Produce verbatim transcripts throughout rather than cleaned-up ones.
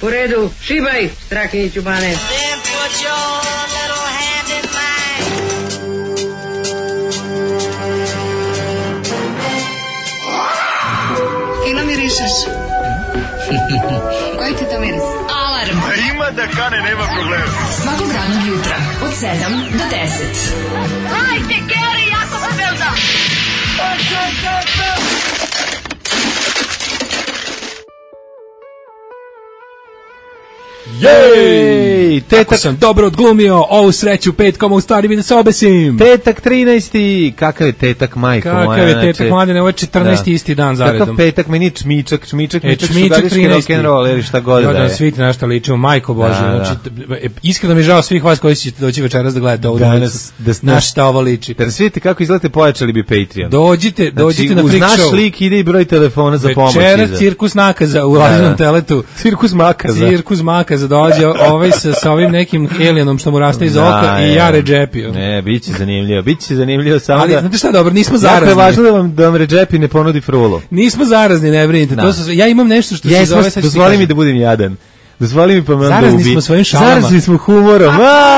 U redu, šibaj, Strakiniću Bane. Fino mirišeš. Koji ti to miris? Alarm. A ima da kane, nema problema. Svakog radnog jutra, od sedam do deset. Hajde, Geri, jako se velda. Jej! Tetak sam dobro odglumio ovu sreću petkom, u stvari mi da se obesim. Tetak trinaesti Kakav je tetak, majko moja? Kakav je tetak, mladine, ovo je četrnaesti isti dan zaredom. Kakav petak, meni čmičak, čmičak, e, čmičak, čmičak trinaesti rock'n'roll ili šta god da je. Da, svi ti nešto ličimo, majko Bože. Da, znači, da. Iskreno mi je žao svih vas koji ćete doći večeras da gledate ovo. Danas, da, na šta ovo liči. Da nas vidite kako izgledate, pojačali bi Patreon. Dođite, dođite znači, na Freak Show. Uz naš lik ide i broj telefona za pomoć. Večeras cirkus nakaza u lažnom teletu. Cirkus makaza. Cirkus makaza dođe ovaj sa, sa ovim nekim alijenom što mu raste iz oka da, i ja Redžepio. Ne, biće zanimljivo, biće zanimljivo samo ali, da... znate šta, dobro, nismo zarazni. Jako je važno da vam, da vam Redžepi ne ponudi frulu. Nismo zarazni, ne brinite. Da. To su, ja imam nešto što ja, se zove... Ja, dozvoli mi da budem jadan. Dozvoli mi pa me onda ubi. Zarazni smo svojim šalama. Zarazni smo humorom.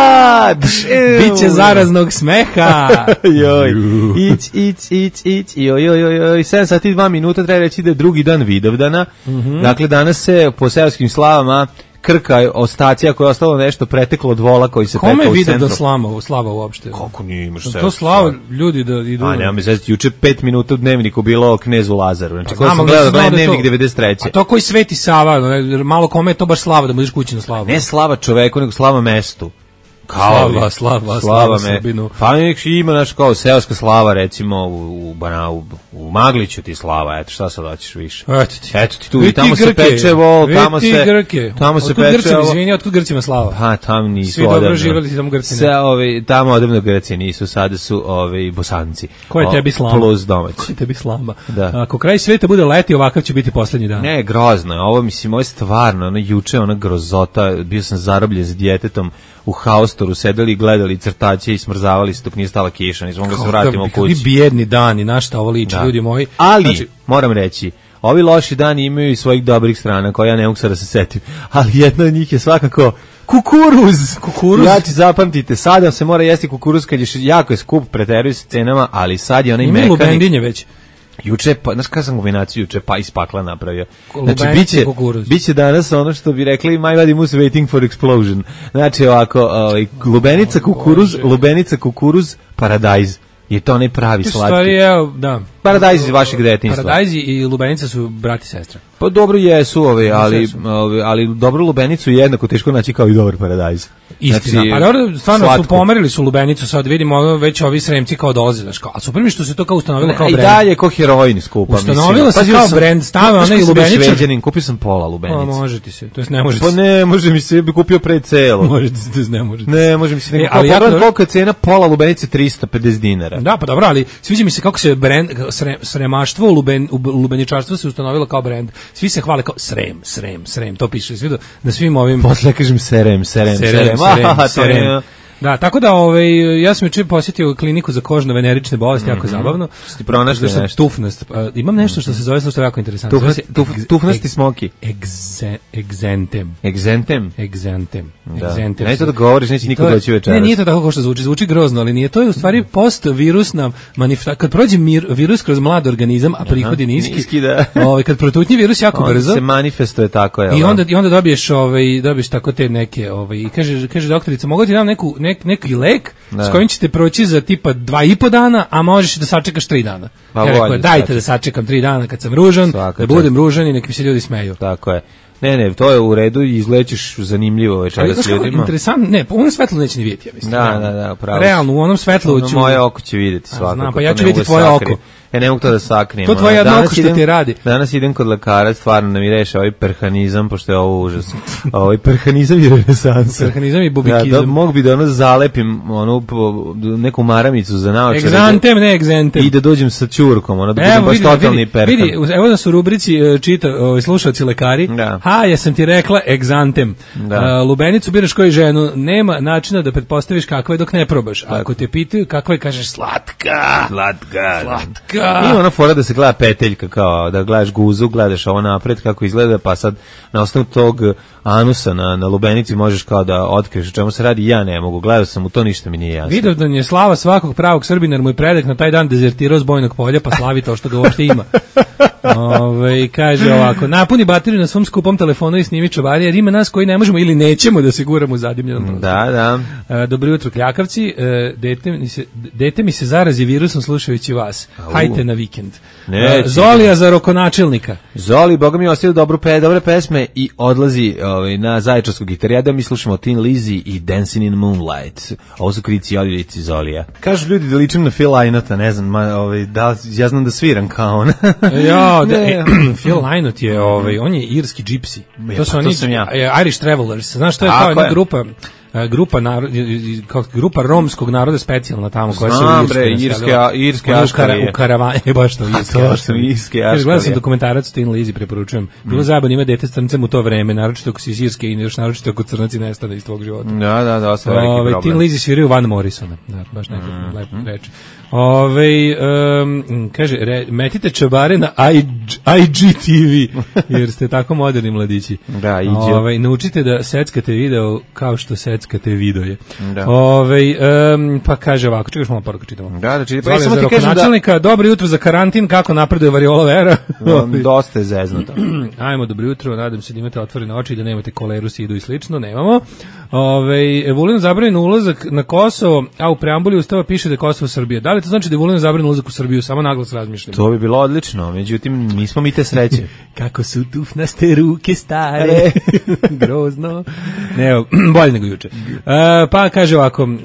Biće zaraznog smeha. Joj. Ić, ić, ić, ić. Joj, joj, joj, joj. sedam sati i dva minuta, treba reći da je drugi dan Vidovdana. Mm -hmm. Dakle, danas se po seoskim slavama Krka ostacija koja je ostalo nešto preteklo od vola koji se pekao u centru. Kome je vidio da slama, slava uopšte? Kako nije imaš sve? To slava ljudi da idu... A nema mi zvezati, juče pet minuta u dnevniku bilo o knezu Lazaru. Znači, ko sam gledao, gledam dnevnik devedeset treće. A to koji Sveti Sava, malo kome je to baš slava da budeš kući na slavu? Ne slava čoveku, nego slava mestu. Kao slava, slava, slava me. Pa nek ima naš kao seoska slava recimo u u Banau, u Magliću ti slava, eto šta sad hoćeš više. Eto ti. Eto ti tu i tamo se peče vol, tamo se Grke. Tamo se peče. Grci, izvinite, otkud Grcima slava? Pa tamo nisu. Svi dobro živeli tamo Grci. Sve ovi tamo odavno Grci nisu, sada su ovi Bosanci. Ko je tebi slama? Plus domaći. Ko je tebi slama? Da. Ako kraj sveta bude leti, ovakav će biti poslednji dan. Ne, grozno je. Ovo mislim, ovo je stvarno, ono juče ona grozota, bio sam zarobljen s djetetom u haustoru, sedeli i gledali crtaće i smrzavali se dok nije stala kiša, nismo mogli se vratimo u kući. Kakvi bijedni dani, na šta ovo liči, da. Ljudi moji. Ali, znači, moram reći, ovi loši dani imaju i svojih dobrih strana, koja ja ne mogu sada da se setim, ali jedna od njih je svakako kukuruz. Kukuruz? Znači, zapamtite, sada se mora jesti kukuruz kad je jako je skup, preteruju se cenama, ali sad je onaj mekani. Ima lubendinje već. Juče, pa, znaš kada sam kombinaciju juče pa iz pakla napravio. Znači, biće, biće danas ono što bi rekli my body was waiting for explosion. Znači, ovako, ovaj, lubenica kukuruz, lubenica kukuruz, paradajz. Je to onaj pravi slatki. Stvari je, da. Paradajz iz vašeg detinjstva. Paradajz i lubenica su brati i sestre. Pa dobro jesu, ove, ali, ove, ali dobru lubenicu je jednako teško naći kao i dobar paradajz. Istina, znači, pa dobro, stvarno slatko. Su pomerili su lubenicu, sad vidimo već ovi Sremci kao dolaze, znaš kao, a super mi što se to kao ustanovilo kao brend. I dalje kao heroin skupa, mislim. Ustanovilo se kao brend, stave onaj lubeničar. Kupio sam pola lubenice. Pa može ti se, to jest ne može. Pa ne, može mi se, bi kupio pre celo. Može ti se, to jest ne može. Ne, može mi se. Ne, ali ja koliko je cena pola lubenice trista pedeset dinara. Da, pa dobro, ali sviđa mi se kako se brend sremaštvo, luben, lubeničarstvo se ustanovilo kao brend. Svi se hvale kao Srem, Srem, Srem, to piše svi na svim ovim. Posle kažem Serem, Serem, Serem, Serem, Serem, Serem. Da, tako da ovaj ja sam juče posjetio kliniku za kožno-venerične bolesti, mm -hmm. jako zabavno. Ti pronašli nešto? Tufnost. Uh, imam nešto što se zove što je jako interesantno. Tuf, tuf, tufnosti smoki. Egzentem. Egzentem. Egzentem. Egzentem. Ne to da govoriš, neće niko doći večeras. Ne, nije to tako kao što zvuči, zvuči grozno, ali nije to je u stvari postvirusna manifestacija. Kad prođe mir, virus kroz mlad organizam, a prihodi niski. Niski da. Ovaj kad protutnji virus jako on brzo. Se manifestuje tako je. I onda i onda dobiješ ovaj dobiješ tako te neke ovaj i kaže kaže doktorica, mogu ti dam neku nek, neki lek da. S kojim ćete proći za tipa dva i po dana, a možeš da sačekaš tri dana. Pa ja rekao, dajte sačekam. Da sačekam tri dana kad sam ružan, svaka da budem ružan i nek mi se ljudi smeju. Tako je. Ne, ne, to je u redu i izgledaš zanimljivo večera s ljudima. Interesantno, ne, u onom svetlu neće ni vidjeti, ja mislim. Da, da, da, pravo. Realno, u onom svetlu ću... Moje oko će vidjeti svakako. Znam, pa ja ću vidjeti tvoje oko. Ja ne mogu to da sakrijem. To tvoje jedno oko što ti radi. Danas idem kod lekara, stvarno da mi reše ovaj perhanizam, pošto je ovo užas. Ovaj perhanizam i renesansa. Perhanizam i bubikizam. Da, da mogu bi da ono zalepim onu neku maramicu za naočare. Egzantem, ne egzentem. I da dođem sa ćurkom, ono da budem baš totalni perhan. Vidi, evo da su u rubrici čita, slušaoci lekari. Ha, ja sam ti rekla egzantem. Da. Uh, lubenicu biraš koju ženu, nema načina da pretpostaviš kakva je dok ne probaš. Tako. Ako te pitaju kakva je, kažeš slatka. Slatka. Slatka. Ima ona fora da se gleda peteljka, kao da gledaš guzu, gledaš ovo napred kako izgleda, pa sad na osnovu tog anusa na, na lubenici možeš kao da otkriješ o čemu se radi. Ja ne mogu, gledao sam u to, ništa mi nije jasno. Vidovdan je slava svakog pravog Srbina, jer mu je predak na taj dan dezertirao s bojnog polja, pa slavi to što ga uopšte ima. Ove, kaže ovako, napuni bateriju na svom skupom telefonu i snimi čovari, jer ima nas koji ne možemo ili nećemo da se guramo u zadimljenom prostoru. Da, da. E, dobro jutro, kljakavci. E, dete, mi se, dete mi se zarazi virusom slušajući vas. Au. Hajte na vikend. E, Zolija za rokonačelnika. Zoli, boga mi ostavio dobru pe, dobre pesme i odlazi ovaj, na Zaječarskog gitarijada. Mi slušamo Tin Lizzy i Dancing in Moonlight. Ovo su krici odljedici Zolija. Kažu ljudi da ličim na Phil Lynota, ne znam, ma, ovaj, da, ja znam da sviram kao on. Ja, da, e, Phil Lynott je, ovaj, on je irski gypsy. Ja, to su pa, oni, to ja. Irish Travelers. Znaš, to je kao jedna grupa... grupa narod, kao grupa romskog naroda specijalna tamo koja se u Irskoj irske irske aškarije u karavani baš to irske aškarije irske aškarije. Gledao sam dokumentarac Tin Lizzy, preporučujem. Bilo zabavno, ima dete s crncem u to vreme, naročito ako si iz Irske i još naročito ako crnaci nestane iz tvog života. Da, da, da, sve veliki problem. Tin Lizzy sviraju Van Morrisona, da, baš neka mm. lepa reč. Ove, um, kaže, re, metite čabare na I G T V, jer ste tako moderni mladići. Da, iđe. Ove, naučite da seckate video kao što seckate video je. Da. Ove, um, pa kaže ovako, čekaš malo poruka čitamo. Da, da, čitamo. Pa ja samo ti kažem da... Dobro jutro za karantin, kako napreduje variola vera. Um, dosta je zeznuto. Ajmo, dobro jutro, nadam se da imate otvorene oči i da nemate koleru, sidu i slično, nemamo. Ove, Vulin zabranjen ulazak na Kosovo, a u preambuli Ustava piše da je Kosovo Srbija. Da li to znači da je Vulin zabranjen ulazak u Srbiju? Samo naglas razmišljam. To bi bilo odlično, međutim, nismo mi te sreće. Kako su tufnaste ruke stare. Grozno. Ne, bolje nego juče. Uh, pa kaže ovako... Uh,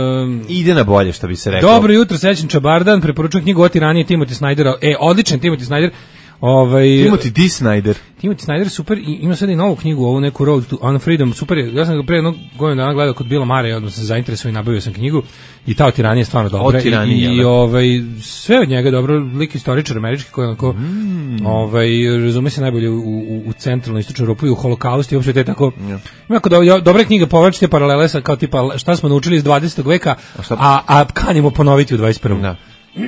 Ide na bolje, što bi se rekao. Dobro jutro, srećan Čabardan, preporučujem knjigu Oti ranije Timothy Snydera. E, odličan Timothy Snyder. Ovaj Timothy D. Snyder. Timothy Snyder super i ima sad i novu knjigu, ovu neku Road to Unfreedom, super je. Ja sam ga pre jednog godinu dana gledao kod Bila Mare, odnosno se zainteresovao i nabavio sam knjigu i ta Tiranija je stvarno dobra. I, i ovaj sve od njega dobro, lik istoričar američki koji onako mm. ovaj razume se najbolje u, u, u centralnoj istočnoj Evropi i u holokaustu i uopšte te tako. Yeah. Ima kod do, dobra knjiga, povlači te paralele sa kao tipa šta smo naučili iz dvadesetog veka, a a, a kanimo ponoviti u dvadeset prvom. Da.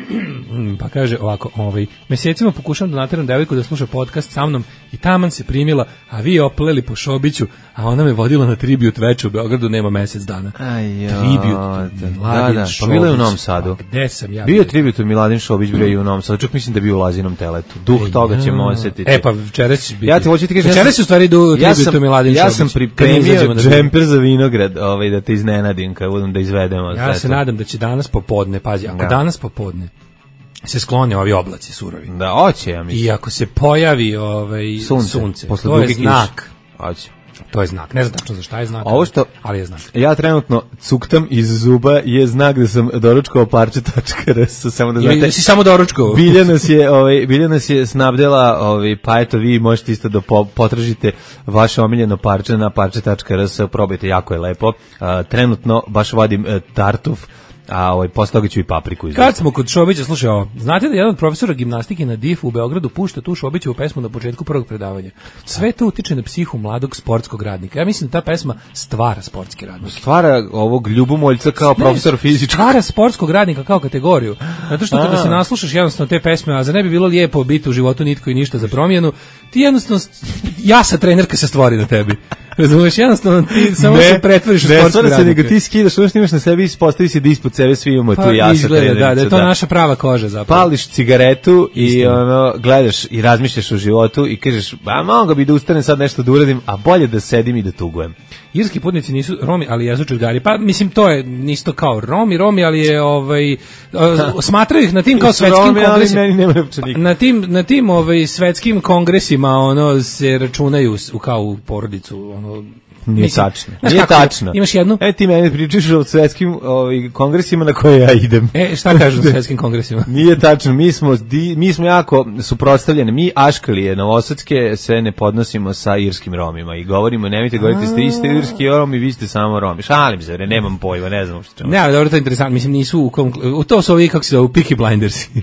Pa kaže ovako, ovaj, mesecima pokušam da nateram devojku da sluša podcast sa mnom i taman se primila, a vi opleli po Šobiću, a ona me vodila na tribut veče u Beogradu, nema mesec dana. Ajjo, tribut Miladin da, da, Šobić. Pa bilo je u Novom Sadu. Pa gde sam ja? Bio je tribut u Miladin Šobić, bio je u Novom Sadu, čak mislim da bio u Lazinom teletu. Duh Ej, toga ćemo osjetiti. E pa večeras će biti. Ja ti hoću ti kažem, večeras u stvari du ja tribut u Miladin Šobić. Ja sam pripremio džemper za vinograd, ovaj da te iznenadim kad budem da izvedemo. Ja se nadam da će danas popodne, pazi, ako danas popodne se sklone ovi oblaci surovi. Da, hoće, ja mislim. I ako se pojavi ovaj sunce, sunce to je znak. Hoće. To je znak. Ne znam tačno za šta je znak. Ovo što ali je znak. Ja trenutno cuktam iz zuba je znak da sam doručkovao parče tačka r s, samo da znate. Ili si samo doručkovao. Bilja nas je, ovaj Bilja nas je snabdela, ovaj pa eto vi možete isto da po, potražite vaše omiljeno parče na parče tačka r s, probajte, jako je lepo. Uh, trenutno baš vadim uh, tartuf. A ovaj posle toga ću i papriku izvesti. Kad smo kod Šobića, slušaj ovo, znate da jedan od profesora gimnastike na D I F-u u Beogradu pušta tu Šobićevu pesmu na početku prvog predavanja. Sve to utiče na psihu mladog sportskog radnika. Ja mislim da ta pesma stvara sportski radnik. Stvara ovog ljubomoljca kao ne, profesor fizičkog. Stvara sportskog radnika kao kategoriju. Zato što kada se naslušaš jednostavno te pesme, a za ne bi bilo lijepo biti u životu nitko i ništa za promjenu, ti jednostavno, jasa trenerka se stvori na tebi. Razumeš, jednostavno ti samo ne, se pretvoriš u sportskog radnika. Ne, nego ti skidaš, ono što imaš na sebi, ispostavi se da ispod sebe svi imamo pa, tu jasa trenericu. Da, da je to da. Naša prava koža zapravo. Pališ cigaretu i ono, gledaš i razmišljaš o životu i kažeš, a mogu bi da ustanem sad nešto da uradim, a bolje da sedim i da tugujem. Irski putnici nisu Romi, ali jesu Čudgari. Pa mislim to je nisto kao Romi, Romi, ali je ovaj smatraju ih na tim kao svetskim Romi, kongresima. Na tim na tim ovaj svetskim kongresima ono se računaju u kao u porodicu, ono nije mislim, tačno. Nije tačno. Imaš jednu? E ti meni pričaš o svetskim ovaj kongresima na koje ja idem. E šta kažu o svetskim kongresima? Nije tačno. Mi smo di, mi smo jako suprotstavljeni. Mi Aškalije novosadske se ne podnosimo sa irskim Romima i govorimo nemojte govoriti ste isti irski Romi, vi ste samo Romi. Šalim se, nemam pojma, ne znam šta. Ne, ali dobro, to je interesantno. Mislim nisu u, u to su ovi kako se zove Peaky Blinders.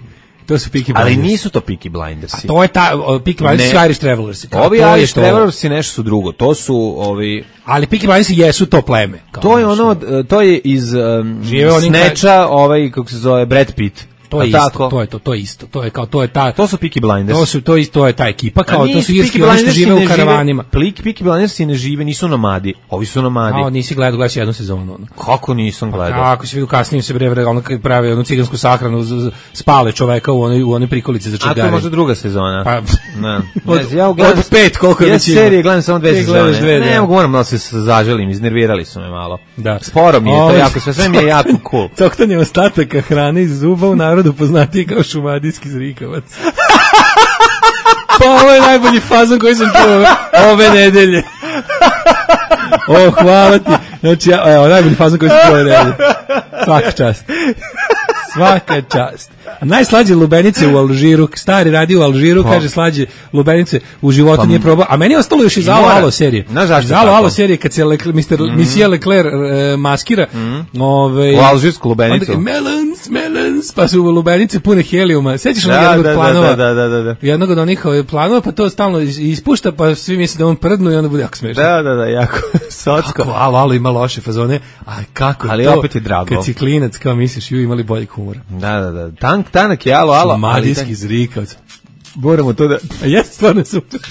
To su Peaky Blinders. Ali nisu to Peaky Blinders. A to je ta Peaky Blinders, su Irish Travelers. Ovi Irish Travelers nešto su drugo. To su ovi. Ali Peaky Blinders jesu to pleme. To je ono, to je iz um, Snatcha, ovaj kako se zove Brad Pitt. To je isto, to je to, to je isto. To je kao to je ta To su Peaky Blinders. To su to isto, to je ta ekipa, kao to su irski oni što žive u karavanima. Peaky Peaky Blinders ne žive, nisu nomadi. Ovi su nomadi. A nisi gledao, gledaš jednu sezonu. Ono. Kako nisam gledao? Kako se vidi kasnije se bre ono kad pravi onu cigansku sahranu, spale čoveka u onoj u onoj prikolici za čigare. A to je možda druga sezona. Pa ne. Od, ja gledam od pet koliko je već. Ja serije gledam samo dve sezone. Dve, ne, mogu moram da se zaželim, iznervirali su me malo. Da. Sporo mi je to jako, sve sve mi je jako cool. Coktan je ostataka hrane iz zuba u narodu poznatiji kao šumadijski zrikavac. Pa ovo je najbolji fazon koji sam čuo ove, ove nedelje. O, hvala ti. Znači, evo, najbolji fazon koji sam čuo ove nedelje. Svaka čast. Svaka čast. A najslađe lubenice u Alžiru, stari radi u Alžiru, pa. Kaže slađe lubenice u životu pa, nije probao. A meni je ostalo još iz Alo Alo serije. Iz Alo Alo serije kad se Leclerc, mister Mm. Monsieur Leclerc uh, maskira. Mm. Ove, u alžirsku lubenicu. Onda, melons, melons, pa su lubenice pune helijuma. Sećaš da, jednog da, od planova? Da, da, da, da. Jednog od onih planova, pa to stalno ispušta, pa svi misle da on prdnu i onda bude jako smešno. Da, da, da, jako socko. Kako Alo Alo ima loše fazone, a kako ali to, opet je drago. Kad si klinac, kao misliš, ju imali bolji humor. Da, da, da. Tank, tanak je Alo Alo. Šumadijski zrikavac. Moramo to da... A jeste stvarno super.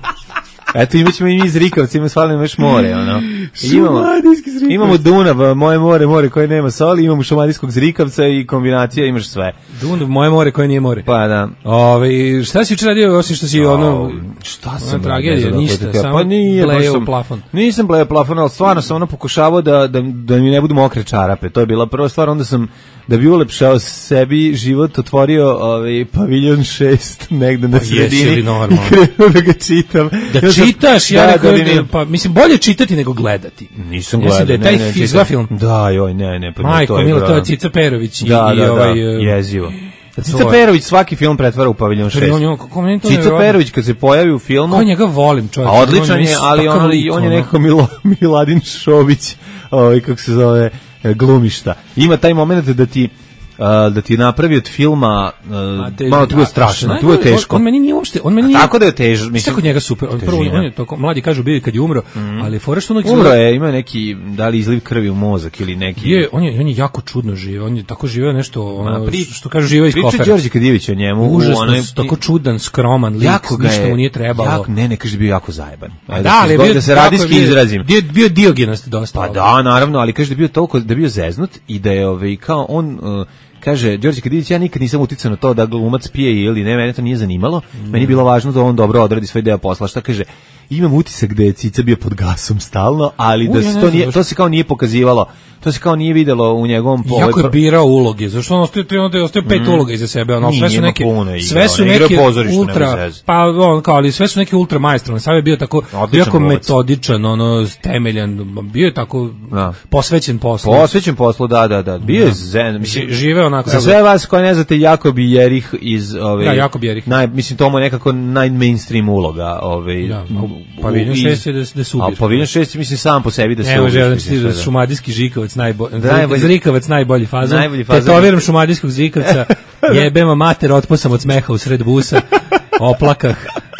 Eto, imat ćemo i mi zrikavci, ima stvarno još more, ono. Imamo, imamo Dunav, moje more, more koje nema soli, imamo šumadijskog zrikavca i kombinacija, imaš sve. Dunav, moje more koje nije more. Pa da. Ove, šta si jučer radio, osim što si o, ono... Šta sam tragedija, ništa, samo pa nije, blejao plafon. Nisam blejao plafon, ali stvarno sam ono pokušavao da, da, da mi ne budu mokre čarape. To je bila prva stvar, onda sam, da bi ulepšao sebi život, otvorio ovaj, paviljon šest negde na sredini i krenuo da ga čitam. Da čitaš, ja rekao, pa mislim, bolje čitati nego gledati. Nisam gledao, da je taj ne, ne, film. Da, joj, ne, ne, pa Majko, to je Milo, to je Cica Perović i, da, i da, ovaj... Da, jezivo. Cica Perović svaki film pretvara u paviljon šest. Cica Perović kad se pojavi u filmu... Ko njega volim, čovjek. A odličan je, ali on, on je nekako Milo, Miladin Šović, ovaj, kako se zove, glumišta. Ima taj moment da ti... Uh, da ti napravi od filma uh, te, malo tu je strašno, tu je teško. On, on meni nije uopšte, on meni nije... A tako da je tež, mislim. Kod njega super. On prvo on je to mladi kažu bio kad je umro, mm. ali fora što on umro je, ima neki da li izliv krvi u mozak ili neki. Je, on je on je jako čudno živio. On je tako živio nešto ono, pri, što kažu živio iz kofera. Priča Đorđe Kadijević o njemu, užasno, onaj tako čudan, skroman lik, ništa mu nije trebalo. Jak, ne, ne kaže bio jako zajeban. Ajde, da, ali bio da se radijski izrazim. Bio bio Diogenas dosta. Pa da, naravno, ali kaže da bio toliko da bio zeznut i da je ovaj kao on kaže, Đorđe Kadijević, ja nikad nisam uticao na to da glumac pije ili ne, mene to nije zanimalo, mm. meni je bilo važno da on dobro odradi svoj deo posla. Šta kaže, imam utisak da je Cica bio pod gasom stalno, ali da se to, nije, to se kao nije pokazivalo, to se kao nije videlo u njegovom polu. Jako je birao uloge, zašto on ostaje, onda ostaje pet mm. uloga iza sebe, ono, sve su neke, sve su neke ultra, pa on kao, ali sve su neke ultra maestralne, sam je bio tako, jako metodičan, ono, temeljan, bio je tako da. posvećen poslu. Posvećen poslu, da, da, da, bio je zen, mislim, žive onako. Za sve vas koji ne znate, Jakob Jerih iz, ove, da, Jakob Jerih. Naj, mislim, to mu je nekako najmainstream uloga, ove, ja, Paviljon šest je da, da se ubiješ. A Paviljon šest mislim sam po sebi da se ubiješ. Evo, želim ti da šumadijski žikavac najbolji, zrikavac najbolji fazon. Tetoviram šumadijskog zrikavca, jebema mater, otposam od smeha u sred busa, oplakah.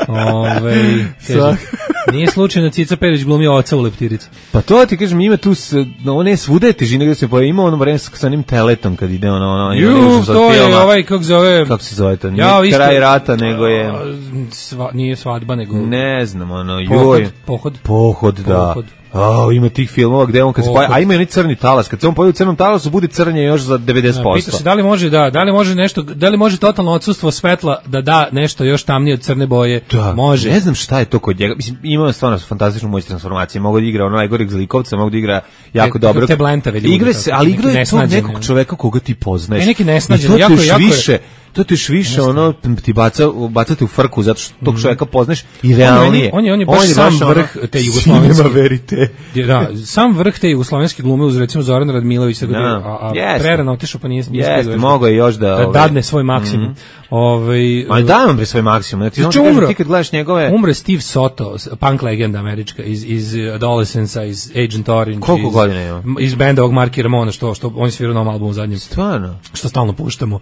Ove, kaže, nije slučajno Cica Perić glumio oca u Leptirici. Pa to ti kažem, ima tu, on je svuda je težina gde se pojavi, ima ono vreme sa onim teletom kad ide ono, ono, Ju, to je ovaj, kako zove, kako se zove to, nije ja, isto, kraj rata, nego je, sva, nije svadba, nego, ne znam, ono, pohod, joj, pohod, pohod, da, pohod. A, ima tih filmova gde on kad se pojavi, a ima i onaj crni talas, kad se on pojavi u crnom talasu bude crnje još za devedeset posto. Pitaš se da li može da, da li može nešto, da li može totalno odsustvo svetla da da nešto još tamnije od crne boje? Da, može. Ne znam šta je to kod njega. Mislim ima stvarno fantastičnu moć transformacije. Mogu da igra ono najgoreg zlikovca, mogu da igra jako dobro. Te blentave ljudi. Igra se, ali igra je to nekog čoveka koga ti poznaješ. E, neki nesnađen, jako jako više. To ti još više ono ti baca bacate u frku zato što tog čovjeka poznaš i realnije. On je on je baš sam vrh te jugoslovenske verite. Da, sam vrh te jugoslovenske glume uz recimo Zoran Radmilović tako da a prerano otišao pa nije nije jeste mogao je još da da dadne svoj maksimum. Ovaj ali dajem bre svoj maksimum. Ti znači ti kad gledaš njegove umre Steve Soto, punk legenda američka iz iz Adolescensa, iz Agent Orange. Koliko godina ima? Iz benda ovog Marky Ramona što što on svira na novom albumu zadnjem. Stvarno. Što stalno puštamo.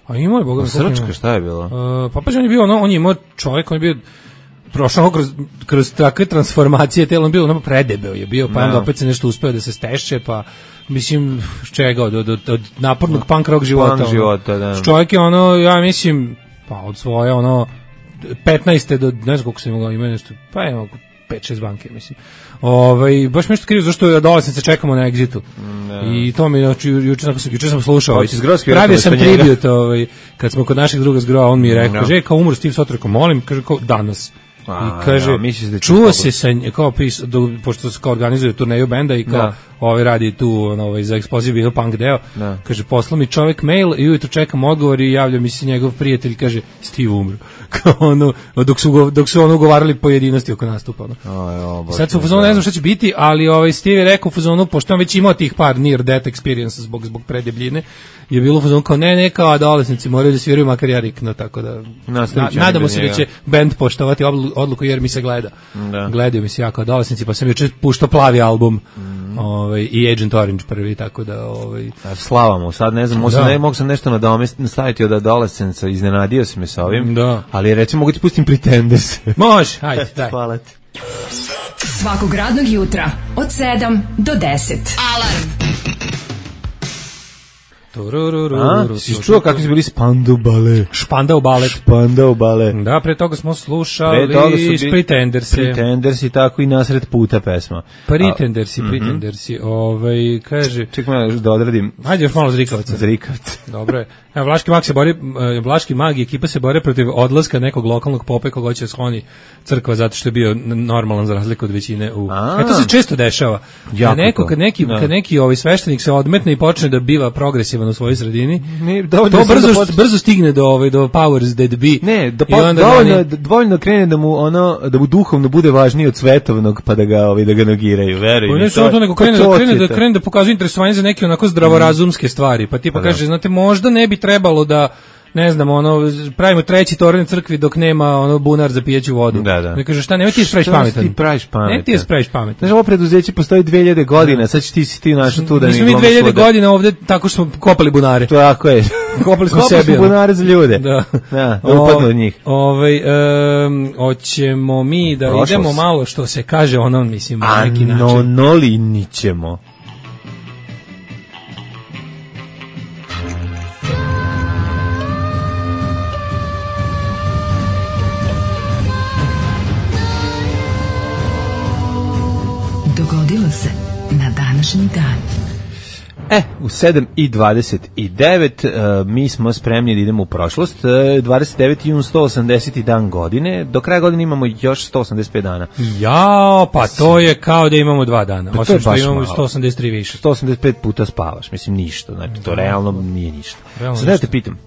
A imao je, boga mi. Srčka, šta je bilo? Uh, pa pa on je bio, ono, on je imao čovjek, on je bio prošao kroz, kroz takve transformacije tela, on bio ono predebeo je bio, pa no. onda opet se nešto uspeo da se steše, pa mislim, s čega, od, od, od napornog punk rock života. Punk života, da. Čovjek je ono, ja mislim, pa od svoje, ono, petnaeste do, ne znam koliko sam imao, ima nešto, pa je pet šest banke, mislim. Ovaj baš nešto krivo zašto je adolescence čekamo na Exitu. No. I to mi znači juče sam juče sam slušao, ovaj, pravio sam tribute, ovaj kad smo kod naših druga zgroa, on mi je rekao, no. že kao umro Steve Sotreko, molim, kaže kao danas. A, i kaže, ja, da čuo se sa kao pis, do, pošto se kao organizuje turneju benda i kao ovaj radi tu ovaj za Explosive Punk deo, da. Kaže, poslao mi čovjek mail i ujutro čekam odgovor i javlja mi se njegov prijatelj, kaže, Steve umro. Kao ono, dok su, dok su ono ugovarali pojedinosti oko nastupa. Ono. O, jo, sad su u fazonu, ne znam šta će biti, ali ovaj Steve je rekao u fazonu, pošto on već imao tih par near death experience zbog, zbog predebljine, je bilo u fazonu kao ne, ne kao adolescenci, moraju da sviraju makar ja rikno, tako da na, nadamo se da će band poštovati odluku jer mi se gleda. Da. Gledaju mi se jako adolescenci, pa sam juče puštao Plavi album. Mm. Ovaj i Agent Orange prvi, tako da ovaj slava mu. Sad ne znam, možda ne mogu sam nešto nadomestiti od Adolescenca, iznenadio se me sa ovim. Da. Ali recimo mogu ti pustim Pretenders. Može, ajde, daj. Hvala ti. Svakog radnog jutra od sedam do deset. Alarm. A, si čuo kako su bili Spandau Ballet? Spandau Ballet. Spandau Ballet. Da, pre toga smo slušali Pretendersi. Pretendersi, tako i Nasred puta pesma. Pretendersi, Pretendersi. Ovaj, kaže... Čekaj da odradim. Hajde još malo Zrikavaca. Zrikavaca. Dobro je. Evo, Vlaški mag se bori, Vlaški mag i ekipa se bore protiv odlaska nekog lokalnog popa koga će skloni crkva zato što je bio normalan za razliku od većine u... A to se često dešava. Kad neko, kad neki, kad neki ovaj sveštenik se odmetne i počne da biva progresivan u svojoj sredini, ne, to brzo, da brzo stigne do, ovaj, do powers that be. Ne, da pa, dovoljno, oni... dovoljno krene da mu, ono, da mu duhovno bude važniji od svetovnog pa da ga, ovaj, da ga nogiraju, veruj mi. Ne samo to, nego krene, da, krene, da, krene da pokazuje interesovanje za neke onako zdravorazumske stvari, pa tipa pa kaže, da. Znate, možda ne bi trebalo da ne znam, ono, pravimo treći toranj crkvi dok nema ono bunar za pijeću vodu. Da, da. Ne kaže, šta, nemoj ti spraviš pametan. Ti praviš pametan. Ne ti spraviš pametan. Znaš, ovo preduzeće postoji dve hiljade godina, sad će ti si ti našao tu da mi glomimo. Mi smo mi dve hiljade godina ovde tako što smo kopali bunare. Tako je. Kopali smo sebi. Kopali smo bunare za ljude. Da. Da, upadno od njih. Ovaj, um, hoćemo mi da Prošlost. idemo malo što se kaže ono, mislim, na neki način. Anonolinićemo. Dogodilo se na današnji dan. E, u sedam i dvadeset devet uh, mi smo spremni da idemo u prošlost. Uh, dvadeset deveti jun, sto osamdeseti dan godine. Do kraja godine imamo još sto osamdeset pet dana. Ja, pa to je kao da imamo dva dana. Pa osim što imamo malo. sto osamdeset tri više. sto osamdeset pet puta spavaš, mislim ništa. Znači, to realno nije ništa. Realno Sada ja te pitam.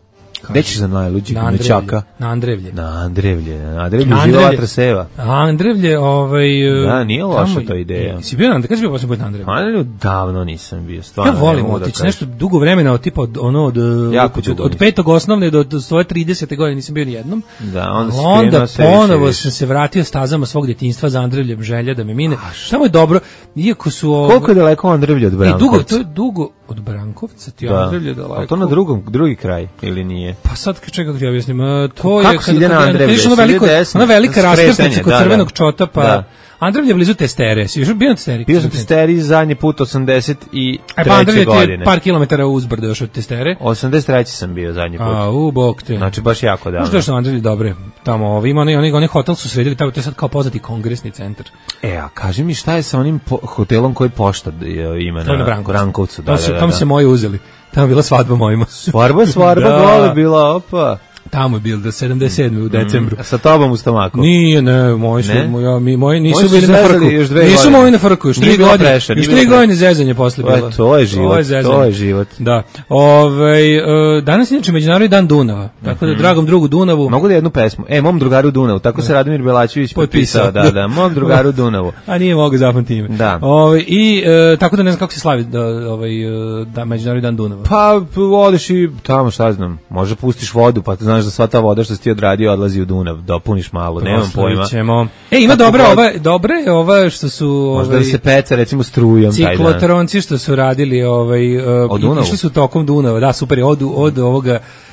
Gde ćeš za najluđeg nećaka? Na Andrevlje. Na Andrevlje. Na Andrevlje živa vatra seva. A Andrevlje, ovaj... Da, nije loša ta ideja. Si bio na Andrevlje? Kada si bio posljedno na Andrevlje? Andrevlje davno nisam bio. Stvarno, ja volim otići, nešto dugo vremena, od tipa od, ono, od, od, od petog osnovne do, do svoje tridesete godine nisam bio ni jednom. Da, onda, onda ponovo sam se vratio stazama svog djetinjstva za Andrevljem, želja da me mine. Samo je dobro, iako su... Ove... Koliko je daleko Andrevlje od Brankovca? E, dugo, to je dugo od Brankovca, ti da. Andrevlje daleko. A to na drugom, drugi kraj, ili nije? Pa sad, čekaj kako ti objasnim, to kako je... Kako ide na Andrevlje? Ono veliko, ona velika raskrsnica kod crvenog čota, pa... Da. Andrevlje je blizu Testere. Si još bio na Testeri? Bio sam Testeri zadnji put osamdeset treće pa Andrevlje godine. Je par kilometara uzbrdo još od Testere. osamdeset treće sam bio zadnji put. A, u, bok te. Znači, baš jako davno. Možda još sam Andrevlje dobre. Tamo, ovi, ima oni, oni, oni hotel su sredili, tamo, to je sad kao poznati kongresni centar. E, a kaži mi šta je sa onim po, hotelom koji pošta ima na, na Brankovcu? Da, da, da, da. Tamo se moji uzeli. Tamo je bila svadba mojima. Svarba, svarba, da. Gole bila, opa. Tamo je bilo do sedamdeset sedme u decembru. Mm, sa tobom u stomaku? Nije, ne, moji su, moja, mi, moji nisu bili na frku. Nisu moji na frku, još tri godine. Još tri godine zezanje posle bilo. To je život, to je život. Da. Ove, uh, danas je inače Međunarodni dan Dunava. Tako da, dragom drugu Dunavu... Mogu da jednu pesmu? E, mom drugaru Dunavu. Tako se Radomir Belačević potpisao. Da, da, mom drugaru Dunavu. A nije mogu zapamtiti ime. Da. Ove, I uh, tako da ne znam kako se slavi da, ovaj, da, Međunarodni dan Dunava. Pa, odeš i tamo, šta znam, možda pustiš vodu, pa znaš da sva ta voda što si ti odradio odlazi u Dunav, dopuniš malo, nemam pojma. Ćemo. E, ima dobra ova, dobre ova što su... Možda ovaj, da se peca, recimo, strujom taj dan. Ciklotronci što su radili, ovaj, uh, išli su tokom Dunava, da, super je, od, od ovoga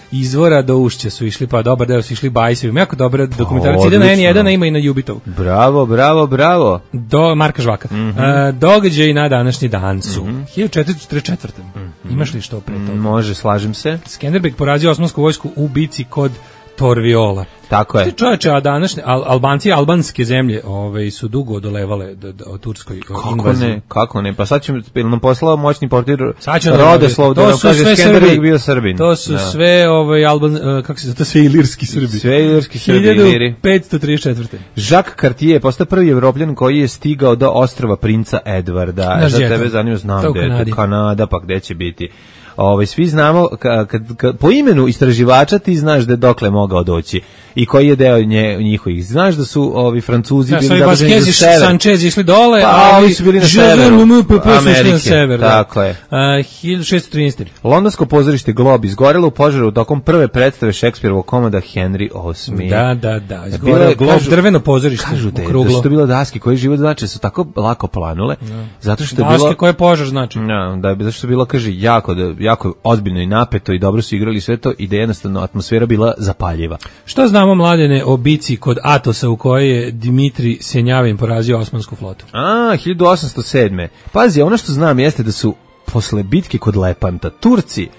izvora do ušća su išli, pa dobar deo su išli bajsevi. Jako dobra dokumentaracija. Ide na en jedan, a ima i na Jubitov. Bravo, bravo, bravo. Do Marka Žvaka. Mm -hmm. uh, događaj na današnji dan su. Mm -hmm. hiljadu četiristo četrdeset četvrte. Mm -hmm. Imaš li što pre toga? Može, slažem se. Skenderbeg porazio osmansku vojsku u bici kod Torviola. Tako je. Čovječe, a današnje Al Albanci, albanske zemlje, ovaj su dugo odolevale od turskoj kako invaziji. Ne, kako ne? Pa sad će nam poslao moćni portir Rodeslov da nam kaže Skenderbeg bio Srbin. To su da. sve ovaj Alban uh, kako se zove, to sve ilirski Srbi. Sve ilirski Srbi, hiljadu petsto trideset četvrte. Jacques Cartier postao prvi Evropljan koji je stigao do ostrva Princa Edvarda. Za tebe zanima, znam da je to Kanada, pa gde će biti. Ovaj svi znamo kad, kad, kad po imenu istraživača ti znaš da je dokle mogao doći i koji je deo nje, njihovih. Znaš da su ovi Francuzi ja, bili zaduženi za sever. Sanchez išli dole, pa, a oni su bili na severu Amerike. Na sever, tako da. je. Uh, hiljadu šessto trinaeste. Londonsko pozorište Globe izgorelo u požaru tokom prve predstave Šekspirovog komada Henry osmi. Da, da, da. Izgorelo Globe, drveno pozorište. Kažu da, da su to bilo daske koje život znači su tako lako planule. No. Zato što je daske bilo... Daske koje požar znači. Ja, da, zato što je bilo, kaže, jako, da, jako ozbiljno i napeto i dobro su igrali sve to i da je jednostavno atmosfera bila zapaljiva. Što znamo, Mladene, o bici kod Atosa u kojoj je Dimitri Senjavin porazio osmansku flotu? A, hiljadu osamsto sedme. Pazi, ono što znam jeste da su posle bitke kod Lepanta Turci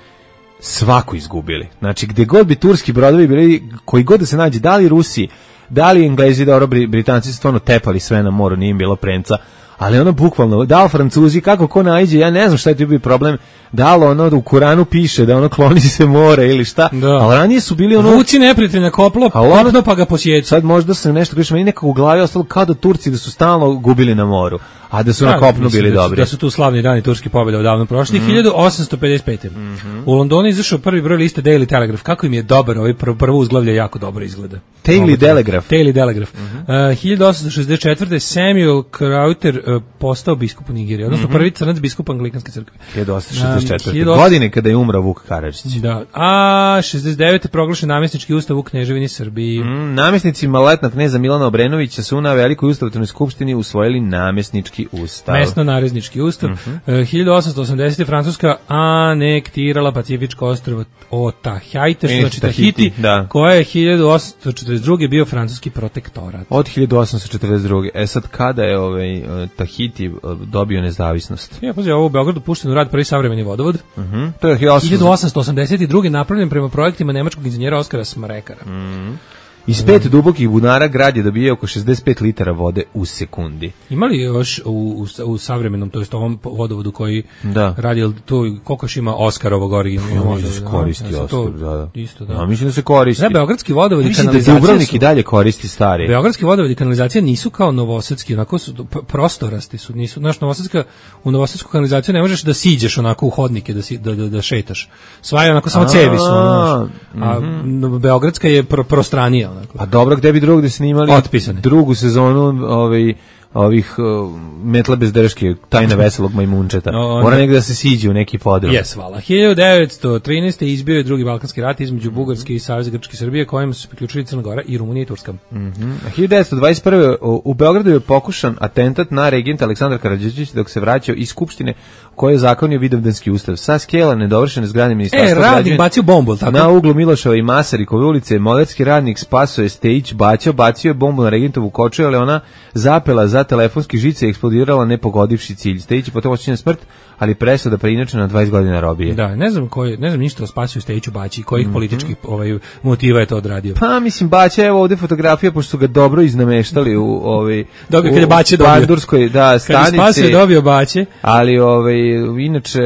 svaku izgubili. Znači, gde god bi turski brodovi bili, koji god da se nađe, da li Rusi, da li Englezi, dobro, Britanci su stvarno tepali sve na moru, nije im bilo premca, ali ono bukvalno, da li Francuzi, kako ko najđe, ja ne znam šta je to bio problem, da li ono u Kuranu piše da ono kloni se more ili šta, da. ali ranije su bili ono... Vuci neprijatelj na koplo, kopno pa ga posjeći. Sad možda se nešto kažeš, meni nekako u glavi ostalo kao da Turci da su stalno gubili na moru, a da su da, na kopnu bili da, dobri. Da su tu slavni dani turski pobjede odavno prošli. Mm. hiljadu osamsto pedeset pete. Mm -hmm. U Londonu izašao prvi broj liste Daily Telegraph. Kako im je dobar, ovaj prvo, prvo uzglavlje jako dobro izgleda. Daily Telegraph. Daily Telegraph. Mm -hmm. uh, hiljadu osamsto šezdeset četvrte. Samuel Crowther uh, postao biskup u Nigeriji, odnosno mm -hmm. prvi crnac biskup Anglikanske crkve. hiljadu osamsto šezdeset četvrte. Um, godine kada je umrao Vuk Karadžić. Da. A šezdeset devete. proglašen namjesnički ustav u Kneževini Srbiji. Mm, namjesnici maletnog kneza Milana Obrenovića su na velikoj ustavotvornoj skupštini usvojili namjesnički ustav. Narednički ustav. Mm -hmm. hiljadu osamsto osamdesete. Francuska anektirala Pacifičko ostrvo Otaheite, što znači Tahiti, da. koja je hiljadu osamsto četrdeset druge bio francuski protektorat. Od hiljadu osamsto četrdeset druge. E sad, kada je ovaj Tahiti dobio nezavisnost? Ja, pazi, ovo u Beogradu pušten u rad prvi savremeni vodovod. Mm -hmm. To je hiljadu osamsto osamdeset druge. napravljen prema projektima nemačkog inženjera Oskara Smrekara. Mm -hmm. Iz pet dubokih bunara grad je dobio oko šezdeset pet litara vode u sekundi. Ima li još u, u, u savremenom, to jest ovom vodovodu koji da. radi, to, koliko još ima Oskarovog originalnog vodovoda? Se koristi da, Oskar, da, da. Isto, da. Ja, mislim da se koristi. Ne, beogradski vodovod i kanalizacija da Dubrovnik i dalje koristi stari. Beogradski vodovod i kanalizacija nisu kao novosadski, onako su prostorasti su, nisu, znaš, novosadska, u novosadsku kanalizaciju ne možeš da siđeš onako u hodnike, da, si, da, da, da šetaš. Sva je onako samo cevi su, ono, a mm-hmm. beogradska je pro, prostranija, onako. Pa dobro, gde bi drugde snimali Otpisane. drugu sezonu ovaj ovih uh, Metla bez drške, Tajna veselog majmunčeta. No, mora negde da se siđe u neki podrum. Jes, hvala. hiljadu devetsto trinaeste. izbio je drugi Balkanski rat između Bugarske i Saveza Grčke Srbije, kojem su priključili Crna Gora i Rumunija i Turska. Mm -hmm. hiljadu devetsto dvadeset prve. U, u Beogradu je pokušan atentat na regenta Aleksandra Karađorđevića dok se vraćao iz Skupštine koje je zakonio Vidovdanski ustav. Sa skela nedovršene zgrade ministarstva. E, radnik bacio bombu, tako? Na uglu Miloševa i Masarikove ulice molerski radnik Spaso je Stejić bacio, bacio je bombu na regentovu kočiju, ali ona zapela za telefonski žice i eksplodirala ne pogodivši cilj. Stejić je potom osuđen na smrt, ali presuda preinačena na dvadeset godina robije. Da, ne znam koji, ne znam ništa o Spasiju Stejiću Baći, kojih mm -hmm. političkih ovaj motiva je to odradio. Pa mislim Baća, evo ovde fotografija pošto su ga dobro iznameštali u ovaj dobio kad je Baće dobio. Bandurskoj, da, stanici. Kad je Spasio dobio Baće, ali ovaj inače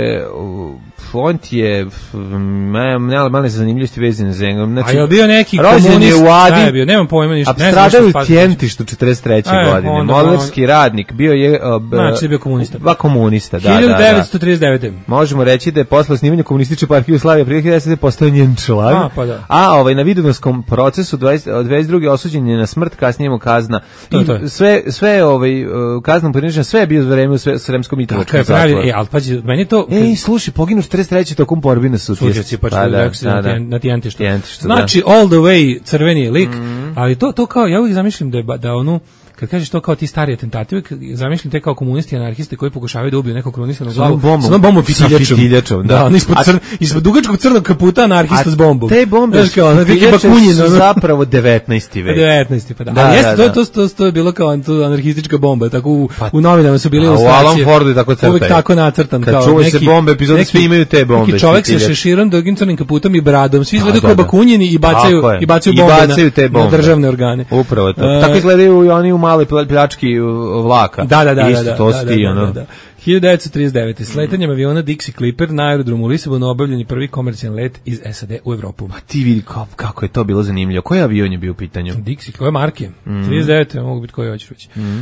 font je nema male zanimljivosti vezane za njega. Znači, a je bio neki komunist, u Adi, je bio, nemam pojma ništa. Ne znam šta u Tjentištu četrdeset treće. godine. Molerski radnik, bio je uh, znači, bio komunista. Ba komunista, da, hiljadu devetsto trideset devete. Da, da. Možemo reći da je posle osnivanja Komunističke partije Jugoslavije prije hiljadu devetsto devedesete postao njen član. A, pa da. A ovaj na Vidovdanskom procesu dvadeset druge osuđen je na smrt, kasnije mu kazna. To, I to je. sve sve ovaj kaznom ponižen, sve je bio za vreme u Sremskom Mitrovićkom zatvoru. E, al pađi, meni to ej, slušaj, poginuo četrdeset treće tokom borbe na Sutjesci. Pa da, da, da, na Tjentištu. Tjentištu. Znači all the way crveni lik, mm. ali to to kao ja uvijek zamišljam da je da onu kad kažeš to kao ti stari atentati, zamišljam te kao komunisti, anarhisti koji pokušavaju da ubiju nekog krunisanog s glavu, bombom, s bombom fitiljačom. Da, on ispod, crn, ispod dugačkog crnog kaputa anarhista s bombom. Te bombe su zapravo devetnaesti vek. devetnaesti pa da. Ali jeste, to, to, to, to je bilo kao anarhistička bomba, tako u, pa, u novinama su bili ilustracije. U Alan Fordu je tako crtaj. Uvijek tako nacrtan. Kad čuvaju se bombe, epizode svi imaju te bombe. Neki čovjek sa šeširom, dugim crnim kaputom i bradom, svi izgledaju kao bakunjeni i bacaju, i bacaju bombe, I bacaju te bombe na državne organe. Upravo to. Tako izgledaju i oni u male pljački vlaka. Da, da, da. Isto da, to da, sti, da, ono. Da, da. hiljadu devetsto trideset devete. Sletanjem aviona Dixie Clipper na aerodromu u Lisabonu obavljen je prvi komercijalni let iz S A D u Evropu. Ma ti vidi kako, kako je to bilo zanimljivo. Koji avion je bio u pitanju? Dixie, koje marke? Mm. trideset devete. mogu biti koji hoćeš reći. Mm.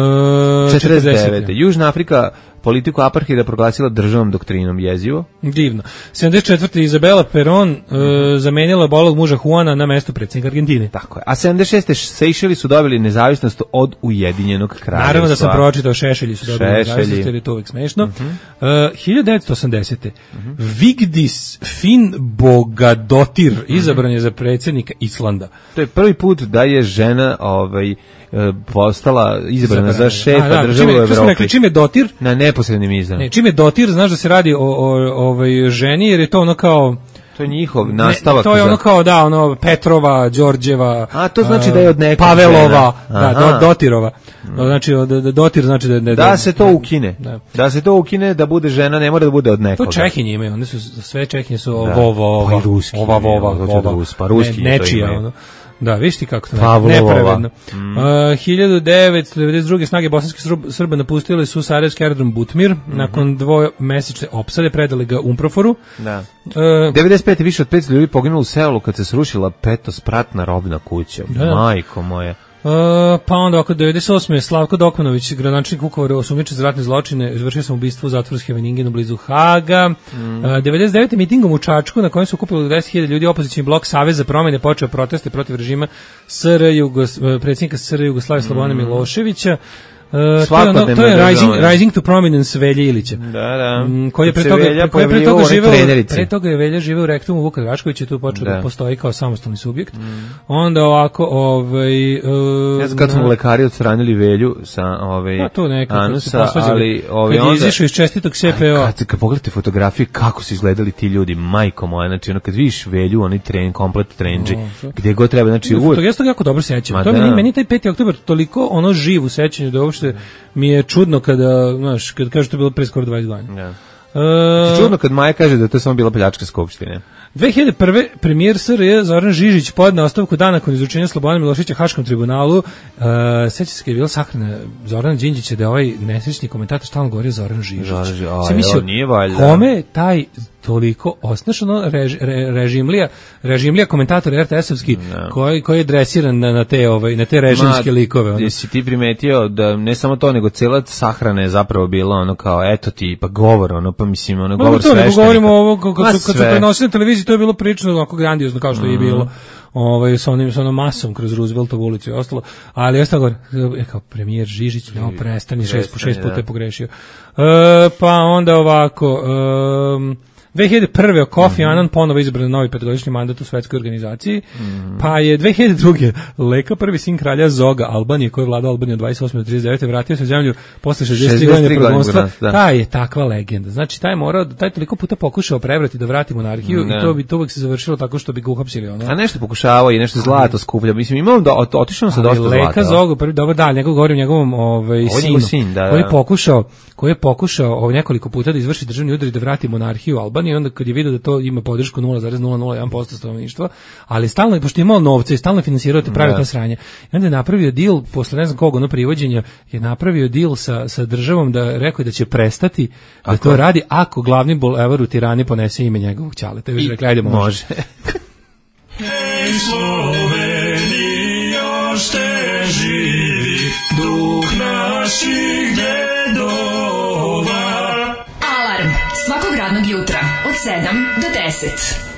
Uh, četrdeset devete. Južna Afrika politiku apartheida proglasila državnom doktrinom, jezivo. Divno. sedamdeset četvrte. Izabela Perón uh, zamenila bolog muža Juana na mesto predsjednika Argentine. Tako je. A sedamdeset šeste. Sejšeli su dobili nezavisnost od Ujedinjenog kraljevstva. Naravno da sam pročitao, Šešelji su dobili nezavisnost, jer je to uvijek smešno. Uh-huh. Uh, hiljadu devetsto osamdesete. Uh-huh. Vigdis Finnbogadottir izabran je za predsjednika Islanda. To je prvi put da je žena ovaj postala izabrana za šefa da, da, države u Evropi. Rekli, čim je dotir? Na neposrednim izborima. Ne, čim je dotir, znaš da se radi o, o ovaj ženi, jer je to ono kao to je njihov nastavak. Ne, to je ono kao da, ono Petrova, Đorđeva. A to znači da je od nekog Pavelova, da, do, Dotirova. Znači od dotir znači da da, da se to ukine. Da. da se to ukine, da bude žena, ne mora da bude od nekoga. To Čehinje imaju, one su sve Čehinje su ovo, pa i ruski. Ova vova, pa ruski ne, nečija ono. Da, viš ti kako to nepravedno. Mm. Uh, hiljadu devetsto devedeset druge. snage bosanskih Srba napustile su sarajevski aerodrom Butmir. Mm-hmm. Nakon dvomesečne opsade predali ga Umproforu. Da. Uh, devedeset pete. više od petsto ljudi poginulo u Seulu kad se srušila petospratna robna kuća. Da. Majko moje. Uh, pa onda oko devedeset osme. Slavko Dokmanović, gradonačelnik Vukovara, osumnjičen za ratne zločine, izvršio sam ubistvo u zatvoru Scheveningen blizu Haga. Mm. Uh, devedeset devete. mitingom u Čačku na kojem su okupili deset hiljada ljudi, opozicioni blok Savez za promjene počeo proteste protiv režima S R Jugos, predsjednika S R Jugoslavije Slobodana mm. Miloševića. Uh, to je, ono, to je rising, rising to Prominence Velje Ilića. Da, da. Koji je pre toga, koji je pre toga živeo, pre toga je Velja živeo u rektumu Vuka Draškovića i tu počeo da. da postoji kao samostalni subjekt. Mm. Onda ovako, ovaj... Uh, ja znam kad smo lekari odstranili Velju sa ovaj, a, to nekako, anusa, ali... Ovaj, kad je izišao iz čestitog S P O. Kad, kad pogledate fotografije, kako su izgledali ti ljudi, majko moja, znači ono kad vidiš Velju, oni tren, komplet trenđi, oh, gdje god treba, znači uvijek... Ja se toga jako dobro sećam. To meni, meni taj peti oktobar toliko ono živ u sećanju da uopšte mi je čudno kada, znaš, kad kaže to je bilo pre skoro dvadeset godina. Ja. Uh, čudno kad Maja kaže da je to samo bila pljačka skupštine. dve hiljade prve. premijer S R J Zoran Žižić podneo ostavku dana nakon izručenja Slobodana Miloševića Haškom tribunalu. Uh, seća se kad je bila sahrana Zorana Đinđića da je ovaj nesrećni komentator stalno govorio Zoran Žižić. Zoran Žižić, a jo, nije valjda. Kome taj toliko osnašano rež, re, režimlija, režimlija komentator R T S-ovski no. koji, koji je dresiran na, na, te, ovaj, na te režimske Ma, likove. Ono. Jesi ti primetio da ne samo to, nego cijela sahrana je zapravo bila ono kao, eto ti, pa govor, ono, pa mislim, ono, govor sveštenika. Nego govorimo ovo, kad, kad, kad su prenosili na televiziji, to je bilo prilično onako grandiozno kao što mm. je bilo. Ovaj sa onim sa onom masom kroz Rooseveltovu ulicu i ostalo, ali jeste gore je kao premijer Žižić, no prestani, šest po šest puta je pogrešio. E, pa onda ovako um, dve hiljade prve. Kofi mm-hmm. Annan ponovo izabran novi petogodišnji mandat u svetskoj organizaciji. Mm-hmm. Pa je dve hiljade druge. Leka, prvi sin kralja Zoga Albanije, koji je vladao Albaniju od dvadeset osme do trideset devete. vratio se u zemlju posle šezdeset tri godine progonstva. Taj je takva legenda. Znači, taj je morao, taj toliko puta pokušao prevrati da vrati monarhiju ne. i to bi to uvek se završilo tako što bi ga uhapsili. Ono. A nešto pokušavao i nešto zlato skuplja. Mislim, imao da otišao sa dosta zlata. Leka Zoga, prvi, dobro, da, njegov govorim njegovom ovaj, sinu, sin, da, da. koji je pokušao, koji je pokušao ovaj, nekoliko puta da izvrši državni udar i da vrati monarhiju Albaniji, onda kad je vidio da to ima podršku nula zarez nula nula jedan posto stanovništva, ali stalno, pošto je imao novca i stalno finansirao te pravi ta sranja, i onda je napravio deal, posle ne znam kog ono privođenja, je napravio deal sa, sa državom da rekao da će prestati da ako? to radi ako glavni bulevar u Tirani ponese ime njegovog ćaleta. Još rekli, ajde, može. može. Hej, Sloveniji, još te živi duh naših dedova. Alarm svakog radnog jutra od sedam do deset.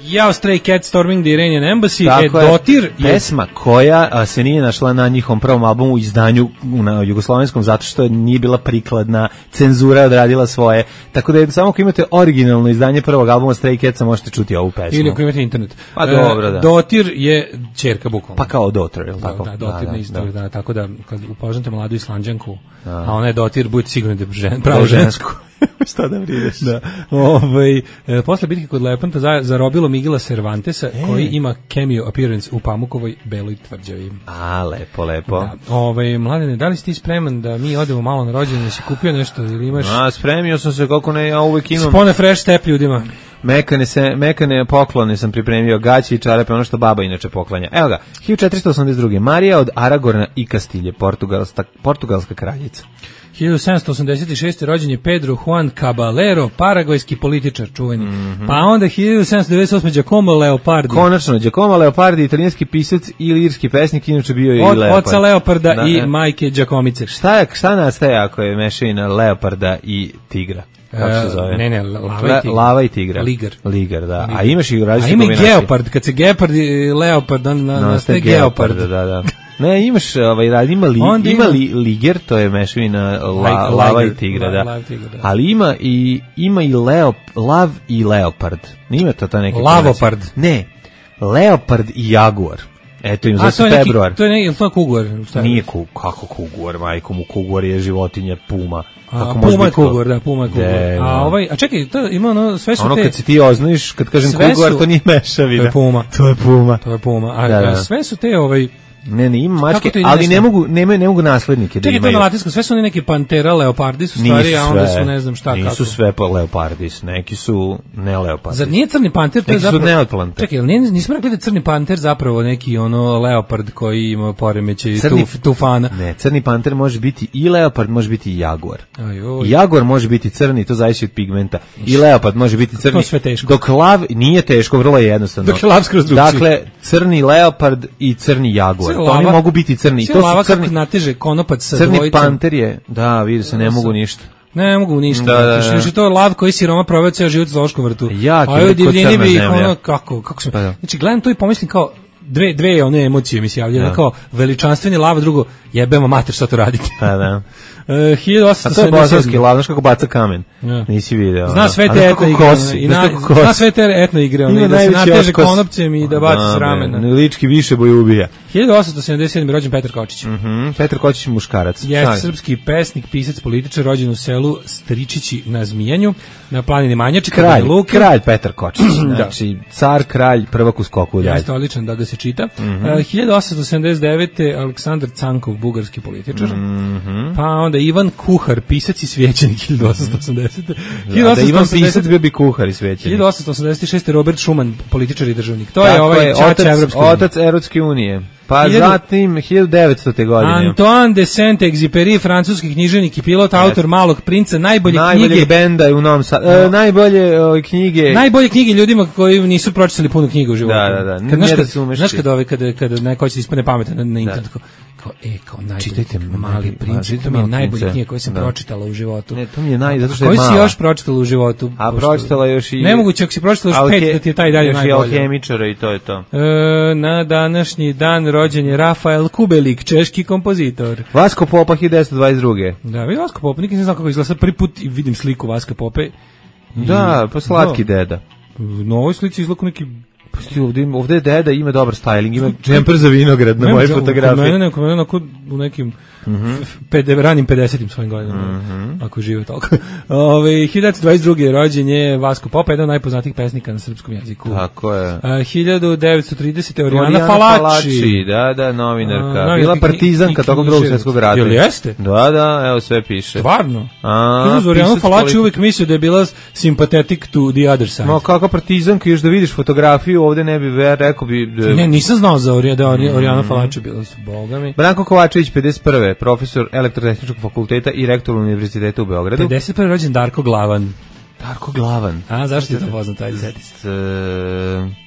Jao, Stray Cat Storming the Iranian Embassy, Tako e, Dotir je pesma koja a, se nije našla na njihovom prvom albumu u izdanju na jugoslovenskom zato što nije bila prikladna, cenzura odradila svoje, tako da je, samo ako imate originalno izdanje prvog albuma Stray Catsa možete čuti ovu pesmu. Ili ako imate internet. Pa dobro, da. E, Dotir je ćerka bukvalno. Pa kao Dotir, je li tako? Da, Dotir da, na isto, da. da, tako da kad upoznate mladu Islanđanku, da. a ona je Dotir, budete sigurni da je žen, pravo žensku. Šta da vrideš? Da. Ovaj e, posle bitke kod Lepanta za, zarobilo Miguela Cervantesa e. koji ima cameo appearance u Pamukovoj Beloj tvrđavi. A, lepo, lepo. Da. Ovaj Mladene, da li si ti spreman da mi odemo malo na rođendan, si kupio nešto ili imaš? A, spremio sam se koliko ne, ja uvek imam. Spone fresh step ljudima. Mekane se mekane poklone sam pripremio, gaći i čarape, ono što baba inače poklanja. Evo ga, hiljadu četiristo osamdeset druge Marija od Aragorna i Kastilje, portugalska portugalska kraljica. hiljadu sedamsto osamdeset šeste rođen je Pedro Juan Caballero, paragvajski političar čuveni. Mm -hmm. Pa onda hiljadu sedamsto devedeset osme Giacomo Leopardi. Konačno, Giacomo Leopardi, italijanski pisac i lirski pesnik, inače bio je od, i Leopard. Oca Leoparda da, i ne. majke Giacomice. Šta je, šta nastaje ako je mešavina Leoparda i tigra? Kako se zove? Ne, ne, lava i tigra. Lava i tigra. Ligar. Ligar, da. Ligar. A imaš i različite kombinacije. A ima i Geopard, kad se Geopard i Leopard, on na, nastaje Geopard. Da, da. Ne, imaš, ovaj, ima, li, ima, ima li liger, to je mešavina la, like, lava liger, i tigra, la, da. tigra, da. Ali ima i, ima i leop, lav i leopard. Nije to ta neka Lavopard. Ne, leopard i jaguar. Eto im za februar. To je neki, to je kuguar. Nije ku, kako kuguar, majko mu, kuguar je životinja puma. A, puma je kuguar, da, puma je kuguar. De, a ovaj, a čekaj, to ima ono, sve su ono te... Ono kad se ti oznajiš, kad kažem kuguar, su, to nije mešavina. To je puma. To je puma. To je puma. A, da, da. a sve su te, ovaj... Ne, ne, ima mačke, ali ne mogu, ne, ne mogu naslednike da imaju. Čekaj, to je na latinskom, sve su oni neki pantera, leopardis u stvari, a onda su ne znam šta nisu kako. Nisu sve pa leopardis, neki su ne leopardis. Zar nije crni panter? To neki je zapravo, su neotlanter. Čekaj, nije, nismo rekli da je crni panter zapravo neki ono leopard koji ima poremeće crni, tuf, tufana. Ne, crni panter može biti i leopard, može biti i jaguar. Ajoj. Jaguar može biti crni, to zavisi od pigmenta. I leopard može biti crni. To sve teško. Dok lav nije teško, vrlo je jednostavno. Dok je lav skroz drugčiji. Dakle, crni leopard i crni jaguar. To oni mogu biti crni. To su crni, kako nateže konopac sa crni dvojicom. Crni panter je, da, vidi se, ne mogu ništa. Ne mogu ništa. Da, da, da. Znači, to je lav koji siroma proveo ceo život u zoološkom vrtu. Jak, a joj divljeni bi ih zemlja. ono, kako, kako sam... Pa da. Znači, gledam to i pomislim kao, dve, dve one emocije mi se javljaju, da. Kao veličanstveni lav, drugo, jebemo mater, šta to radite? Pa da. Uh, hiljadu osamsto sedamdeset sedam. A to je bosanski lav, znaš kako baca kamen. Ja. Nisi video. Zna sve te etno igre. I na, zna sve te etno igre. Ono, da se nateže konopcem i da baci s ramena. Lički više boje ubija. hiljadu osamsto sedamdeset sedam. rođen Petar Kočić. Mm -hmm. Petar Kočić je muškarac. Jeste srpski pesnik, pisac, političar, rođen u selu Stričići na Zmijanju, na planini Manjači. Kralj, kralj Petar Kočić. Znači, car, kralj, prvak u skoku. Jeste odličan da ga se čita. Mm -hmm. uh, hiljadu osamsto sedamdeset devete. Aleksandar Cankov, bugarski političar. Mm -hmm. Pa onda Ivan Kuhar, pisac i svećenik, hiljadu osamsto osamdesete. Da, da Ivan pisac bio bi kuhar i svećenik. hiljadu osamsto osamdeset šeste. Robert Schuman, političar i državnik. To Tako je ovaj čača Evropske unije. Otac Evropske unije. Pa hiljadu, zatim hiljadu devetstote. godine. Antoine de Saint-Exupéry, francuski književnik i pilot, yes. autor Malog princa, najbolje Najbolje knjige. benda je u Novom Sadu. No. E, najbolje o, knjige. Najbolje knjige ljudima koji nisu pročitali puno knjiga u životu. Da, da, da. Kad, znaš, kad, znaš kad, ove, kad, kad neko će ispane pametan na, na internetu, kao, kao, e, kao najbolje, čitajte Mali princ, to mi je najbolje knjige koje sam da. pročitala u životu. Ne, to mi je naj, zato što je koji mala. si još pročitala u životu? A pročitala još i... Nemoguće, ako si pročitala još pet, da ti je taj dalje najbolje. Još i alhemičara i to je to. E, na današnji dan rođen je Rafael Kubelik, češki kompozitor. Vasko Popa, hiljadu devetsto dvadeset druge. Da, vidi Vasko Popa, nikad ne znam kako izgleda. Prvi put vidim sliku Vaska Pope. I, da, pa slatki da. deda. Na ovoj slici izgleda ovdje, ovdje, ovdje je deda, ima dobar styling, ima džemper za vinograd na mojoj fotografiji. Kod mene, kod mene, kod u nekim mm -hmm. pede, ranim pedesetim svojim godinama, mm -hmm. ako žive toliko. Ove, hiljadu devetsto dvadeset druge. rođen je Vasko Popa, jedan od najpoznatijih pesnika na srpskom jeziku. Tako je. A, hiljadu devetsto tridesete. Orijana Falači. Da, da, novinarka. A, Bila partizanka tokog drugog svjetskog rata. Jel jeste? Da, da, evo sve piše. Stvarno? A, Orijana Falači uvijek mislio da je bila sympathetic to the other side. No, kako partizanka, još da vidiš fotografiju, ovdje ne bi ver, rekao bi... Da... Ne, nisam znao za Orijana Falači, bila su, boga mi. Branko Kovačević, pedeset prve. profesor elektrotehničkog fakulteta i rektor univerziteta u Beogradu. pedeset prvi. rođen Darko Glavan. Darko Glavan. A, zašto ti to poznat, ajde, seti se.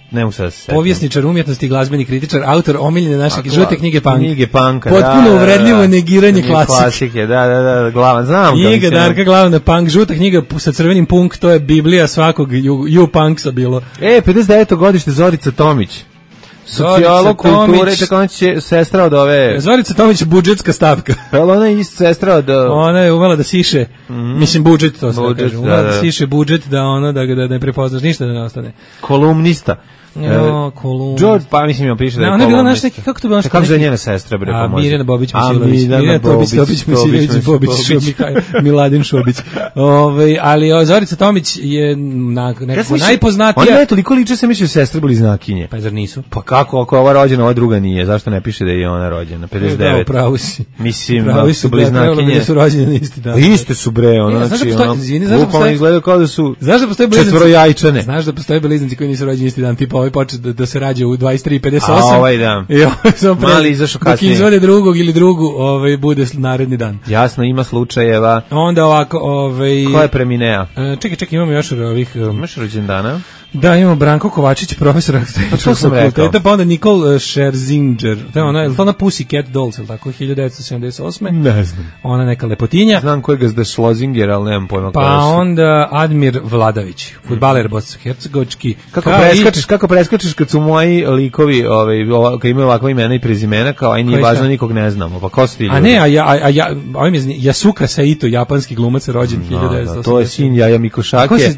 Ne mogu sad se setim. Povjesničar umjetnosti, glazbeni kritičar, autor omiljene naše žute knjige Punk. Knjige Punka, potpuno da, uvredljivo negiranje klasike. Klasike, da, da, da, glavan, znam. Knjiga Darka Glavna Punk, žuta knjiga sa crvenim Punk, to je Biblija svakog U-Punksa bilo. E, pedeset deveto godište Zorica Tomić. Socijalog kulture, tako on će sestra od ove... Zorica Tomić, budžetska stavka. Pa ona je isto sestra od... Ona je umela da siše, mm-hmm. mislim budžet, to se da kaže, umela da, da. da siše budžet, da ono, da, da ne prepoznaš ništa da ne ostane. Kolumnista. No, kolumn. George, pa mislim, on piše da je kolumnista. Ona je bila naš neki, kako to bilo? Kako je njena sestra, bre, pomozi? A, Mirjana Bobić Misilović. Mirjana Bobić, Bobić, Misilović, Bobić, Miladin Šobić. Ove, ali Zorica Tomić je na, nekako ja najpoznatija. Ona je toliko liče se misli sestre bliznakinje. Pa zar nisu? Pa kako, ako je ova rođena, ova druga nije? Zašto ne piše da je ona rođena? pedeset devet. Da, pravo si. Mislim, da su bliznakinje. Da su rođene na isti dan. Iste su, bre, ono, znači, ono, bukvalno izgledaju kao da su četvorojajčane. Znaš da postoje bliznici koji nisu rođeni isti dan, tipa ovaj počet da se rađa u dvadeset tri pedeset osam. A ovaj da. I ovaj sam pre, mali izašao kasnije. Dok izvode drugog ili drugu, ovaj, bude naredni dan. Jasno, ima slučajeva. Onda ovako, ovaj... Ko je preminea? Uh, čekaj, čekaj, imamo još ovih... Um, Imaš rođendana? Da, imamo Branko Kovačić, profesor arhitektoničkog fakulteta, pa onda Nicole Scherzinger. To je ona, je li to ona Pussycat Dolls, ili tako, hiljadu devetsto sedamdeset osme. Ne znam. Ona neka lepotinja. Znam koji ga zda Schlozinger, ali nemam pojma. Pa onda Admir Vladavić, fudbaler bosansko-hercegovački. Kako preskačeš, i... kako preskačeš kad su moji likovi, ovaj, kad imaju ovakva imena i prezimena, kao aj nije važno, nikog ne znamo. Pa ko su ti ljudi? A ne, a ja, a ja, ovim je Yasuka Saito, japanski glumac, rođen hiljadu devetsto osamdeset. To je sin Jaja Mikošake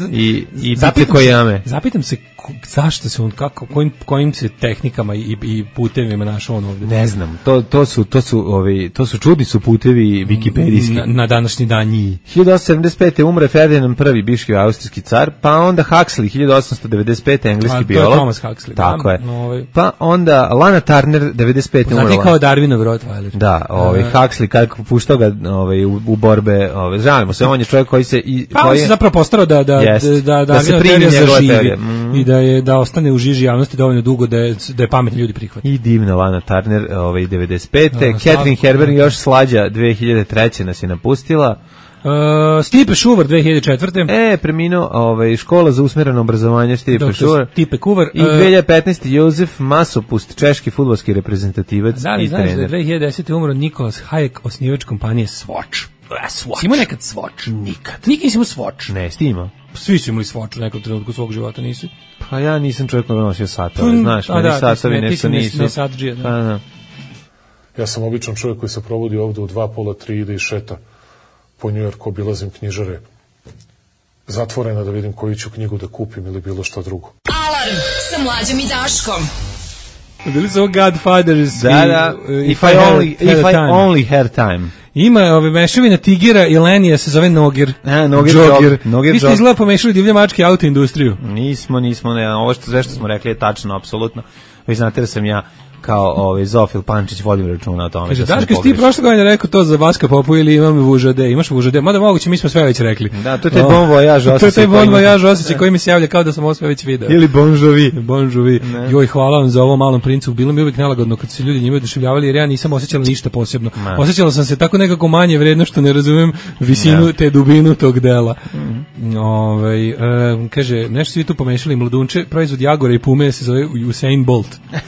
i i Bice Kojame. Zapitam se zašto se on, kako, kojim, kojim se tehnikama i, i putevima našao on ovdje? Ne znam, to, to su, to su, ovi, to su čudni su putevi wikipedijski. Na, na današnji dan njih. hiljadu osamsto sedamdeset pete umre Ferdinand prvi, bivši austrijski car, pa onda Huxley, hiljadu osamsto devedeset pete engleski a, biolog. To je Thomas Huxley. Tako da, je. no, ovaj. Pa onda Lana Turner, devedeset pete umrla. Znate kao Darwinov Rottweiler. Da, ovaj, uh, Huxley, kako puštao ga ovaj, u, u borbe, ovaj, žalimo se, on je čovjek koji se... I, pa koji on se zapravo postarao da, da, yes, da, da, da, da se primi njegove teorije. Mm. I da, je, da ostane u žiži javnosti dovoljno dugo da je, da je pametni ljudi prihvati. I divna Lana Turner, ovaj, devedeset pete. No, Catherine Herber još slađa, dve hiljade treće nas je napustila. Uh, Stipe Šuvar, dve hiljade četvrte. E, preminuo ovaj, škola za usmereno obrazovanje Stipe Šuvar. Stipe Kuvar. I dve hiljade petnaeste. Jozef Masopust, češki fudbalski reprezentativac da, i znaš trener. Da, dve hiljade desete. umro Nikolas Hayek, osnivač kompanije Swatch. Swatch. Ima nekad Swatch? Nikad. Nikad nisi imao Swatch? Ne, sti imao. Svi su imali Swatch u nekom trenutku svog života, nisi? Pa ja nisam čovjek koji nosio satove, znaš, meni da, satovi ne, nešto ne, nisu. Ne sadžije, da. Pa, da. Ja sam običan čovjek koji se provodi ovde u dva pola, tri ide i šeta po Njujorku, obilazim knjižare zatvorena da vidim koju ću knjigu da kupim ili bilo šta drugo. Alarm sa Mlađom i Daškom. Bili su ovo Godfathers da, i, da. i If, I, only, if I only had time. Ima ove mešavina Tigira i Lenija se zove Nogir. A, Nogir Jogger. Nogir Vi ste izgleda pomešali divlje mačke auto industriju. Nismo, nismo, ne, ovo što, sve što smo rekli je tačno, apsolutno. Vi znate da sam ja kao ovaj Zofil Pančić vodim računa o tome. Kaže, da Daško, ti prošle godine rekao to za Vaska Popu ili imam Vužade, imaš Vužade, mada moguće, mi smo sve već rekli. Da, to je taj Bon Voyage osjećaj. To je taj Bon Voyage osjećaj koji mi se javlja kao da sam ovo sve već video. Ili Bon Jovi. Bon Jovi. Joj, hvala vam za ovo Malom princu, bilo mi uvijek nelagodno kad se ljudi njime oduševljavali jer ja nisam osjećala ništa posebno. Ne. Osjećala sam se tako nekako manje vredno što ne razumem visinu ne. te dubinu tog dela. Mm. Ove, e, kaže, nešto svi tu pomešali mladunče, proizvod Jagora i Pume se zove Usain Bolt.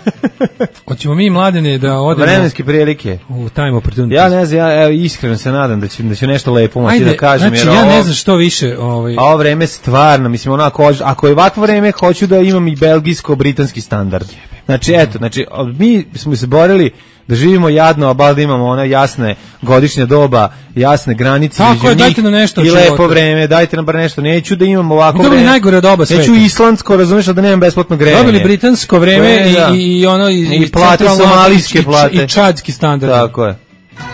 Hoćemo mi mladene da odemo vremenske prilike u time opportunity. Ja ne znam, ja evo, iskreno se nadam da će da će nešto lepo moći da kažem. Znači jer ja ovo, ne znam što više, ovaj. A ovo vreme stvarno, mislim onako ako je ovakvo vreme hoću da imam i belgijsko-britanski standard. Znači eto, znači mi smo se borili da živimo jadno, a bar da imamo ona jasne godišnja doba, jasne granice između njih i lepo vreme, dajte nam bar nešto. Neću da imamo ovako vreme. Dobili najgore doba sveta. Neću islandsko, razumeš, da nemam besplatno grejanje. Dobili britansko vreme i, i, i ono i, i plate somalijske plate i čadski standard. Tako je.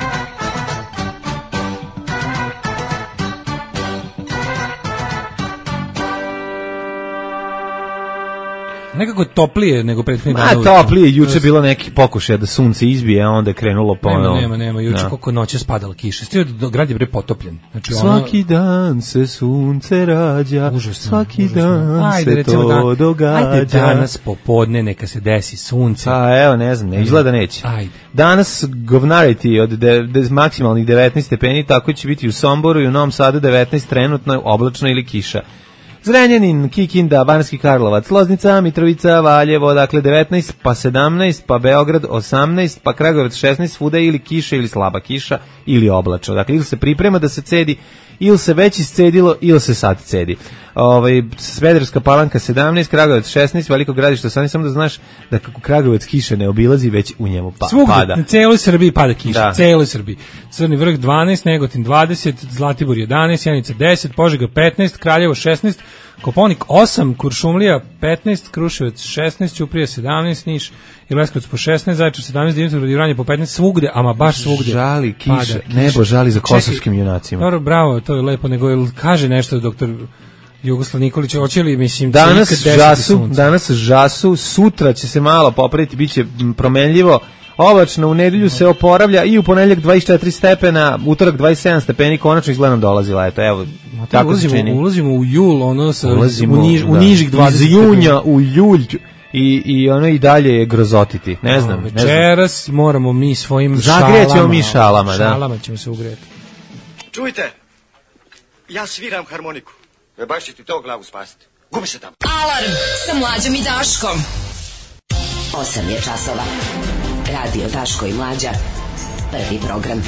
Nekako toplije nego prethodnih dana. Ma toplije, juče bilo neki pokušaj da sunce izbije, a onda je krenulo ponovo. Nema, nema, nema, juče koliko noće spadala kiša. Stio do grad je bre potopljen. Znači svaki ono... dan se sunce rađa. Užasno, svaki užasno. Dan ajde, se recimo, to dan, događa. Ajde danas popodne neka se desi sunce. A evo, ne znam, ne izgleda neće. Ajde. Danas govnariti od de, de, maksimalnih devetnaest stepeni, tako će biti u Somboru i u Novom Sadu devetnaest trenutno, oblačno ili kiša. Zrenjanin, Kikinda, Banatski Karlovac, Loznica, Mitrovica, Valjevo, dakle devetnaest, pa sedamnaest, pa Beograd osamnaest, pa Kragujevac šesnaest, svuda ili kiša ili slaba kiša ili oblačno. Dakle, ili se priprema da se cedi, ili se već iscedilo, ili se sad cedi. Ovaj Smederevska Palanka sedamnaest, Kragujevac šesnaest, Veliko Gradište osamnaest, samo da znaš da kako Kragujevac kiše ne obilazi, već u njemu pa, Svugde, pada. Na celoj Srbiji pada kiša, da. celoj Srbiji. Crni vrh dvanaest, Negotin dvadeset, Zlatibor jedanaest, Sjenica deset, Požega petnaest, Kraljevo šesnaest, Kopaonik osam, Kuršumlija petnaest, Kruševac šesnaest, Ćuprija sedamnaest, Niš i Leskovac po šesnaest, Zaječar sedamnaest, Dimitrovgrad i Vranje po petnaest, svugde, ama baš svugde. Žali kiša, pada kiša. Nebo žali za kosovskim junacima. Dobro, bravo, to je lepo, nego kaže nešto doktor Jugoslav Nikolić, hoće li, mislim, danas žasu, danas žasu, sutra će se malo popraviti, biće promenljivo, oblačno, u nedelju se oporavlja i u ponedeljak dvadeset četiri stepena, utorak dvadeset sedam stepeni, konačno izgledam dolazila, eto, evo, tako ulazimo, se čini. Ulazimo u jul, ono, sa, ulazimo, u, niž, da, u nižih dvadeset iz junja u julj, i, i ono i dalje je grozotiti, ne znam. No, večeras ne znam. Moramo mi svojim Zagrijet šalama. ćemo mi šalama, da. Šalama ćemo se ugrijeti. Čujte, ja sviram harmoniku. E baš će ti to glavu spasiti. Gubi se tamo. Alarm sa Mlađom i Daškom. osam je časova. Radio Daško i Mlađa. Prvi program.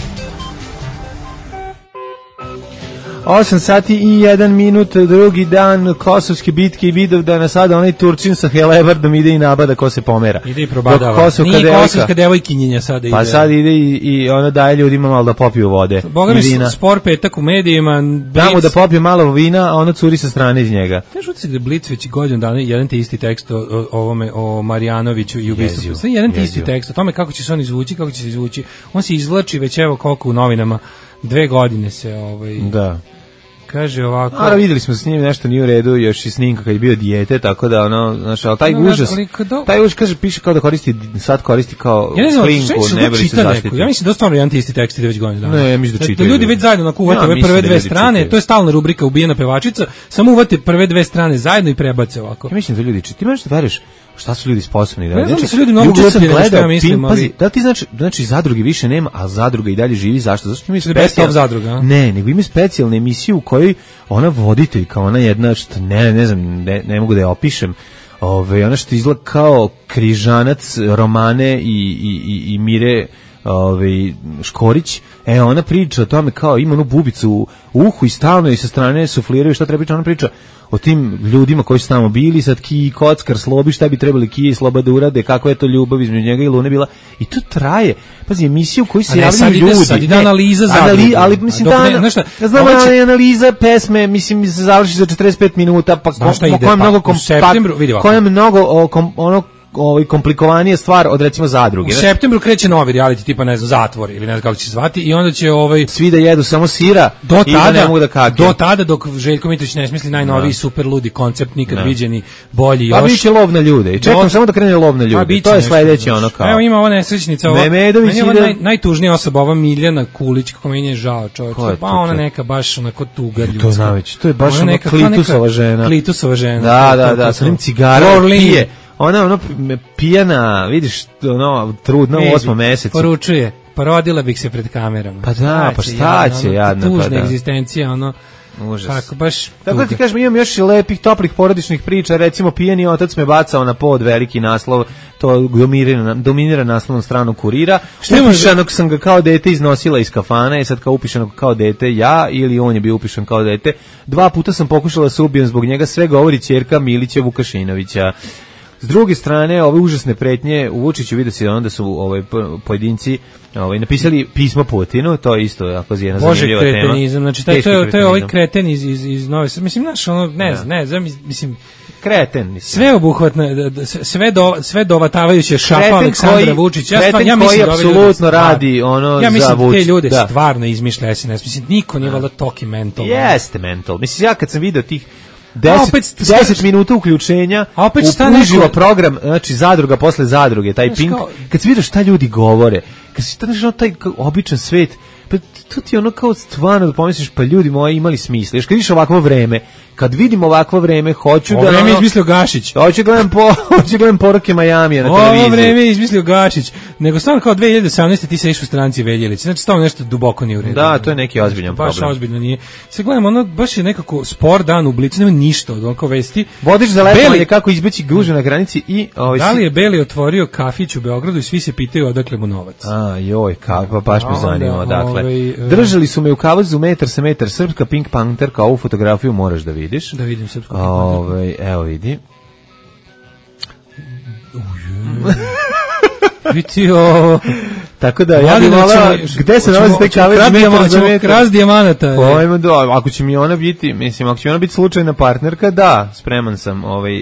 osam sati i jedan minut, drugi dan kosovske bitke i Vidovdana, sada onaj Turčin sa helebardom ide i nabada ko se pomera. Ide i probadava. Kosovka Nije devojka, kosovska devojkinjenja sada ide. Pa sad ide i, i ona daje ljudima malo da popiju vode. Boga mi spor petak u medijima. Tamo da popije malo vina, a ono curi sa strane iz njega. Kažu utisak da Blic već godinu dana jedan te isti tekst o, o ovome, o Marjanoviću i ubistvu. Sve jedan te isti tekst o tome kako će se on izvući, kako će se izvući. On se izvlači već evo koliko u novinama. Dve godine se ovaj... Da. Kaže ovako. A videli smo s njim nešto nije u redu, još i snimka kad je bio dijete, tako da ono, znači, al taj no, užas. Do... Taj užas kaže piše kao da koristi, sad koristi kao ja ne znam, slinku, ne bi se zaštitio. Ja mislim da stvarno jedan isti tekst ide već godinu dana. Ne, ja mislim da čitaju. Da ljudi već zajedno nakuvate ja, ove prve dve strane, čitaju. To je stalna rubrika Ubijena pevačica, samo uvate prve dve strane zajedno i prebace ovako. Ja mislim da ljudi čitaju. Ti možeš da veriš šta su ljudi sposobni da. Ja znam da su ljudi mnogo čitali nego što ja mislim, pazi, da ti znači, znači zadruge više nema, a zadruga i dalje živi, zašto? Zato što mi specijalne zadruga. Ne, nego ima specijalnu emisiju u kojoj ona voditelj kao ona jedna što ne, ne znam, ne, ne mogu da je opišem. Ove, ona što izgleda kao križanac Romane i, i, i, i Mire ove, Škorić, e, ona priča o tome kao ima onu bubicu u uhu i stalno i sa strane sufliraju šta treba priča, ona priča o tim ljudima koji su tamo bili, sad Ki, Kockar, Slobi, šta bi trebali Ki i Sloba da urade, kakva je to ljubav između njega i Lune bila, i to traje. Pazi, emisiju u kojoj se javljaju ljudi. Ide, sad ide analiza zadruge. Anali, ali mislim da, ne, znaš šta, ja znam da će... analiza pesme, mislim, se završi za četrdeset pet minuta, pa koja je mnogo kompakt, koja je mnogo ono ovaj komplikovanija stvar od recimo zadruge. U septembru kreće novi reality tipa ne znam zatvor ili ne znam kako će se zvati i onda će ovaj svi da jedu samo sira do i tada, da ne mogu da kakaju. Do tada dok Željko Mitrović ne smisli najnoviji no. super ludi koncept nikad no. viđeni bolji još. Pa biće lov na ljude. I čekam do... samo da krene lov na ljude. To je sledeće ono kao. Evo ima ova nesrećnica ova. Memedović ide... naj, najtužnija osoba ova Miljana Kulić kako meni je žao čovjek. Pa ona neka baš onako tuga ljudska. To znam već. To je baš ona klitusova žena. Klitusova žena. Da, da, da, sa njim cigara pije. Ona ono pijana, vidiš, ono trudna u osmom mesecu. Poručuje, porodila bih se pred kamerama. Pa da, pa šta će jadno, tužna pa da. egzistencija, ono. Užas. Tako baš. Tako da ti kažem, imam još i lepih, toplih porodičnih priča, recimo pijeni otac me bacao na pod, veliki naslov, to dominira, dominira naslovnom stranu Kurira. Upišanog sam ga kao dete iznosila iz kafana i sad kao upišanog kao dete ja ili on je bio upišan kao dete. Dva puta sam pokušala da se ubijem zbog njega, sve govori ćerka Milića Vukašinovića. S druge strane, ove užasne pretnje u Vučiću vidi se onda su ovaj pojedinci ovaj napisali pismo Putinu, to je isto jako jedna zanimljiva tema. Bože, kretenizam, znači taj, to je to je ovaj kreten iz iz iz Nove, mislim znaš, ono ne znam, ne znam, mislim kreten, mislim. Sve obuhvatno, sve do sve dovatavajuće šapa Aleksandra Vučića. Ja stvarno ja mislim da apsolutno radi ono ja za Vučića. Te ljude da. Stvarno izmišlja es en es. Mislim niko nije valjda toki mental. Jeste mental. Mislim ja kad sam video tih deset minuta uključenja a opet uživo neko... program, znači zadruga posle zadruge, taj Pink, kao... kad se vidiš šta ljudi govore, kad se znaš taj običan svet, pa to ti ono kao stvarno da pomisliš, pa ljudi moji imali smisla. Još kad vidiš ovakvo vreme, kad vidim ovakvo vreme, hoću ovo da... Ovo vreme je izmislio Gašić. Hoću gledam, po, hoću gledam poruke Majamija na televiziji. Ovo vreme je izmislio Gašić. Nego stvarno kao dve hiljade osamnaeste ti se iš u stranci Veljelici. Znači stvarno nešto duboko nije u redu. Da, to je neki ozbiljan baš problem. Baš ozbiljno nije. Sve gledam, ono, baš je nekako spor dan u Blicu, nema ništa od onako vesti. Vodič za letovanje kako izbeći gužve na granici i... Ovaj, da li je Beli otvorio kafić u Beogradu i svi se pitaju odakle mu novac? A, joj, kako, baš me zanima odakle. Ovaj, Držali su me u kavazu metar sa metar, srpska Pink Pantherka, ovu fotografiju moraš da vidiš. Da vidim srpsku Pink Ovaj, evo vidi. Vidi ovo... Tako da, ja bih volao, gde se nalazi taj kavez metar za metar? Kras dijamanata. Pojma, da, ako će mi ona biti, mislim, ako će mi ona biti slučajna partnerka, da, spreman sam. Ovaj,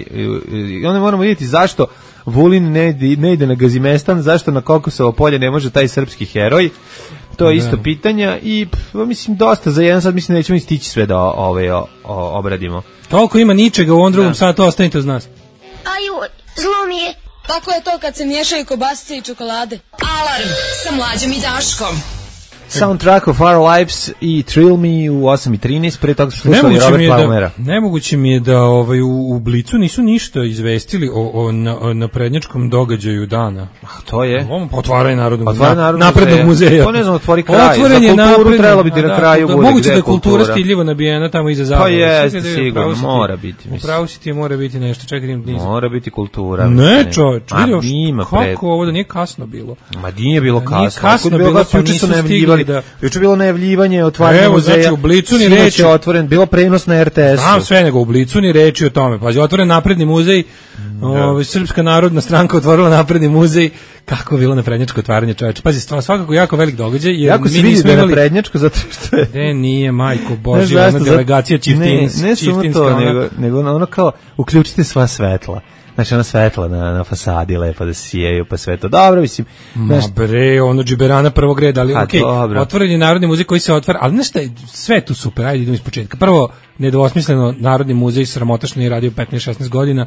i onda moramo vidjeti zašto Vulin ne ide, ne ide na Gazimestan, zašto na Kokosovo polje ne može taj srpski heroj. To je isto pitanja i, pff, mislim, dosta za jedan sad, mislim, nećemo stići sve da ovaj, o, o, obradimo. Toliko ima ničega u ovom drugom satu, ostanite uz nas. Aju, zlo mi je. Tako je to kad se miješaju kobasice i čokolade. Alarm sa Mlađom i Daškom. Soundtrack of Our Lives i Thrill Me u osam i trinaest, pre toga smo slušali Robert Palmera. Nemoguće mi je da ovaj, u, u Blicu nisu ništa izvestili o, o, na, o naprednjačkom događaju dana. Ah, to je? Otvaranje Narodnog, otvaranje na, Narodnog naprednog muzeja. muzeja. To ne znam, otvori kraj. Otvoren za kulturu napredno, trebalo biti da, na kraju. Da, bude, moguće da je kultura, kultura stiljivo nabijena tamo iza zabave. Pa jeste, sigurno, mora biti. Upravo si ti mora biti nešto, čekaj da im mora biti kultura. Ne, čovječ, vidio kako ovo da nije kasno bilo. Ma nije bilo kasno. Nije kasno bilo, pa nisu stigli da... Juče bilo najavljivanje otvaranja muzeja. Evo, znači, u Blicu ni reči. Otvoren, bilo prenos na R T S-u. Znam sve, nego u Blicu ni reči o tome. Pazi, otvoren napredni muzej, mm, o, Srpska narodna stranka otvorila napredni muzej. Kako je bilo naprednjačko otvaranje, čoveče. Pazi, svakako jako velik događaj. Jer jako se vidi da je naprednjačko, zato što je... Ne, nije, majko Božja, ona delegacija Čiftinska. Ne, ne samo to, nego, nego ono kao, uključite sva svetla. Znači ona svetla na, na fasadi lepo da sijeju, pa sve to dobro, mislim. Ma bre, ono džiberana prvog reda, ali okej, okay, otvoren je Narodni muzej koji se otvara, ali nešto je, sve je tu super, ajde idemo iz početka. Prvo, nedvosmisleno, Narodni muzej sramotašno nije radio petnaest šesnaest godina,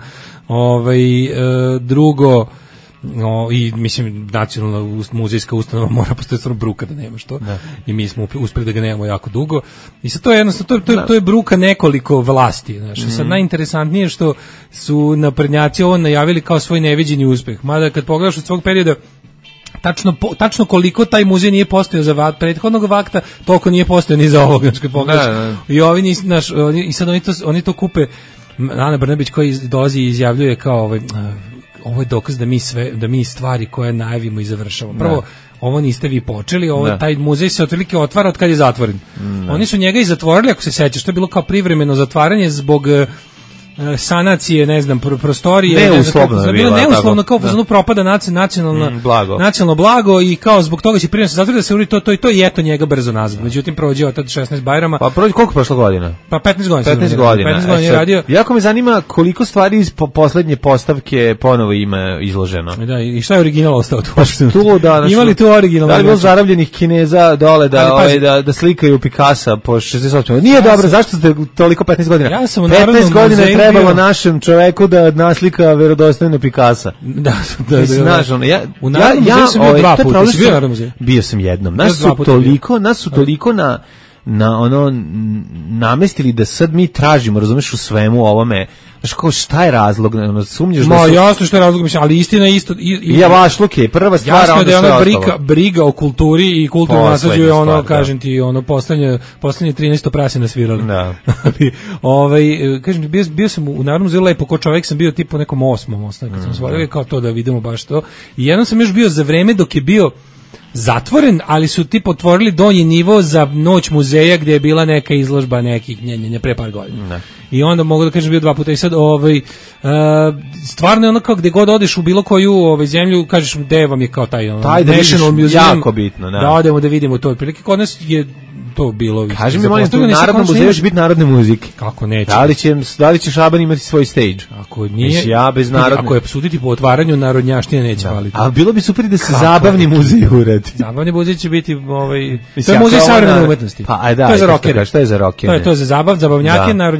ovaj, e, drugo, no, i mislim nacionalna muzejska ustanova mora postoji stvarno bruka da nema što da. I mi smo uspeli da ga nemamo jako dugo i sad to je jednostavno to, to, to je bruka nekoliko vlasti, znaš. Mm-hmm. Sad najinteresantnije što su naprednjaci ovo najavili kao svoj neviđeni uspeh, mada kad pogledaš od svog perioda tačno, tačno koliko taj muzej nije postojao za vat, prethodnog vakta, toliko nije postojao ni za ovog, znaš, kad pogledaš. Da, da. I ovi nis, naš, oni, i sad oni to, oni to kupe. Ana Brnabić koji dolazi i izjavljuje kao ovaj, ovo je dokaz da mi sve da mi stvari koje najavimo i završavamo. Prvo, da. Ovo niste vi počeli, ovo da. Taj muzej se otprilike otvara od kad je zatvoren. Da. Oni su njega i zatvorili, ako se sećaš, to je bilo kao privremeno zatvaranje zbog sanacije, ne znam, prostorije, neuslovno ne bilo neuslovno kao da. Propada nacionalno mm, blago. nacionalno blago i kao zbog toga će privremeno se zatvoriti da se uri to to i to i eto njega brzo nazad. Međutim prođe od šesnaest Bajrama. Pa prođe koliko prošlo godina? Pa petnaest godina. petnaest godina. petnaest godina je radio. Jako me zanima koliko stvari iz po, poslednje postavke ponovo ima izloženo. Da, i šta je original ostao tu? Pa tu da naš, imali tu original. Da li bilo zaravljenih Kineza dole da ovaj da da slikaju Pikasa po šezdeset osam. Nije ja dobro, sam, zašto ste toliko petnaest godina? Ja sam u petnaest godina trebalo bio... našem čoveku da naslika verodostojno Pikasa. Da, da, da. Znaš, ono, ja, u Narodnom muzeju sam bio dva puta. Bio, Narodnom muzeju? Bio sam jednom. Nas su toliko, nas su toliko na, na ono, namestili da sad mi tražimo, razumeš, u svemu ovome. Znaš, kao šta je razlog? Ono, sumnješ Ma, da su... jasno što je razlog, mislim, ali istina je isto... I, i javašluk je prva stvar, jasno onda da je sve ona briga, briga, briga o kulturi i kulturnom nasleđu je ono, stvar, kažem ti, ono, poslednje, poslednje trinaesto prase nasvirali. Da. Ali, ovaj, kažem ti, bio, bio sam u Narodnom muzeju lepo, ko čovjek sam bio tipu nekom osmom, osam, kad sam mm, svalio, kao to da vidimo baš to. I jednom sam još bio za vreme dok je bio zatvoren, ali su tip otvorili donji nivo za noć muzeja gdje je bila neka izložba nekih njenjenja pre par godina. Ne. I onda mogu da kažem bio dva puta i sad ovaj, uh, stvarno je ono kao gdje god odeš u bilo koju ovaj, zemlju, kažeš gde vam je kao taj, ono, taj da National Museum, jako bitno, da. Da odemo da vidimo to. Prilike kod nas je to bilo. Kaži mi, molim, u Narodnom muzeju će biti narodne muzike. Kako neće? Da li će, da li će Šaban imati svoj stage? Ako nije, Miš, ja bez narodne... Ako je suditi po otvaranju, narodnjaštine neće valiti. A bilo bi super da se kako zabavni muzej uradi. Zabavni muzej će biti, ovaj, to je muzej savremene umetnosti. Pa, aj da, to je za rokere. Šta je za rokere? To je to je za zabav, zabavnjake, da. Narodnjaci ovde.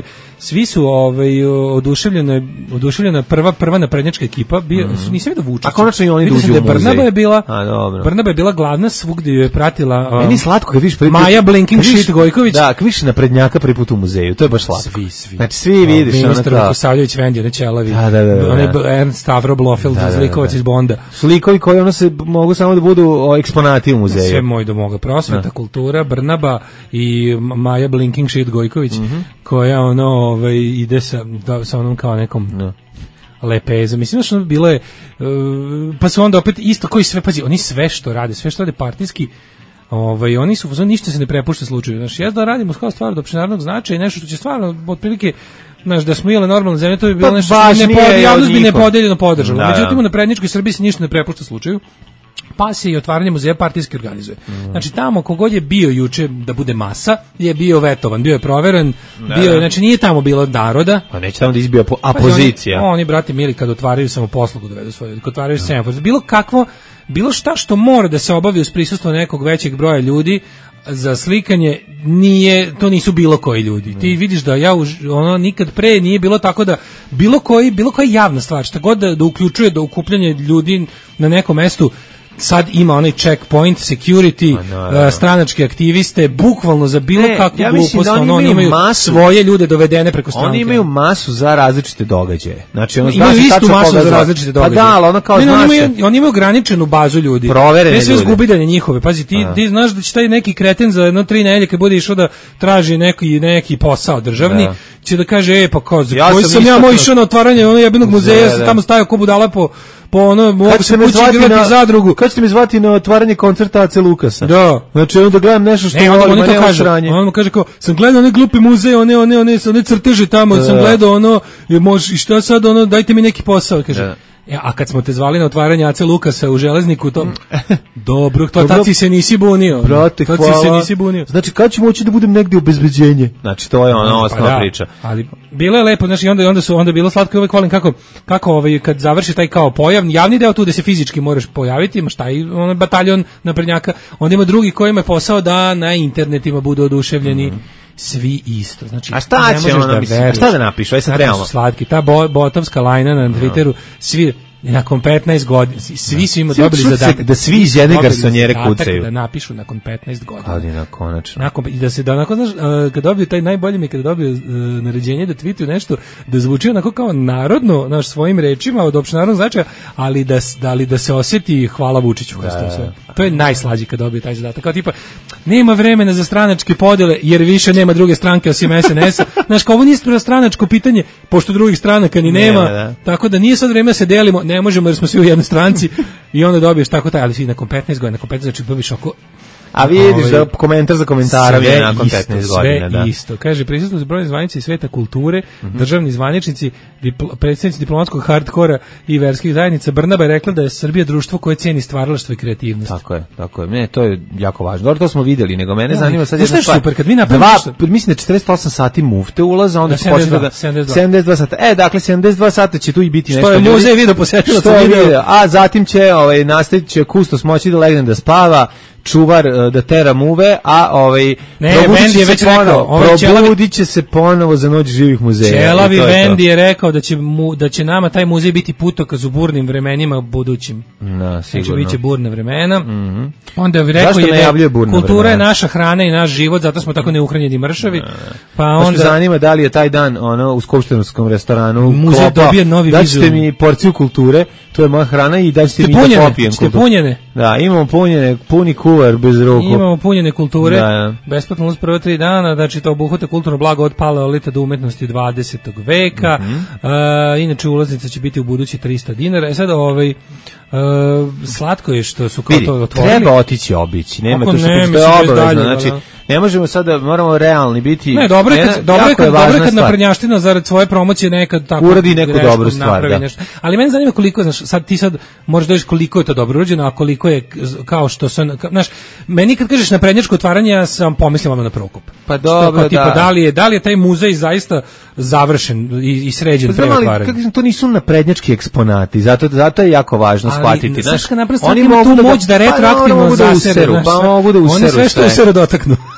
svi su ovaj oduševljena oduševljena prva prva naprednjačka ekipa, bio mm. nisam vidio Vučića. A konačno i oni dođu u muzej. Brnaba je bila, a dobro. Brnaba je bila glavna, svugdje je pratila. Um, Meni slatko kad vidiš Maja Blinking Shit Gojković. Da, kad vidiš naprednjaka prvi put u muzeju, to je baš slatko. Svi, svi. Znači svi vidiš ona ministar Kosavljević Vendi, ne Ćelavi. Da, da, da, da. Onaj Ernst Stavro Blofeld, zlikovac iz Bonda. Slikovi koji ono se mogu samo da budu o, eksponati u muzeju. Sve moj domoga prosveta, da. Kultura, Brnaba i Maja Blinking Shit Gojković, mm-hmm. koja ono ovaj ide sa da, sa onom kao nekom no. lepezom. Mislim da što bilo je uh, pa su onda opet isto koji sve, pazi, oni sve što rade, sve što rade partijski, ovaj, oni su, ništa se ne prepušta slučaju. Znači, ja da radimo kao stvar od opštenarodnog značaja i nešto što će stvarno, otprilike, znaš, da smo jele normalne zemlje, to bi bilo pa, nešto što ne pod, javnost bi nepodeljeno podržalo. Da, međutim, u naprednjačkoj Srbiji se ništa ne prepušta slučaju. Pa se i otvaranje muzeja partijski organizuje. Mm. Znači tamo kogod je bio juče da bude masa, je bio vetovan, bio je proveren, ne. bio je, znači nije tamo bilo naroda. Pa neće tamo da izbio opozicija. Pa oni, oni, brate mili, kad otvaraju samoposlugu dovedu svoje, kad otvaraju semafor, bilo kakvo, bilo šta što mora da se obavi uz prisustvo nekog većeg broja ljudi, za slikanje nije, to nisu bilo koji ljudi. Mm. Ti vidiš da ja ono nikad pre nije bilo tako da bilo koji, bilo koja javna stvar, šta god da, da uključuje da okupljanje ljudi na nekom mestu, sad ima onaj checkpoint, security, no, no. Uh, stranačke aktiviste, bukvalno za bilo ne, kakvu ja glupost, da oni, oni imaju masu, svoje ljude dovedene preko stranke. Oni imaju masu za različite događaje. Znači, ono imaju istu masu za različite događaje. Pa da, ali ono kao ne, zna oni, se. imaju, oni imaju ograničenu bazu ljudi. Proverene sve zgubidane njihove. Pazi, ti, ti znaš da će taj neki kreten za jedno tri nedelje kad bude išao da traži neki, neki posao državni, da. će da kaže, e, pa ko, ja koji sam, sam ja moj išao na otvaranje ono jebenog muzeja, da, da. tamo stajao ko budala po po ono mogu se zvati na zadrugu. Kad ćete me zvati na otvaranje koncerta A C Lukasa? Da. Znači onda gledam nešto što ne, on, on, to kaže. On mu kaže kao sam gledao one glupi muzej, one one one one crteže tamo, da. sam gledao ono je može i šta sad ono dajte mi neki posao, kaže. Da. Ja, a kad smo te zvali na otvaranje A C Lukasa u Železniku, to dobro, to taci se nisi bunio. Brate, taci hvala. se nisi bunio. Znači, kad ću moći da budem negdje obezbeđenje? Znači, to je ona osnovna pa priča. Ali bilo je lepo, znači, onda, onda, su, onda bilo slatko i uvek volim kako, kako ovaj, kad završi taj kao pojav, javni deo tu da se fizički moraš pojaviti, imaš taj onaj bataljon naprednjaka, onda ima drugi koji ima posao da na internetima budu oduševljeni. Mm. Svi isto. Znači, a šta će ono, da mislim, a šta da napišu? Aj sad realno. Slatki, ta bo, botovska lajna na Twitteru, svi nakon petnaest godina, svi su im dobili zadatak. Da svi iz jedne garsonjere kucaju. Da napišu nakon petnaest godina. Ali na konačno. Nakon, I da se, da onako, znaš, kad dobiju taj najbolji mi, kad dobiju uh, naređenje da tweetuju nešto, da zvuči onako kao narodno, naš svojim rečima, od opštenarodnog značaja, ali da, da, li da se osjeti hvala Vučiću. Da, sve. To je najslađi kad dobiju taj zadatak. Kao tipa, nema vremena za stranačke podjele, jer više nema druge stranke osim S N S-a. Znaš, kao ovo nije stranačko pitanje, pošto drugih stranaka ni nema, nema da. Tako da nije sad vreme da se delimo, ne možemo jer smo svi u jednoj stranci i onda dobiješ tako taj, ali svi nakon petnaest godina, nakon petnaest, znači dobiš oko... A vidiš da komentar za komentarom je nakon petnaest godina. Sve da. isto. Kaže, prisutnost brojni zvaničnici sveta kulture, mm-hmm. državni zvaničnici, dipl- predstavnici diplomatskog hardkora i verskih zajednica. Brnaba je rekla da je Srbija društvo koje cijeni stvaralaštvo i kreativnost. Tako je, tako je. Ne, to je jako važno. Dobro, to smo videli, nego mene ja, zanima sad jedna stvar. Super, kad mi napravimo Dva, mislim da četrdeset osam sati mufte ulaza, onda će početi da... sedamdeset dva sata. E, dakle, sedamdeset dva sata će tu i biti nešto. Što je muzej video posjetilo. Što je video. A zatim će, ovaj, nastavit će kustos moći da legne da spava, čuvar da tera muve, a ovaj Vendi je već rekao, probudit će se ponovo za noć živih muzeja. Čelavi Vendi je rekao da će mu, da će nama taj muzej biti putokaz u burnim vremenima budućim. Na, sigurno. Znači biće burne vremena. Mm-hmm. Onda je rekao je kultura vremena? Je naša hrana i naš život, zato smo tako neuhranjeni i mršavi. Pa onda zanima da li je taj dan ono u skupštinskom restoranu muzej dobije novi vizual. Daćete mi porciju kulture, to je moja hrana i daćete mi da popijem kulturu. Punjene. Da, imamo punjene, puni kuvar bez ruku. Imamo punjene kulture, da, ja. Besplatno uz prve tri dana, znači to obuhvata kulturno blago od paleolita do umetnosti dvadesetog veka. Mm-hmm. Uh, inače ulaznica će biti u budući trista dinara. E sad ovaj Uh, slatko je što su kao Vidi, to otvorili. Treba otići obići, nema to što je obavezno, znači ne možemo sada, moramo realni biti. Ne, dobro je kad, dobro je kad, dobro je kad naprednjaština zarad svoje promocije nekad tako uradi neku dobru stvar, da. Nešto. Ali mene zanima koliko, znaš, sad ti sad možeš doći koliko je to dobro urađeno, a koliko je kao što su, znaš, meni kad kažeš naprednjačko otvaranje, ja sam pomislio vam na Prokop. Pa dobro, što, tipa, da. Da li je, da li je taj muzej zaista završen i, i sređen pre otvaranja? Ali to nisu naprednjački eksponati, zato, zato je jako važno shvatiti. Znaš, oni mogu tu moć da retroaktivno zaseru, pa mogu da useru. Oni sve što useru dotaknu.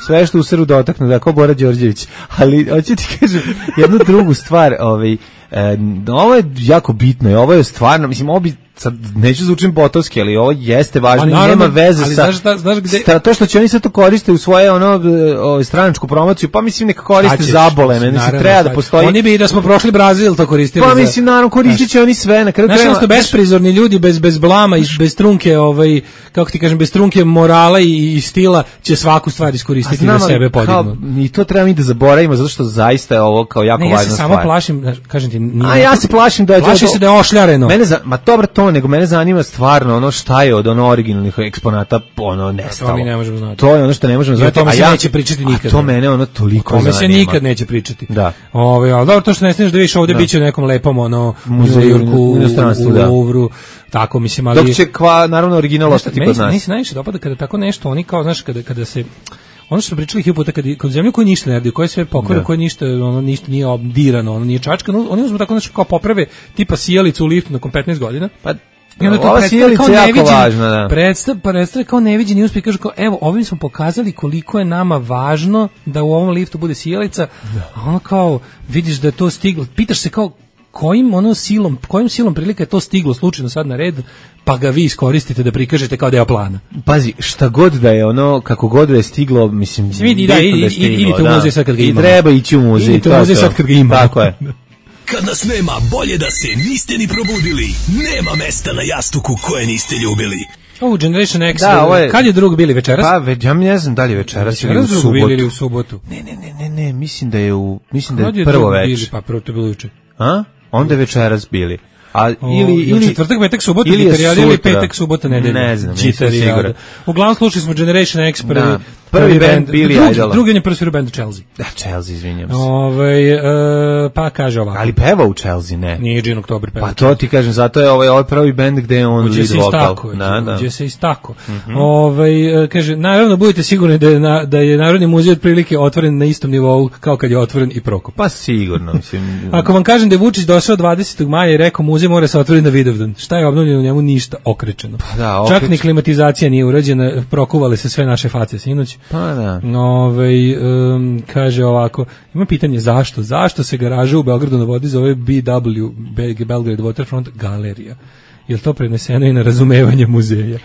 sve što u srcu dotaknu, da, kao Bora Đorđević. Ali, hoću ti kažem, jednu drugu stvar, ovaj, e, ovo je jako bitno i ovo je stvarno, mislim, ovo bi sad neću zvučim botovski, ali ovo jeste važno i nema veze sa znaš, da, znaš gde... sta, to što će oni sve to koriste u svoje ono o, stranačku promociju, pa mislim neka koriste zabole, meni se treba da postoji. Oni bi da smo prošli Brazil to koristili. Pa mislim naravno koristit će oni sve na kraju krajeva. Znaš, besprizorni ljudi bez bez blama i bez trunke, ovaj kako ti kažem, bez trunke morala i, i stila će svaku stvar iskoristiti da sebe podignu. I to treba mi da zaboravimo zato što zaista je ovo kao jako ne, važna ja se stvar. Samo plašim, kažem ti, a ja se plašim da je plaši se da je ošljareno. Mene za, ma dobro to, nego mene zanima stvarno ono šta je od ono originalnih eksponata ono nestalo. To mi ne možemo znati. To je ono što ne možemo znati. A to se ja, neće pričati nikad. A to mene ono toliko zanima. zanima. Se nikad neće pričati. Da. Ove, ali dobro, to što ne sniješ da vidiš ovdje da. Biće u nekom lepom ono muzeju u inostranstvu, da. Louvru, tako mislim, ali dok će kva naravno original ostati kod nas. Meni se najviše dopada kada tako nešto, oni kao znaš kada kada se ono što smo pričali hiljadu puta, kad kod zemlju koja ništa ne radi, koja je sve pokvara, koja ništa, ono ništa nije obdirano, ono nije čačkano, oni uzmu tako nešto kao poprave tipa sijalicu u liftu nakon petnaest godina. Pa i onda ova sjelica je jako važna, da. Predstav, predstav kao neviđeni uspjeh, kažu kao, evo, ovim smo pokazali koliko je nama važno da u ovom liftu bude sjelica, da. A ono kao, vidiš da je to stiglo, pitaš se kao, kojim ono silom, kojim silom prilika je to stiglo slučajno sad na red, pa ga vi iskoristite da prikažete kao deo plana. Pazi, šta god da je ono, kako god da je stiglo, mislim, mislim vidi, da, i, da je stiglo, idite u muzej sad kad ga ima. I treba ići u muzej. Idite u muzej sad kad ga ima. Tako je. Kad nas nema, bolje da se niste ni probudili. Nema mesta na jastuku koje niste ljubili. Ovo Generation X, da, ovo je, kad je drug bili večeras? Pa, već, ja ne znam da li je večeras, večeras ili u subotu. Bili ili u subotu. Ne, ne, ne, ne, ne, mislim da je u, mislim da je, je prvo večer. Pa prvo to bilo juče. A? Onda je večeras bili. A ili o, ili četvrtak, petak, subota, ili, ili petak, subota, nedelja. Ne znam, nisam siguran. Uglavnom slušali smo Generation X, prvi, da, prvi, prvi band Billy Idol. Drugi je prvi band Chelsea. Da, Chelsea, izvinjam se. Ove, uh, pa kaže ovako. Ali peva u Chelsea, ne. Nije Gene Oktober peva. Pa to ti kažem, zato je ovaj, ovaj prvi band gde je on lead vokal. Da, da. Uđe se istako. Mm-hmm. Ove, kaže, naravno, budete sigurni da je, na, da je Narodni muzej otprilike otvoren na istom nivou kao kad je otvoren i Prokop. Pa sigurno, mislim. Ako vam kažem da je Vučić došao dvadesetog maja i rekao muzej mora se otvoriti na Vidovdan. Šta je obnovljeno u njemu? Ništa, okrečeno. Pa da, okreč... Čak ni klimatizacija nije urađena, prokuvale se sve naše face sinoć. Pa da. Ove, um, kaže ovako, ima pitanje zašto? Zašto se garaža u Beogradu na vodi zove B W, Belgrade Waterfront galerija? Je li to preneseno i na razumevanje muzeja?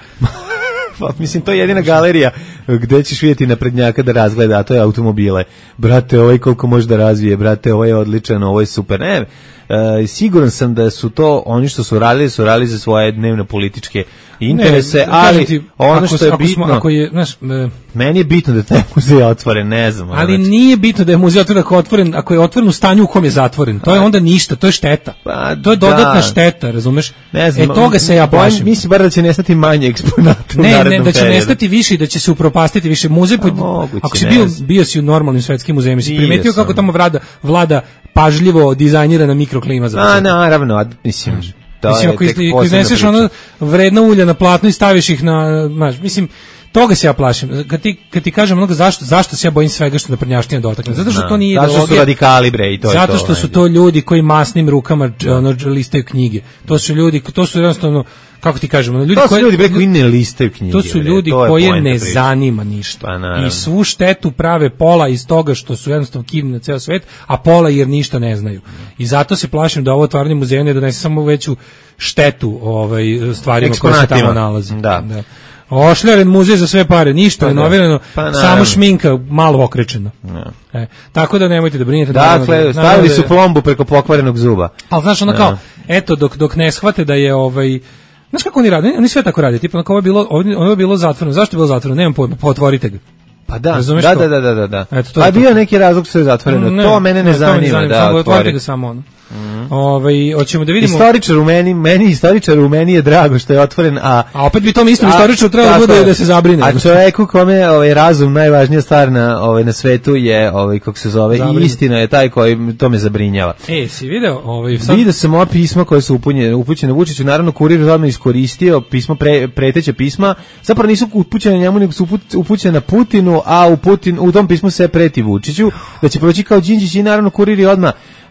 Pa, mislim, to je jedina galerija gde ćeš vidjeti naprednjaka da razgleda, a to je automobile. Brate, ovaj koliko može da razvije, brate, ovaj je odličan, ovo je super. Ne, e, siguran sam da su to, oni što su radili, su radili za svoje dnevno političke interese, ne, ali ti, ono što je ako bitno, smo, ako je, znaš, e, meni je bitno da taj muzej je otvoren, ne znam. Ali znači. Nije bitno da je muzej otvoren ako je otvoren, ako je otvoren u stanju u kom je zatvoren. To je onda ništa, to je šteta. Pa, to je dodatna da. šteta, razumeš? Ne znam, e toga se ja plašim. Mislim bar da će nestati manje eksponata. Ne, ne, da će periodu. Nestati više i da će se upropastiti više muzej. Pa, moguće, ako si bio, bio si u normalnim svetskim muzejima, si primetio kako tamo vlada, vlada pažljivo dizajnirana mikroklima za. A naravno, mislim. To mislim, ako, ako izneseš ono vredna ulja na platno i staviš ih na, znaš, mislim, toga se ja plašim. Kad ti, kad ti kažem onoga zašto, zašto se ja bojim svega što naprednjaština dotakne. Zato što to nije ideologija. Zato što su radikali, bre, i to je to. Zato što su to ljudi koji masnim rukama ono, listaju knjige. To su ljudi, to su jednostavno, kako ti kažemo, ljudi to koji, su ljudi bre, koji ne listaju knjige. To su ljudi bre, to koje ne priča. Zanima ništa. Pa, i svu štetu prave pola iz toga što su jednostavno kivni na ceo svet, a pola jer ništa ne znaju. I zato se plašim da ovo otvaranje muzeja ne donese samo veću štetu ovaj, stvarima koje se tamo nalaze. Da. Da. Ošljaren muzej za sve pare, ništa renovirano, pa samo šminka malo okrečena. No. E, tako da nemojte da brinete. Dakle, da, stavili da, su plombu preko pokvarenog zuba. Ali znaš, ono no. Kao, eto, dok, dok ne shvate da je ovaj... Znaš kako oni rade? Oni sve tako rade. Tipa, ovo je bilo, ovo je bilo zatvoreno. Zašto je bilo zatvoreno? Nemam pojma, pa otvorite ga. Pa da, da, da, da, da, da. Eto, to pa bio neki razlog što je zatvoreno. Ne, to mene ne, ne zanima, zanima da samo otvorite ga samo ono. Mm. Ovaj hoćemo da vidimo istoričar u meni, meni istoričar u meni je drago što je otvoren, a a opet bi tom istom istoričaru trebalo bude da se zabrine. A čovjeku kome ovaj razum najvažnija stvar na ovaj na svetu je ovaj kako se zove Zabrinje. I istina je taj koji to me zabrinjava. E, si video ovaj sad vidio sam ova pisma koje su upućene upućene Vučiću, naravno kurir odmah iskoristio pismo pre, preteće pisma, zapravo nisu upućene njemu nego su upućene Putinu, a u Putin u tom pismu se preti Vučiću da će proći kao Đinđić i naravno kurir je odmah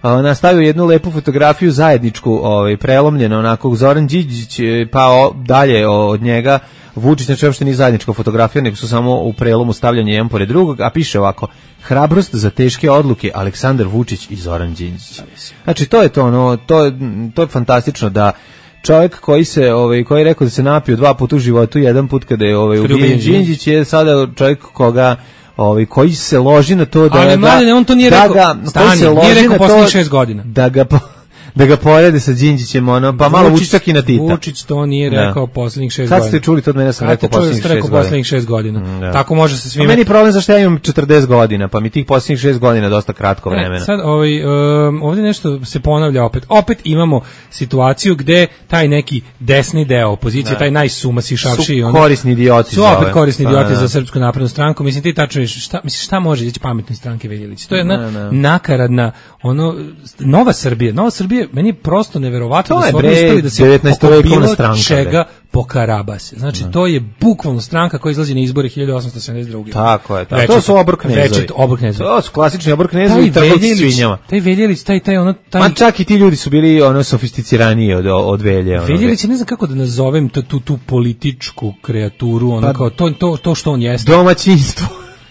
nastavio jednu lepu fotografiju zajedničku, ovaj prelomljeno onako Zoran Đinđić, pa o, dalje od njega Vučić, znači uopšte nije zajednička fotografija, nego su samo u prelomu stavljanje jedan pored drugog, a piše ovako: hrabrost za teške odluke, Aleksandar Vučić i Zoran Đinđić. Znači to je to, ono, to, to je fantastično da čovjek koji se ovaj koji je rekao da se napio dva puta u životu, jedan put kada je ovaj ubijen Đinđić, je sada čovjek koga ovaj koji se loži na to da ali mladine, on to nije rekao, da ga, stani, se nije rekao poslednjih šest to, godina. Da ga po, da ga porede sa Đinđićem, ono, pa malo Vučić čak i na Tita. Vučić to nije rekao poslednjih šest godina. Kad ste čuli to od mene, sam rekao poslednjih šest godina. Poslednjih šest godina. Mm, tako može se svima. A meni problem zašto ja imam četrdeset godina, pa mi tih poslednjih šest godina dosta kratko vremena. E, sad ovaj um, ovdje nešto se ponavlja opet. Opet imamo situaciju gde taj neki desni deo opozicije, da. taj najsumasišavši, su korisni idioti. Su opet korisni idioti za Srpsku naprednu stranku. Mislim ti tačno šta misliš šta može ići pametnoj stranke Veljilić. To je jedna nakaradna ono Nova Srbija. Nova Srbija meni je prosto neverovatno da su oni uspeli da se oko bilo čega pokarabase. Znači, no. to je bukvalno stranka koja izlazi na izbore hiljadu osamsto sedamdeset druge. Tako je. Tako. To su obrknezovi. obrknezovi. To su klasični obrknezovi i trgovci svinjama. Taj Veljelić, taj, taj, ono, taj... Ma čak i ti ljudi su bili ono sofisticiraniji od, od Velje. Ono. Veljelić, ne znam kako da nazovem tu, tu, tu političku kreaturu, ono pa, kao to, to, to što on jeste. Domaćinstvo.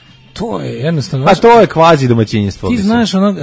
To je jednostavno... A to je kvazi domaćinstvo. Ti znaš ono,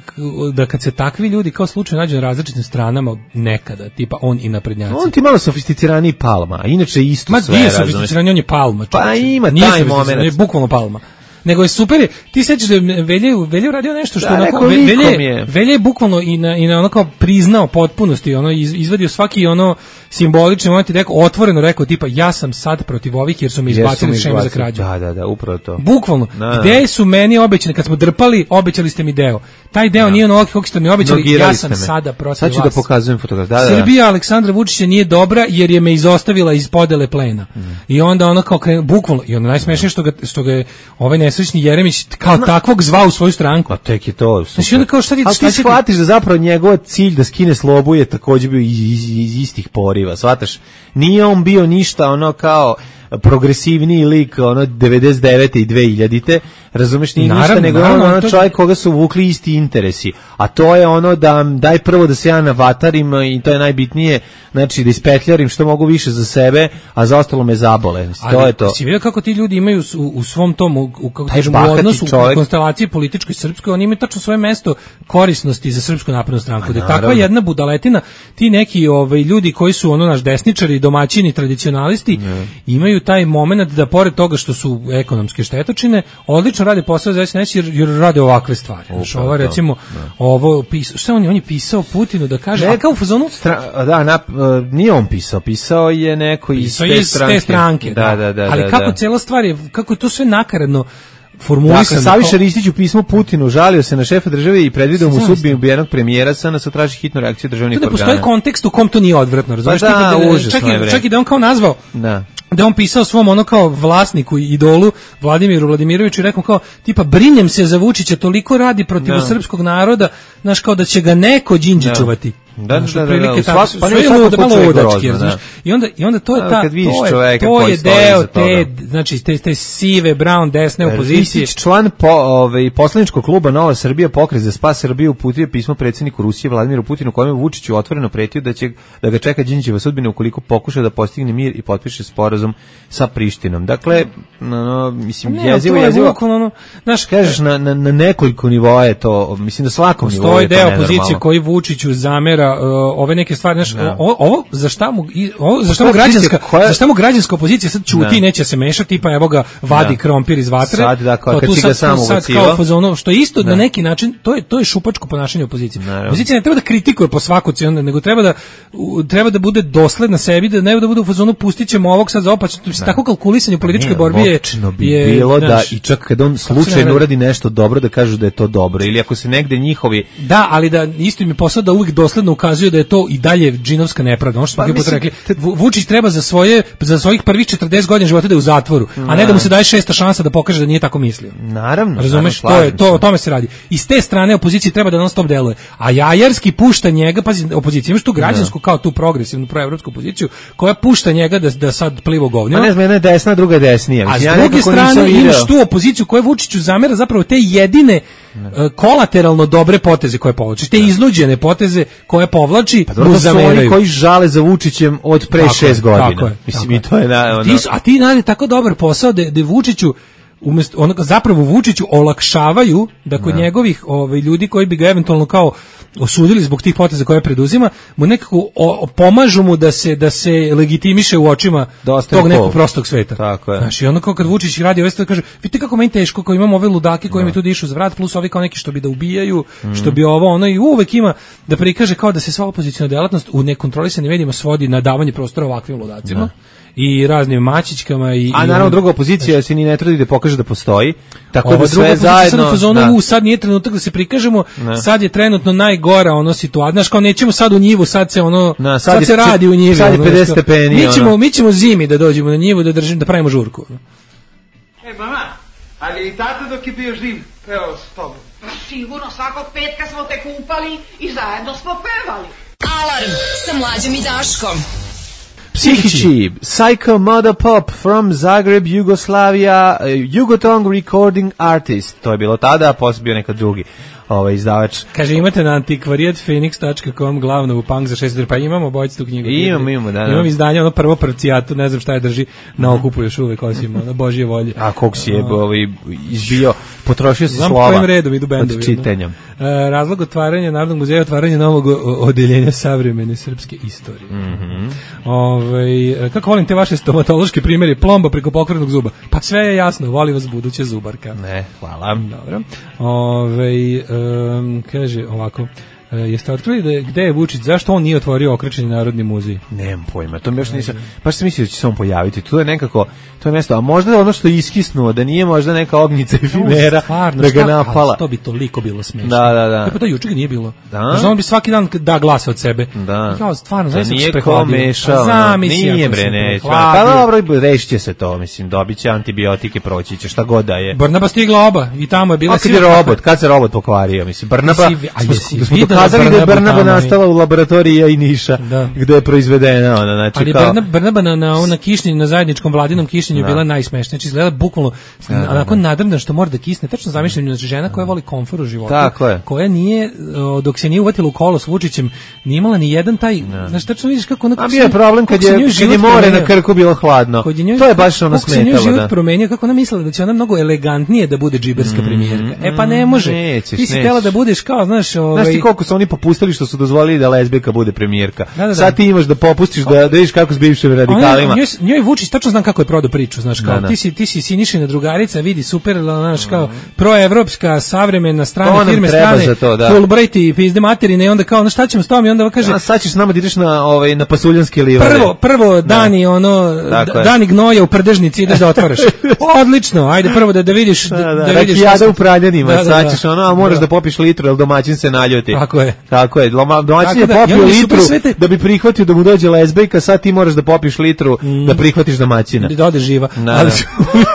da kad se takvi ljudi kao slučaj nađu na različitim stranama nekada, tipa on i naprednjaci. On ti malo sofisticiraniji Palma, a inače isto Ma, sve. Ma nije sofisticiraniji, on je Palma. Čovječe. Pa ima nije taj moment. Je bukvalno Palma. Nego je super, ti sećaš da je Velje, Velje radio nešto što da, onako, Velje, je. Velje je bukvalno i na, i na ono kao priznao potpunosti, ono iz, izvadio svaki ono simbolični moment i rekao, otvoreno rekao tipa ja sam sad protiv ovih jer su me izbacili iz šeme za krađu. Da, da, da, upravo to. Bukvalno, da, gde su meni obećani, kad smo drpali, obećali ste mi deo. Taj deo da. nije ono kako ste mi obećali, Nogirali ja sam sada protiv vas. Sad ću vas. da pokazujem fotografiju. Da, da, Srbija Aleksandra Vučića nije dobra jer je me izostavila iz podele plena. Mm. I onda ono kao krenu, bukvalno, i onda najsmešnije što ga, što ga je ovaj nesrećni Jeremić kao no. takvog zvao u svoju stranku. A tek je to. Znači onda kao šta ti, šta ti shvatiš da zapravo njegov cilj da skine Slobu je također bio iz, iz, iz istih poriva, shvataš? Nije on bio ništa ono kao progresivniji lik ono devedeset devete i dve hiljadite, razumeš, nije naravno, ništa, nego naravno, on ono čovjek koga su vukli isti interesi, a to je ono da daj prvo da se ja navatarim i to je najbitnije, znači da ispetljarim što mogu više za sebe, a za ostalo me zabole. Ali, to je to. Si vidio kako ti ljudi imaju u, u svom tom, u, u, kako kažem, u odnosu, čovjek. u konstelaciji političkoj srpskoj, oni imaju tačno svoje mesto korisnosti za Srpsku naprednu stranku. Da je takva jedna budaletina, ti neki ovaj, ljudi koji su ono naš desničari, domaćini, tradicionalisti, ne. imaju taj moment da pored toga što su ekonomske štetočine, odlično rade posao za S N S jer, jer rade ovakve stvari. Znači, ovo recimo, da. ovo pisao, šta on je, on je pisao Putinu da kaže, ne, a kao u fazonu? Stra, da, na, uh, nije on pisao, pisao je neko iz te, iz stranke. te stranke. Da, da, da. Ali da, kako da. cela stvar je, kako je to sve nakaradno formulisano. Dakle, Saviša Ristić u pismu Putinu žalio se na šefa države i predvideo mu sudbinu ubijenog premijera, sa nas traži hitnu reakciju državnih organa. Da postoji kontekst u kom to nije odvratno, razumiješ? Pa da, užasno je bre. Čak i da on kao nazvao, da. da on pisao svom ono kao vlasniku i idolu Vladimiru Vladimiroviću i rekao kao tipa brinem se za Vučića, toliko radi protiv no. srpskog naroda, znaš kao da će ga neko Đinđi no. čuvati. Da, da, da, da, svak, pa sve ludo, malo ludački, znaš. I onda, i onda to je ta, to je, to je deo te, znači, te, te sive, brown, desne opozicije. Ristić, član po, ovaj, poslaničkog kluba Nova Srbija, Pokret za spas Srbije, uputio pismo predsjedniku Rusije Vladimiru Putinu, kojem je Vučiću otvoreno pretio da će da ga čeka Đinđićeva sudbina ukoliko pokuša da postigne mir i potpiše sporazum sa Prištinom. Dakle, no, mislim, ne, jezivo, jezivo. Ono, znaš, kažeš, na, na, na nekoliko nivoa je to, mislim da svakom nivou je to nenormalno. Postoji deo opozicije koji Vučiću zamera Uh, ove neke stvari, znaš, no. ovo, ovo za šta mu ovo za šta mu građanska koja... za šta mu građanska opozicija sad ćuti i neće se mešati, pa evo ga vadi no. krompir iz vatre. Sad da kao kad si ga samo ubacio. Ono što je isto no. na neki način, to je to je šupačko ponašanje opozicije. No. Opozicija ne treba da kritikuje po svaku cenu, nego treba da treba da bude dosledna sebi, da ne da bude u fazonu pustićemo ovog sad za opać, no. tako kalkulisanje u političkoj borbi je bi je bilo da i čak kad on slučajno uradi nešto dobro da kažu da je to dobro, ili ako se negde njihovi da, ali da isto im je posao da uvijek dosledno ukazuju da je to i dalje džinovska nepravda. Ono što smo pa, mislim, rekli, te... Vučić treba za svoje za svojih prvih četrdeset godina života da je u zatvoru, a ne da mu se daje šesta šansa da pokaže da nije tako mislio. Naravno. Razumeš, to je to, o tome se radi. I s te strane opozicija treba da non stop deluje. A Jajarski pušta njega, pazi, opozicija imaš tu građansku kao tu progresivnu proevropsku opoziciju koja pušta njega da da sad plivo govnjima. A ne, mene je desna, druga je desnija. A s druge strane imaš tu opoziciju koja Vučiću zamera zapravo te jedine ne. kolateralno dobre poteze koje povlači, te ne. iznuđene poteze koje povlači, pa mu zameraju. Oni koji žale za Vučićem od pre tako šest godina. Tako je, mislim, tako i to je na, ono... ti su, a ti radi tako dobar posao da, da Vučiću umjesto onoga zapravo Vučiću olakšavaju da kod ne. njegovih ovaj, ljudi koji bi ga eventualno kao osudili zbog tih poteza koje preduzima, mu nekako o, pomažu mu da se da se legitimiše u očima Dosta tog nekog prostog sveta. Tako je. Znači, ono kao kad Vučić radi ovaj stvar, kaže, vidite kako meni teško, kao imamo ove ludake koji mi tu dišu za vrat, plus ovi kao neki što bi da ubijaju, mm. što bi ovo, ono, i uvek ima da prikaže kao da se sva opoziciona delatnost u nekontrolisanim medijima svodi na davanje prostora ovakvim ludacima. Ne. I raznim mačićkama i a naravno druga opozicija se ni ne trudi da pokaže da postoji, tako da sve zajedno sad, u, sad nije trenutak da se prikažemo, ne. sad je trenutno najgora ono situacija, znaš kao nećemo sad u njivu, sad se ono na, sad, sad se radi u njivi, sad je pedeset stepeni, mi ćemo, mi ćemo zimi da dođemo na njivu da držimo, da pravimo žurku. E mama, ali i tata dok je bio živ pevao s tobom? Sigurno, svakog petka smo te kupali i zajedno smo pevali. Alarm sa Mlađom i Daškom. Psihići, Psycho Mother Pop from Zagreb, Jugoslavia, uh, Jugotong Recording Artist. To je bilo tada, a posle bio nekad drugi ovaj izdavač. Kaže, imate na antikvarijat phoenix dot com glavno u punk za šest dinara, pa imamo bojci tu knjigu. Imamo, imamo, da, da. Imam izdanje, ono prvo parcijatu, ne znam šta je drži na okupu još uvek, osim ono, Božje volje. A kog si je ovaj, izbio, potrošio si znam slova. Znam kojim redom idu bendovi. Od čitanjem. Uh, razlog otvaranja Narodnog muzeja, otvaranje novog odeljenja savremene srpske istorije. Mm-hmm. Ove, kako volim te vaše stomatološke primjere, plomba preko pokvarnog zuba. Pa sve je jasno, voli vas buduća zubarka. Ne, hvala. Dobro. Ove, um, kaže ovako, Uh, jeste otkrili da gde je Vučić, zašto on nije otvorio okrečeni Narodni muzej? Nemam pojma, to mi još nisam, baš sam mislio da će se on pojaviti, to je nekako, to je mesto, a možda je ono što je iskisnuo, da nije možda neka ognjica efimera stvarno, da ga napala. To bi toliko bilo smešno. Da, da, da. Kako to juče ga nije bilo? Da. Možda on bi svaki dan da glasa od sebe. Da. Kao, stvarno, da znači nije ko mešao. Nije bre, neće. Pa dobro, rešit će se to, mislim, dobit će antibiotike, proći će, šta god da je. Barnaba stigla oba i tamo je bila... A kad je robot, kad se robot pokvario, mislim, Barnaba, smo dokazali da je Barnaba nastala u laboratoriji i Niša, da. Gde je proizvedena ona, znači ali kao... Barnaba, Barnaba na, na, na kišnjenju, na zajedničkom vladinom kišnjenju bila najsmešnija, znači izgleda bukvalno da, onako da. nadrna što mora da kisne, tačno zamišljam, znači žena koja voli komfor u životu, koja nije, dok se nije uvatila u kolo s Vučićem, nije imala ni jedan taj, znači tačno vidiš kako ona... A bio je problem kad je, kad je more na Krku bilo hladno, to je baš ono smetalo, da. Kako se nju život promenio, kako ona mislila da će ona mnogo elegantnije da bude džiberska premijerka, e pa ne može, ti si htjela da budeš kao, znaš, ovaj... Znaš ti koliko su oni popustili što su dozvolili da lezbijka bude premijerka. Da, da, da. Sad ti imaš da popustiš da, da vidiš kako s bivšim radikalima. Njoj, njoj Vučić tačno znam kako je prodao priču, znaš, kao da, da. ti si ti si Sinišina drugarica, vidi super, znaš, kao proevropska, savremena strana firme strane, to, da. Fulbright i pizde materine i onda kao, no šta ćemo s tom i onda kaže, a sad ćeš s nama da ideš na ovaj na pasuljanske livade. Prvo, prvo dani da. ono da, dani gnoja u prdežnici ideš da otvaraš. Odlično, ajde prvo da da vidiš da, da, da vidiš. Rakijada u Praljanima, da, da, sad ćeš ono, a moraš da, da popiš litru, jer domaćin se naljuti. Tako je. Tako je, domaćin je popio litru da bi prihvatio da mu dođe lezbijka, sad ti moraš da popiš litru mm. da prihvatiš domaćina. Da ode živa. Da, ali su,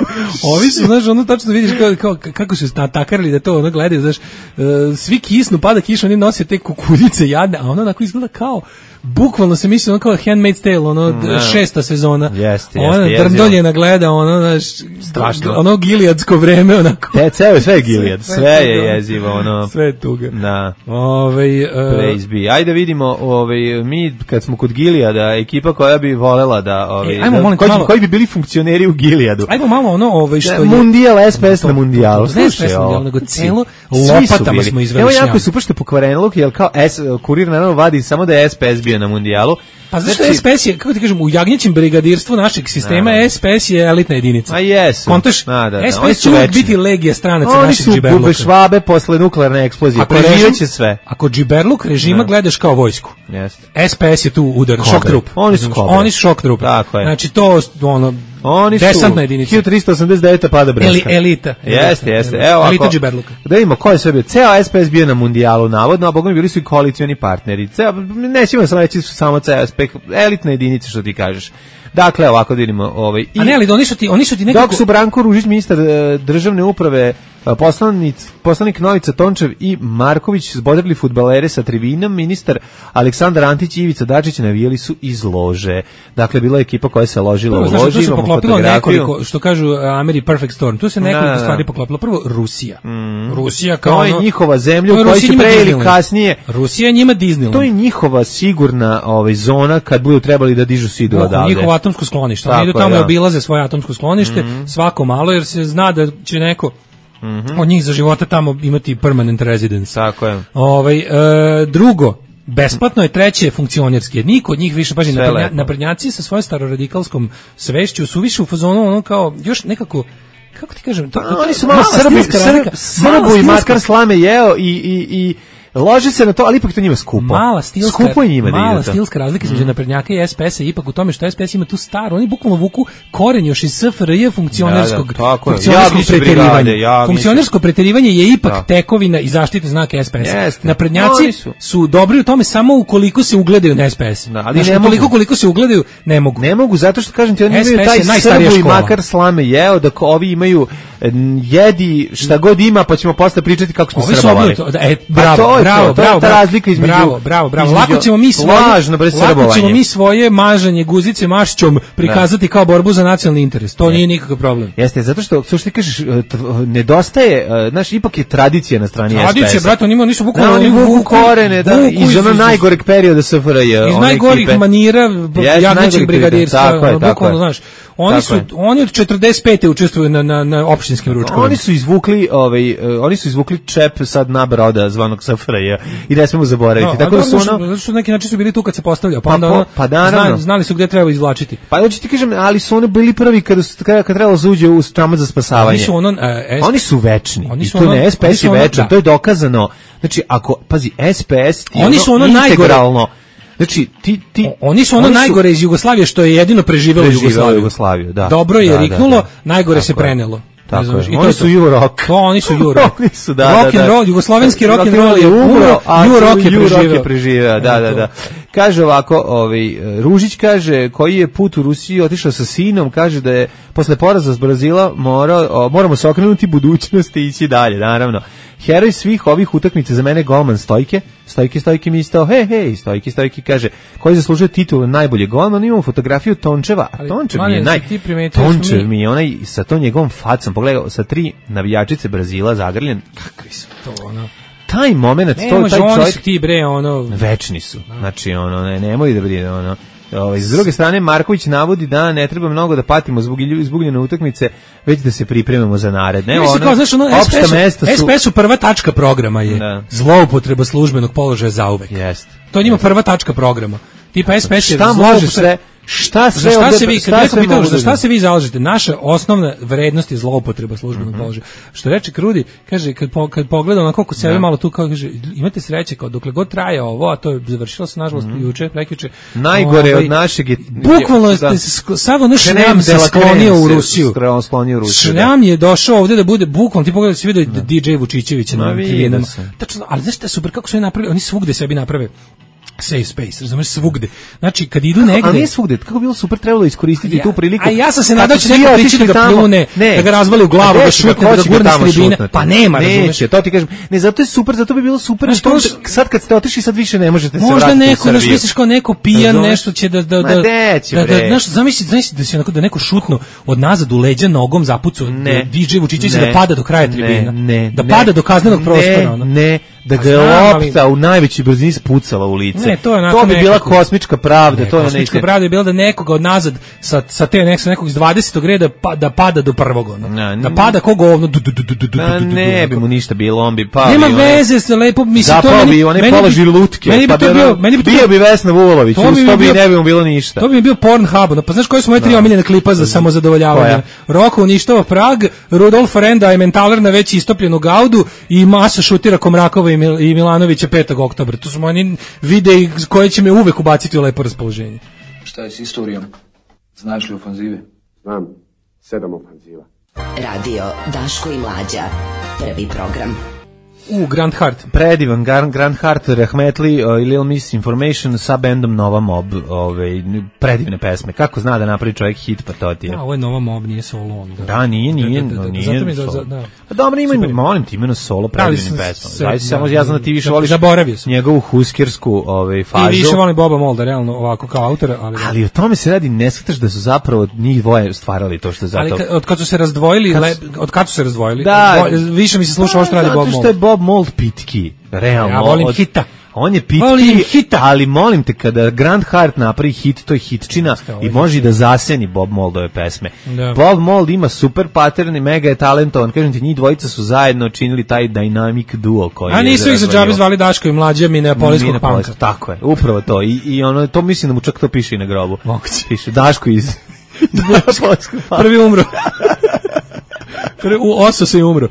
ovi su, znaš, ono tačno vidiš kao, kao, kako su natakarili da to ono gledaju, znaš, uh, svi kisnu, pada kiša, oni nose te kukuljice jadne, a ono onako izgleda kao bukvalno se misli ono kao Handmaid's Tale, ono no. šesta sezona. Jeste, ona jeste. Drndoljena gleda, ono, znaš, strašno. Ono gilijadsko vreme, onako. Te, ceo, sve je gilijad, sve, sve je jezivo, ono. Sve je tuga. Da. Ove, uh, Praise be. Ajde vidimo, ove, mi kad smo kod Gilijada, ekipa koja bi volela da, ove, e, ajmo, molim, koji, malo, koji bi bili funkcioneri u Gilijadu. Ajmo malo ono, ove, što je... Mundijal, S P S na mundijalu. Ne S P S na mundijalu, nego celo lopatama smo izvršili. Evo jako je super što je pokvaren luk, jer kao S, kurir naravno vadi samo da je S P S bio na mundijalu. Pa zašto znači, S P S je, kako ti kažem, u jagnjećem brigadirstvu našeg sistema, da, S P S je elitna jedinica. A jesu. Kontaš, da, da, S P S će uvijek biti legija stranaca našeg džiberluka. Oni su švabe posle nuklearne eksplozije, preživeće sve. Ako džiberluk režima da. Gledaš kao vojsku, jeste. S P S je tu udar, kobre. Šok trup. Oni su kobre. Oni su šok trup. Tako je. Znači to, ono, oni su desantna jedinica. hiljadu trista osamdeset devete pada Breška. Eli, elita. Jeste, jeste. Evo ovako. Elita džiberluka. Da vidimo ko je sve bio. Ceo S P S bio na mundijalu, navodno, a bogom bili su i koalicioni partneri. Ceo, nećemo sam reći su samo ceo S P S, elitne jedinice što ti kažeš. Dakle, ovako da vidimo, ovaj i a ne, ali oni su ti, oni su ti nekako... Dok su Branko Ružić, ministar državne uprave, Poslanik, poslanik Novica Tončev i Marković zbodrili fudbalere sa trivinom, ministar Aleksandar Antić i Ivica Dačić navijali su iz lože. Dakle, bila je ekipa koja se ložila u loži, imamo fotografiju. Nekoliko, što kažu Ameri Perfect Storm, tu se nekoliko na, stvari poklopilo. Prvo, Rusija. Mm. Rusija kao to je ono, njihova zemlja u kojoj će pre ili kasnije. Rusija njima Disneyland. To je njihova sigurna ovaj, zona kad budu trebali da dižu sidu odavde. Njihovo atomsko sklonište. Oni idu tamo i obilaze svoje atomsko sklonište, mm. svako malo, jer se zna da će neko mm-hmm. od njih za života tamo imati permanent residence. Tako je. Ovaj, e, drugo, besplatno je, treće je funkcionerski. Niko od njih više, paži, naprednja, naprednjaci sa svojom staroradikalskom svešću su više u fazonu ono kao, još nekako, kako ti kažem, to, A, oni su malo Srbi, Srb, Srbu i makar slame jeo i, i, i loži se na to, ali ipak to njima skupo. Mala stilska, skupo je njima mala da stilska razlika između mm. naprednjaka i es pe es a ipak u tome što es pe es ima tu staru, oni bukvalno vuku koren još iz es ef er je funkcionerskog, da, da, funkcionerskog preterivanja. Brigade, funkcionersko preterivanje je ipak da. tekovina i zaštitni znak es pe es a. Jeste. Naprednjaci no, su. su dobri u tome samo ukoliko se ugledaju na es pe es. Da, ali znači, ne ukoliko mogu. koliko se ugledaju, ne mogu. Ne mogu, zato što kažem ti, oni imaju taj Srbu i makar slame jeo, da ovi imaju jedi šta god ima, pa ćemo posle pričati kako smo srbovali. E, bravo, bravo, bravo. Razlika između bravo, bravo, bravo. Lako ćemo mi svoje lažno, lako ćemo mi svoje mažanje guzice mašćom prikazati da. kao borbu za nacionalni interes. To ne. nije nikakav problem. Jeste, zato što što ti kažeš nedostaje, znaš, ipak je tradicija na strani es pe es. Tradicija, brate, oni nisu bukvalno da, oni vuku korene, da, iz onog najgoreg perioda es ef er je. Iz najgorih manira jagnjećeg brigadirstva, bukvalno, znaš. Oni su je. oni od četrdeset pete učestvuju na na na opštinskim ručkovima. Oni su izvukli ovaj uh, oni su izvukli čep sad na broda zvanog es ef er je i ne smemo zaboraviti. No, tako da su ono zato što neki način su bili tu kad se postavljao, pa, pa onda ono, pa da, znali, znali su gde treba izvlačiti. Pa hoće ti kažem, ali su oni bili prvi kada su kad, kad trebalo uđe u čamac za spasavanje. Oni su ono uh, es, oni su večni. Oni su I to ono, ne es pe es je večan, da. to je dokazano. Znači ako pazi es pe es oni ono, su ono integralno. Znači ti ti o, oni su ono oni najgore su, iz Jugoslavije što je jedino preživelo Jugoslaviju. Jugoslaviju, da. Dobro je da, riknulo, da, da. najgore tako se prenelo. Tako znaš, je. I Oni su Euro rock. To oni su Euro rock. Oni su da, rock da, da. and roll, jugoslovenski rock and roll je umro, a Euro rock je preživeo. preživeo. Da, da, da. Kaže ovako, ovaj Ružić kaže koji je put u Rusiju otišao sa sinom, kaže da je posle poraza s Brazila morao moramo se okrenuti budućnosti i ići dalje, naravno. Heroj svih ovih utakmica za mene golman Stojke. Stojke, Stojke mi istao, hej, hej, Stojke, Stojke kaže, koji zaslužuje titulu najbolje golman, imamo fotografiju Tončeva, a Tončev mi je naj... Tončev mi... mi je onaj sa to njegovom facom, pogledaj, sa tri navijačice Brazila zagrljen. Kakvi su to, ono... Taj moment, ne, to, može, taj čovjek... oni su ti, bre, ono... Večni su, znači, ono, ne, nemoj da bude, ono... Ovaj, s druge strane, Marković navodi da ne treba mnogo da patimo zbog izgubljene utakmice, već da se pripremamo za naredne. Ono, kao, znaš, ono, es pe es-u prva tačka programa je da. zloupotreba službenog položaja zauvek. Jest. To je njima prva tačka programa. Tipa es pe es je šta može sve... Šta sve šta ovde, se vi šta sve pitao, za šta se vi zalažete? Naša osnovna vrednost je zloupotreba službenog mm-hmm. položaja. Što reče Krudi, kaže kad po, kad pogleda na koliko sebe malo tu kao kaže imate sreće kao dokle god traje ovo, a to je završilo se nažalost mm-hmm. juče, prekjuče. Najgore ovaj, od našeg je bukvalno ste samo naš šljam se sklonio u Rusiju. Sklonio u Rusiju. Šljam je došao ovde da bude bukvalno ti pogledaj se vidi di džej Vučićevića na tribinama. Tačno, ali znaš šta super kako su je napravili, oni svugde sebi naprave safe space, razumeš, svugde. Znači, kad idu negde... A nije svugde, kako bilo super, trebalo iskoristiti ja, tu priliku. A ja sam se nadao će neko prići da ga pljune, ne, da ga razvali u glavu, da šutne, da ga gurne s tribine. Pa nema, razumeš. Neće, to ti kažem. Ne, zato je super, zato bi bilo super. Znaš, to, sad kad ste otišli, sad više ne možete se možda vratiti neko, u Srbiju. Možda neko, kao neko pijan, nešto će da... da, da, deći, da, da znaš, zamisli, zamisli da se onako, da neko šutno od nazad u leđa nogom zapucao di džej Vučićevića da pada do kraja tribina. Da pada do kaznenog prostora. Ne, da ga je lopta u najvećoj brzini spucala u lice. Ne, to, je to bi bila kosmička pravda. Ne, to je kosmička pravda je bila da nekoga od nazad sa, sa te nekog, nekog iz dvadesetog reda pa, da pada do prvog. Ono. Ne, da pada kogo ovno. Du, du, du, du, du, du, na, ne bi mu ništa bilo, on bi pao. Nema veze se lepo, mislim, to meni... Zapao bi, on je položi lutke. Meni bi to bio... Meni bi bio bi Vesna Vulović, uz to bi ne bi mu bilo ništa. To bi bio Pornhub. Pa znaš koji su moje tri omiljene klipa za samozadovoljavanje? Roko uništava Prag, Rudolf Renda je mentaler na već istopljenu Gaudu i masa šutira Komrakova i Milanovića petog oktobra. To su moji videi koje će me uvek ubaciti u lepo raspoloženje. Šta je s istorijom? Znaš li ofanzive? Znam, sedam ofanziva. Radio Daško i Mlađa, prvi program. U, Grand Heart. Predivan, Grand, Grand Heart, Rahmetli uh, i Lil Miss Information sa bendom Nova Mob. Ove, predivne pesme. Kako zna da napravi čovjek hit, pa to ti je. Da, ovo je Nova Mob, nije solo on. Da, da nije, nije, da, da, da, nije zato mi solo. Da, da. Pa dobro, ima, molim ti, imeno solo predivnim pesmom. Zavisno, samo ja znam da ti više voliš njegovu huskersku ovaj, fazu. I više volim Boba Molda, realno, ovako kao autora. Ali, ali o tome se radi, ne shvataš da su zapravo njih dvoje stvarali to što je zato. Ali od kad su se razdvojili, kad... Le, od kad su se razdvojili, da, više mi se sluša ovo što radi Bob Mold. Zato što je Bob Mold pitki, realno. Ja volim od... hita. On je pitki, hita. Ali molim te, kada Grand Heart napravi hit, to je hitčina i može da zaseni Bob Moldove pesme. Da. Bob Mold ima super pattern i mega je talentovan. Kažem ti, njih dvojica su zajedno činili taj dynamic duo koji A nisu ih za džabe zvali Daško i Mlađa Minneapoliskog panka. Tako je, upravo to. I, i ono, to mislim da mu čak to piše i na grobu. Moguće. Piše Daško iz Minneapoliskog panka. Prvi umro. Prvi, u, oso se i umro.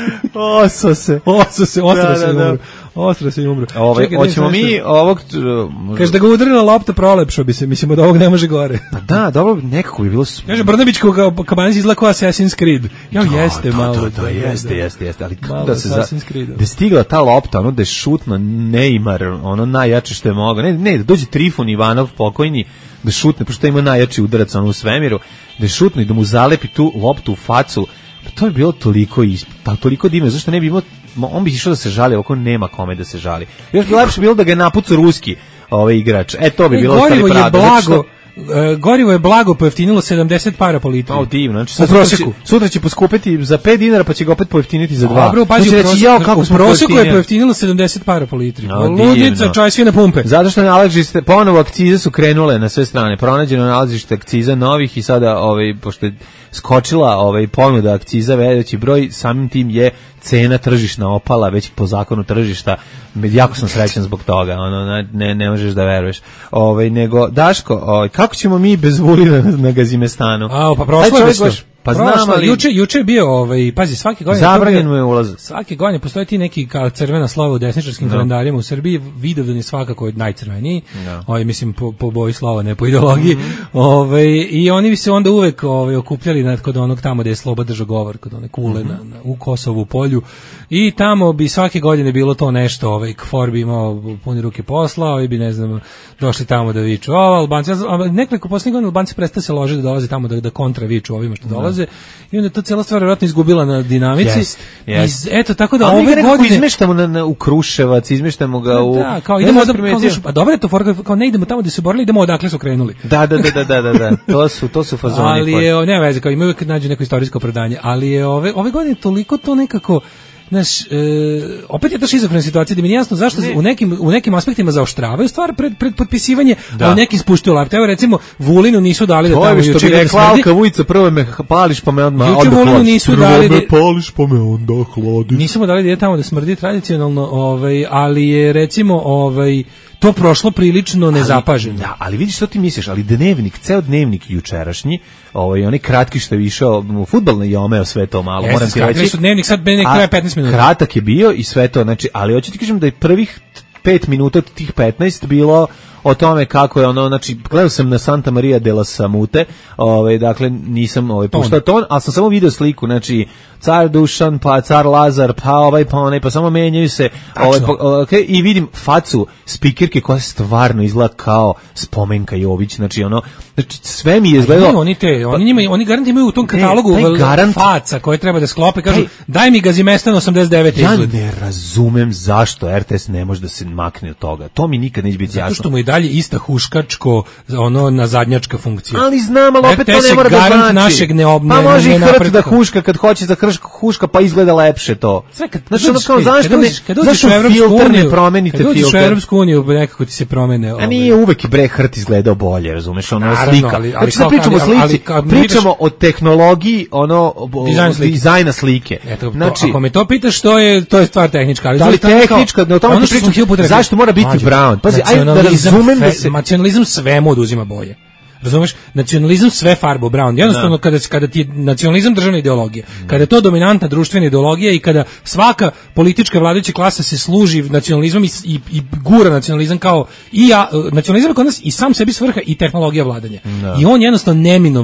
Oso se. Oso se, ostra da, se da, i umro. Ostra se i umro. Ovaj, hoćemo mi ovog... Kaže da ga udarila lopta prolepšo bi se, mislim da ovog ne može gore. Pa da, dobro, nekako bi bilo... Kaže, Brnabić kao kabanic izgleda kao Assassin's Creed. Ja, da, jeste da, malo. Da, da, da, jeste, jeste, jeste. Ali kako da se... Za, da je stigla ta lopta, ono da je šutno Neymar, ono najjače što je mogao. Ne, ne, da dođe Trifun Ivanov pokojni, da šutne, pošto ima najjači udarac ono u svemiru, da je šutno i da mu zalepi tu loptu u facu. Pa to je bilo toliko isp, pa toliko divno, zašto ne bi imao, on bi išao da se žali, ovako nema kome da se žali. Još bi lepše bilo da ga je napucao ruski ovaj igrač. E, to bi e, bilo stvari pravda. Blago, Uh, gorivo je blago pojeftinilo sedamdeset para po litru. O, divno. Znači, sutra, će, sutra će poskupiti za pet dinara, pa će ga opet pojeftiniti za dva. Dobro, pazi, znači, reći, jao, kako u prosjeku je pojeftinilo sedamdeset para po litri. No, ludica, čaj svi na pumpe. Zato što nalazište, ponovo akcize su krenule na sve strane. Pronađeno nalazište akciza novih i sada, ovaj, pošto je skočila ovaj, ponuda akciza, veći broj, samim tim je cena tržišna opala već po zakonu tržišta. Jako sam srećan zbog toga, ono, ne, ne možeš da veruješ. Ovaj, nego, Daško, ovaj, kako ćemo mi bez Vulina na Gazimestanu? A, pa prošlo je to. Pa znam, ali juče juče je bio ovaj pazi svake godine zabranjen mu je ulaz. Svake godine postoji ti neki kao crvena slova u desničarskim no. kalendarima u Srbiji, Vidovdan je svakako od najcrveniji. No. Ovaj mislim po, po boji slova, ne po ideologiji. Mm -hmm. Ovaj i oni bi se onda uvek ovaj okupljali nad kod onog tamo gde je Sloba držao govor, kod one kule mm -hmm. na, na u Kosovu polju i tamo bi svake godine bilo to nešto, ovaj KFOR bi imao pune ruke posla, ovaj bi ne znam došli tamo da viču. Ova Albanci, nekoliko poslednjih godina Albanci prestaju se lože da dolaze tamo da da kontra viču ovima što dolaze. I onda to cela stvar vjerojatno izgubila na dinamici. Yes, yes. I eto tako da ali ove godine izmeštamo na, na u Kruševac, izmeštamo ga u da, kao idemo da kao, a dobro je to for, kao ne idemo tamo gde su borili, idemo odakle su krenuli. Da, da, da, da, da, da. To su to su fazoni. Ali je ne veze, kao imaju kad nađu neko istorijsko opravdanje, ali je ove ove godine toliko to nekako Znaš, e, opet je to šizofrena situacija da mi nije jasno zašto ne. u nekim u nekim aspektima zaoštravaju stvar pred, pred potpisivanje, da. a u nekim spuštaju lopte. Evo recimo Vulinu nisu dali da tamo juče bi rekla Alka Vujica, prvo me pališ pa me odmah juče Vulinu nisu dali da me pališ pa me onda hladiš. Nismo dali da je tamo da smrdi tradicionalno, ovaj, ali je recimo ovaj to prošlo prilično nezapaženo. Da, ali vidiš što ti misliš, ali dnevnik, ceo dnevnik jučerašnji, ovaj onaj kratki što je išao u fudbalne jome, sve to malo, Jeste, moram ti reći. Su dnevnik sad ne traje petnaest minuta. Kratak je bio i sve to, znači, ali hoću ti kažem da je prvih pet minuta od tih petnaest bilo o tome kako je ono, znači, gledao sam na Santa Maria de la Samute, ovaj, dakle, nisam ovaj, puštao ton, ali sam samo video sliku, znači, car Dušan, pa car Lazar, pa ovaj, pa onaj, pa samo menjaju se, ovaj, pa, okay, i vidim facu spikerke koja stvarno izgleda kao Spomenka Jović, znači, ono, znači, sve mi je izgledalo... Oni te, oni, njima, oni garant imaju u tom katalogu ne, garant, faca koje treba da sklope, kažu, taj, daj mi Gazimestan osamdeset devet ja izgled. Ne razumem zašto R T S ne može da se makne od toga, to mi nikad neće biti jasno. Zato što mu i dalje ista huškačko, ono, nazadnjačka funkcija. Ali znam, ali opet to ne mora da znači. Našeg neobne, pa može ne, i hrt da huška kad hoće za huška, pa izgleda lepše to. Sve kad, znači, ono kao, zašto ne, zašto filter ne promenite filter? Kad dođeš u Evropsku uniju, nekako ti se promene. A nije uvek i bre hrt izgledao bolje, razumeš, ono slika. Znači, da pričamo o slici, pričamo o tehnologiji, ono, dizajna slike. Znači, ako me to pitaš, što je, to je stvar tehnička. Ali da li tehnička, ne o tome ti pričam, zašto mora biti brown? Pazi, ajde da razumem da se... Nacionalizam svemu oduzima boje. Razumeš? Nacionalizam sve farbo brown. Jednostavno, kada, kada ti je nacionalizam državna ideologija, kada je to dominantna društvena ideologija i kada svaka politička vladajuća klasa se služi nacionalizmom i, i, i gura nacionalizam kao i ja, nacionalizam je kod nas i sam sebi svrha i tehnologija vladanja. No. I on jednostavno neminovno,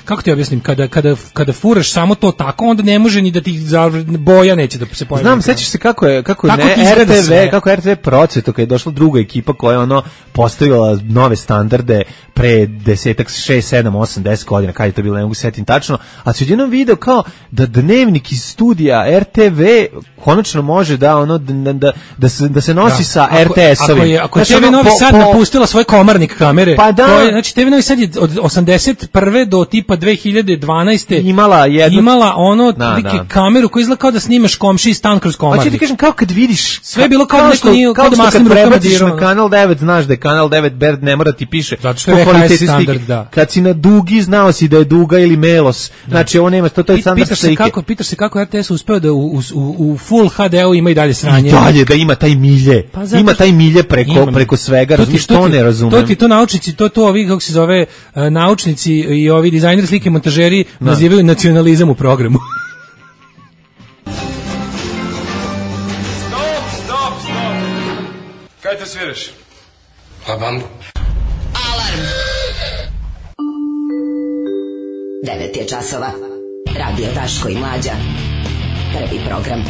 kako ti objasnim, kada, kada, kada furaš samo to tako, onda ne može ni da ti boja neće da se pojavi. Znam, sećaš se kako je, kako je ne, R T V, kako je R T V proceto, kad je došla druga ekipa koja je ono postavila nove standarde pre desetak, šest, sedam, osam, deset godina, kad je to bilo, ne mogu setim tačno, a se odjednom video kao da dnevnik iz studija R T V konačno može da ono da, da, da, se, da se nosi da. sa R T S-ovim. Ako je, ako je znači, T V Novi Sad po, napustila svoj komarnik kamere, pa da. To je, znači T V Novi Sad je od osamdeset prve do tipa dve hiljade dvanaeste imala jednu, imala ono da, da. kameru koja izgleda kao da snimaš komšiji stan kroz komarnik. Hoću ti kažem, kao kad vidiš sve je bilo kao, kao što, neko, kao, kao što kad prebaciš na Kanal devet, znaš da je Kanal devet Berd ne mora ti piše zato što je V H S standard, da. Kad si na dugi, znao si da je duga ili melos. Da. Znači ovo nema, to, to je standard slike. Kako, pitaš se kako R T S uspeo da u, u, u Full H D-u ima i dalje sranje. I dalje da ima taj milje. Pa zato, ima taj milje preko, ima, preko svega, razumiješ, to, to ne razumem. To ti to naučnici, to to ovi, kako se zove, uh, naučnici i ovi dizajneri slike, montažeri da. nazivaju nacionalizam u programu. Stop, stop, stop. Kaj te sviraš? La bambu. Alarm. devet je časova. Radio Daško i Mlađa. Prvi program.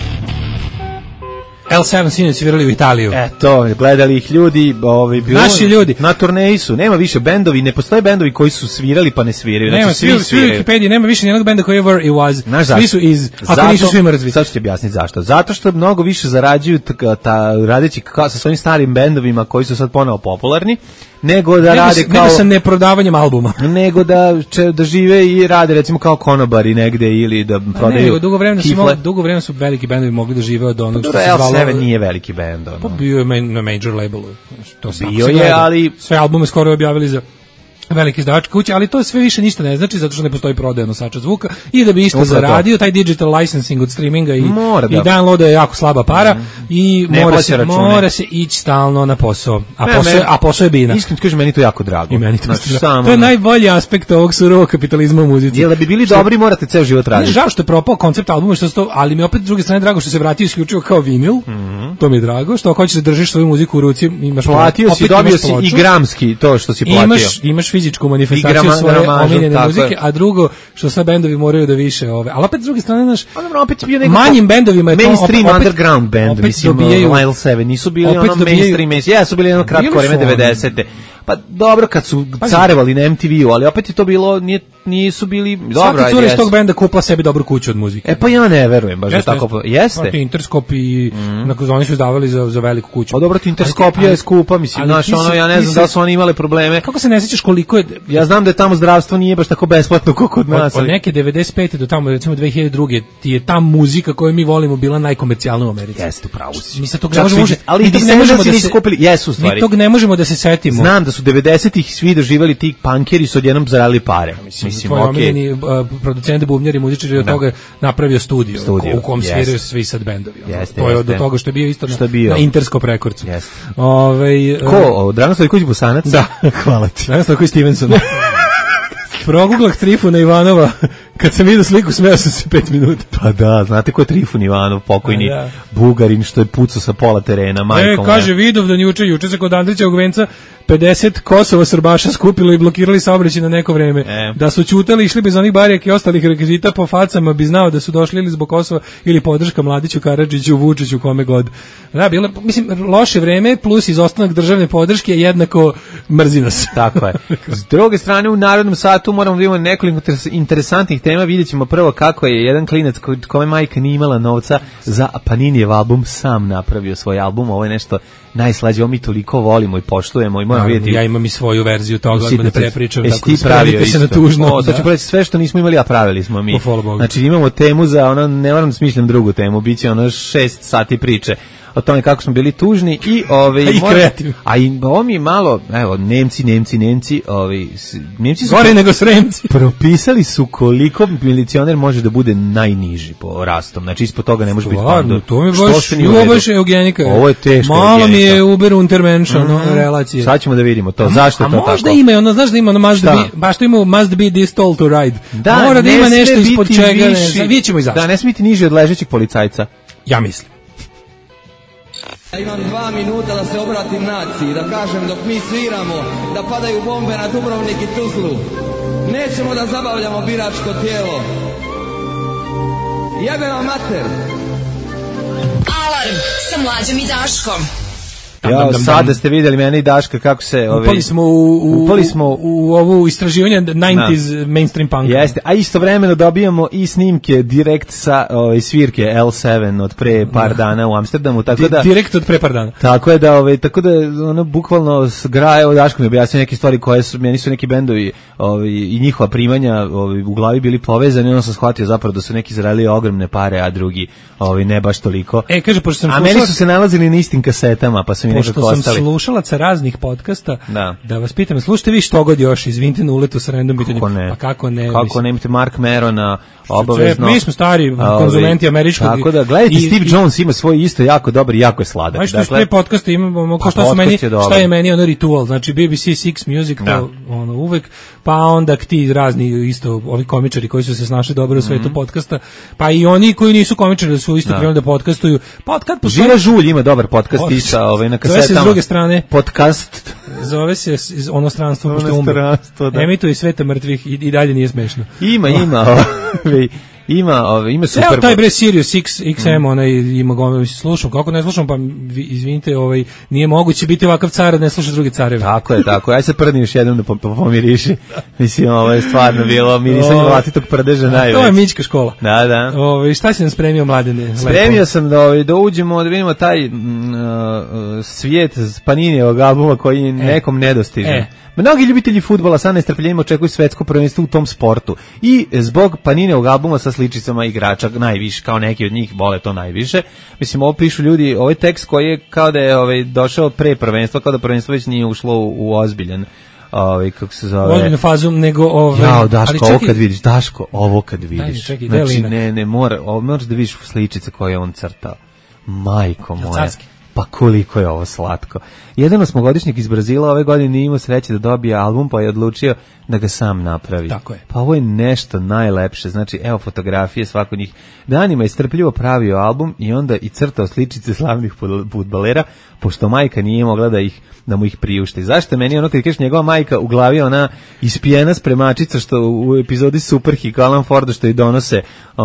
L sedam sinoć svirali u Italiju. Eto, gledali ih ljudi, ovaj bilo, naši ljudi. Na turneji su, nema više bendovi, ne postoje bendovi koji su svirali pa ne sviraju. Nema, znači, svi svi u Wikipediji nema više nijednog benda koji je ever it was. Znaš svi su iz, ako zato, nisu svi mrtvi. Sad ću ti objasniti zašto. Zato što mnogo više zarađuju ta, ta radeći kao sa svojim starim bendovima koji su sad ponovo popularni, nego da nego, rade kao nego sa neprodavanjem albuma, nego da će da žive i rade recimo kao konobari negde ili da prodaju. Ne, dugo vremena su mogli, dugo vremena su veliki bendovi mogli da žive od onog što se zvalo. L sedam nije veliki bend, ono. Pa bio je na major labelu. To se bio je, ali sve albume skoro objavili za velike izdavačke kuće, ali to sve više ništa ne znači zato što ne postoji prodaja nosača zvuka i da bi isto zaradio taj digital licensing od streaminga i, mora, i downloada je jako slaba para mm. i ne mora se, mora se ići stalno na posao, a ne, posao, a posao je bina. Iskreno kažem, meni to jako drago. I meni to, znači, samo, to je najbolji aspekt ovog surovog kapitalizma u muzici. Jel da bi bili što, dobri morate ceo život raditi. Žao što je propao koncept albuma, što to, ali mi opet s druge strane drago što se vratio isključivo kao vinil. Mm -hmm. To mi je drago, što ako hoćeš da držiš svoju muziku u ruci, imaš platio si, dobio si i gramski to što si platio. Imaš imaš fizičku manifestaciju svoje omiljene muzike, a drugo što sad bendovi moraju da više ove. Ali opet s druge strane, znaš, opet bio neko manjim bendovima je to mainstream opet, underground band, mislim, L sedam nisu bili ono mainstream, ja su bili ono kratko vreme devedesete. Pa dobro kad su carevali na M T V-u, ali opet je to bilo, nije, nisu bili dobro. Svaki cura iz tog benda kupila sebi dobru kuću od muzike. E pa ja ne verujem baš da tako. Jeste? Pa Interscope i mm. nakon oni su izdavali za, za veliku kuću. Pa dobro, Interscope je skupa, mislim, znaš, ono, ja ne znam da su oni imali probleme. Kako se ne sjećaš koliko je... Ja znam da je tamo zdravstvo nije baš tako besplatno kako kod nas. Od, od neke devedeset pete do tamo, recimo dve hiljade druge ti je ta muzika koju mi volimo bila najkomercijalnija u Americi. Jeste, pravo si. Mi se tog ne možemo, ali i ne možemo da se kupili. Jesu stvari. Mi tog ne možemo da se setimo. Znam da su devedesetih svi doživjeli ti punkeri su odjednom zaradili pare. Mislim, mislim okej. Okay. Uh, producent, bubnjari, muzičari od toga napravio studio, studio. u kom sviraju svi sad bendovi. Jeste, to je od toga što je bio isto na, bio. na Interscope Recordsu. Ovaj uh, ko? Dragan Stojković Bosanac? Da, hvala ti. Dragan Stojković Stevenson. Proguglah Trifuna Ivanova, kad sam vidio sliku smeo sam se pet minuta. Pa da, znate ko je Trifun Ivanov, pokojni da. Bugarin što je pucao sa pola terena, majkom. E, kaže Vidovdan juče, juče se kod Andrićevog venca pedeset Kosova Srbaša skupilo i blokirali saobraćaj na neko vreme. E. Da su ćutali, išli bez onih barijaka i ostalih rekvizita po facama, bi znao da su došli ili zbog Kosova ili podrška Mladiću, Karadžiću, Vučiću, kome god. Da, bilo, mislim, loše vreme plus izostanak državne podrške je jednako mrzi nas. Tako je. S druge strane, u Narodnom satu moramo da imamo nekoliko interesantnih tema. Vidjet ćemo prvo kako je jedan klinac kome majka nije imala novca za Paninijev album sam napravio svoj album. Ovo je nešto najslađe, ovo mi toliko volimo i poštujemo i moramo vidjeti. Ja imam i svoju verziju toga, odmah da prepričam, tako da spravite se na tužno. O, sad ću praviti sve što nismo imali, a pravili smo mi. Znači imamo temu za, ono, ne moram da smišljam drugu temu, bit će ono šest sati priče o tome kako smo bili tužni i ove i kreativni. A i ovo mi je malo, evo, Nemci, Nemci, Nemci, ovi Nemci su gore nego Sremci. Propisali su koliko milicioner može da bude najniži po rastom. Znači ispod toga ne može biti pandur. To mi baš, ovo baš je eugenika. Ovo je teško. Malo mi je Uber Untermenschen, mm -hmm. relacije. Sad ćemo da vidimo to. Zašto je to tako? A možda ima, ono, znaš da ima, ono, must be, baš to ima must be this tall to ride. Da, mora da ima nešto ispod čega, ne, vidjet ćemo i zašto. Da, ne smije biti niži od ležećeg policajca. Ja mislim. Ja imam dva minuta da se obratim naciji, da kažem dok mi sviramo, da padaju bombe na Dubrovnik i Tuzlu. Nećemo da zabavljamo biračko tijelo. Jebe vam mater! Alarm sa Mlađom i Daškom. Ja, sada ste vidjeli mene i Daška kako se... Ove, upali smo u, u, upali smo u, u ovu istraživanje devedesetih mainstream punk. Jeste, a istovremeno dobijamo i snimke direkt sa ove, svirke L sedam od pre par dana u Amsterdamu, tako da... Direkt od pre par dana. Tako je da, ove, tako da ono, bukvalno gra, evo Daško mi objasnio neke stvari koje su, meni su neki bendovi ove, i njihova primanja ove, u glavi bili povezani, ono sam shvatio zapravo da su neki zaradili ogromne pare, a drugi ove, ne baš toliko. E, kaže, pošto sam a meni su se nalazili na istim kasetama, pa su pošto sam ostali. Slušalaca raznih podcasta, da. da vas pitam, slušate vi što god još, izvinite na uletu sa random pitanjem, pa kako ne? Kako ne imate Mark Merona, obavezno. Mi smo stari konzumenti američkog. Tako da, gledajte, i, Steve i, Jones ima svoj isto jako dobar i jako je sladak. A što dakle, podcasta imamo, pa šta, su meni, je šta je meni ono ritual, znači B B C Six Music, to, ono, uvek, pa onda ti razni isto, ovi komičari koji su se snašli dobro u svetu mm-hmm. podcasta, pa i oni koji nisu komičari da su isto krenuli da podcastuju. Podcast postoji. Žila Žulj ima dobar podcast i sa ovaj na kasetama. S druge strane podcast zove se iz onostranstvo pošto umre. Emituje Sveta mrtvih i, i dalje nije smešno. Ima, ima. Ovaj ima, ovaj ima super. Evo taj bre Sirius X X M, mm. onaj ima gome, slušam, kako ne slušam, pa izvinite, ovaj nije moguće biti ovakav car da ne sluša druge careve. Tako je, tako. Aj sad prdni još jednom da pomiriši. Mislim, ovo je stvarno bilo mirisanje vlastitog prdeža najveće. To je mićka škola. Da, da. Ovaj šta si nam spremio, Mladene? Spremio sam da ovaj da uđemo, da vidimo taj mm, uh, svijet Paninijevog albuma koji je nekom nedostižan. E. Mnogi ljubitelji fudbala sa nestrpljenjem očekuju svetsko prvenstvo u tom sportu i zbog Paninijevog albuma sa sličicama igrača najviše, kao neki od njih vole to najviše. Mislim, ovo pišu ljudi, ovaj tekst koji je kao da je ovaj, došao pre prvenstva, kao da prvenstvo već nije ušlo u, u ozbiljan ovaj kako se zove ozbiljnu fazu nego ovaj Jao, Daško, čekaj, ovo kad vidiš, Daško, ovo kad vidiš. Čekaj, znači, ne, ne, mora, ovo moraš da vidiš sličice koje on crtao. Majko moja. Pa koliko je ovo slatko. Jedan osmogodišnjak iz Brazila ove godine nije imao sreće da dobije album, pa je odlučio da ga sam napravi. Tako je. Pa ovo je nešto najlepše. Znači, evo fotografije svako njih. Danima je strpljivo pravio album i onda i crtao sličice slavnih fudbalera, pošto majka nije mogla da ih da mu ih priušti. Zašto meni ono kad kažeš njegova majka u glavi ona ispijena spremačica što u epizodi Superhik Alan Forda što i donose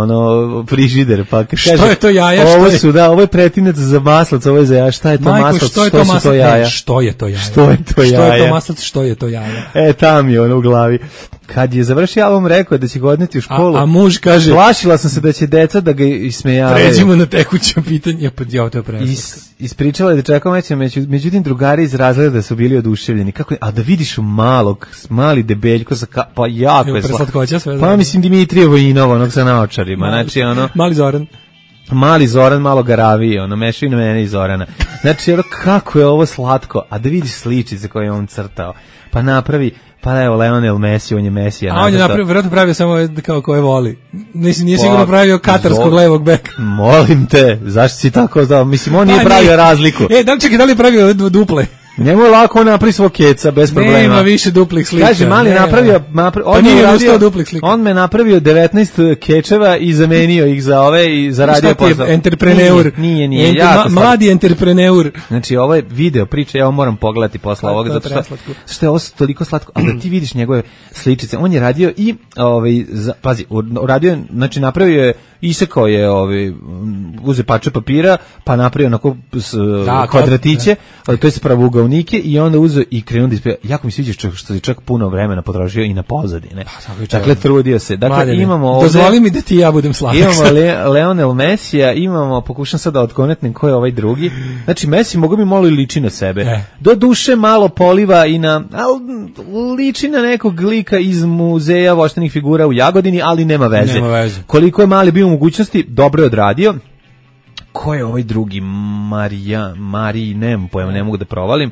ono frižider, pa kaže, što je to jaja, ovo što su, da, ovo je pretinac za maslac, ovo je za jaja, šta je to Majko, maslac, što, je što to su maslac? to jaja? Ne, što je to jaja? Što je to jaja? Što je to maslac, što je to jaja? E, tam je ono u glavi. Kad je završio album, rekao je da će ga odneti u školu. A, a muž kaže, plašila sam se da će deca da ga ismejavaju. Pređimo na tekuće pitanje, pa ja to je preslatka. Is, ispričala je da čekao među, međutim drugari iz razreda da su bili oduševljeni. Kako je, a da vidiš malog, mali debeljko sa ka, pa jako je slatko. Pa mislim Dimitrije Vojinov, onog sa naočarima. Mali, znači ono mali Zoran. Mali Zoran, malo garavije, ono mešaju na mene i Zorana. Znači, ono, kako je ovo slatko, a da vidiš sličice koje je on crtao. Pa napravi, pa evo Lionel Messi, on je Messi. A on je napravio, vjerojatno pravio samo kao koje voli. Nisi, nije sigurno pravio katarskog zol... levog beka. Molim te, zašto si tako znao? Mislim, on nije pa, pravio nije. razliku. E, da li čekaj, da li je pravio duple? Njemu je lako on napravi svog keca, bez problema. Nema više duplih slika. Kaže, mali nema. napravio... Napravi, on, pa nije uradio, duplih slika. On me napravio devetnaest kečeva i zamenio ih za ove i zaradio posao. Šta ti je entrepreneur? Nije, nije, nije Enter, jako ma, mladi entrepreneur. Znači, ovo je video priča, ja ovo moram pogledati posle ovoga, zato što, što je ovo toliko slatko, ali da ti vidiš njegove sličice. On je radio i, ovaj, za, pazi, uradio, znači napravio je, isekao je, ovaj, uze pače papira, pa napravio onako s, da, kvadratiće, da. To je pravugaunike i onda uzeo i krenuo da ispeva. Jako mi sviđa što je čak puno vremena potrošio i na pozadine. Pa, dakle, trudio se. Dakle, Mladene, imamo ovde... Dozvoli mi da ti ja budem sladak. Imamo Le, Lionel Messija, imamo, pokušam sad da otkonetnem ko je ovaj drugi. Znači, Messi mogu mi malo i liči na sebe. E. Do duše malo poliva i na... Ali, liči na nekog lika iz muzeja voštanih figura u Jagodini, ali nema veze. Nema veze. Koliko je mali bio u mogućnosti, dobro je odradio. Ko je ovaj drugi? Marija, Mariji, nemam pojma, ne mogu da provalim.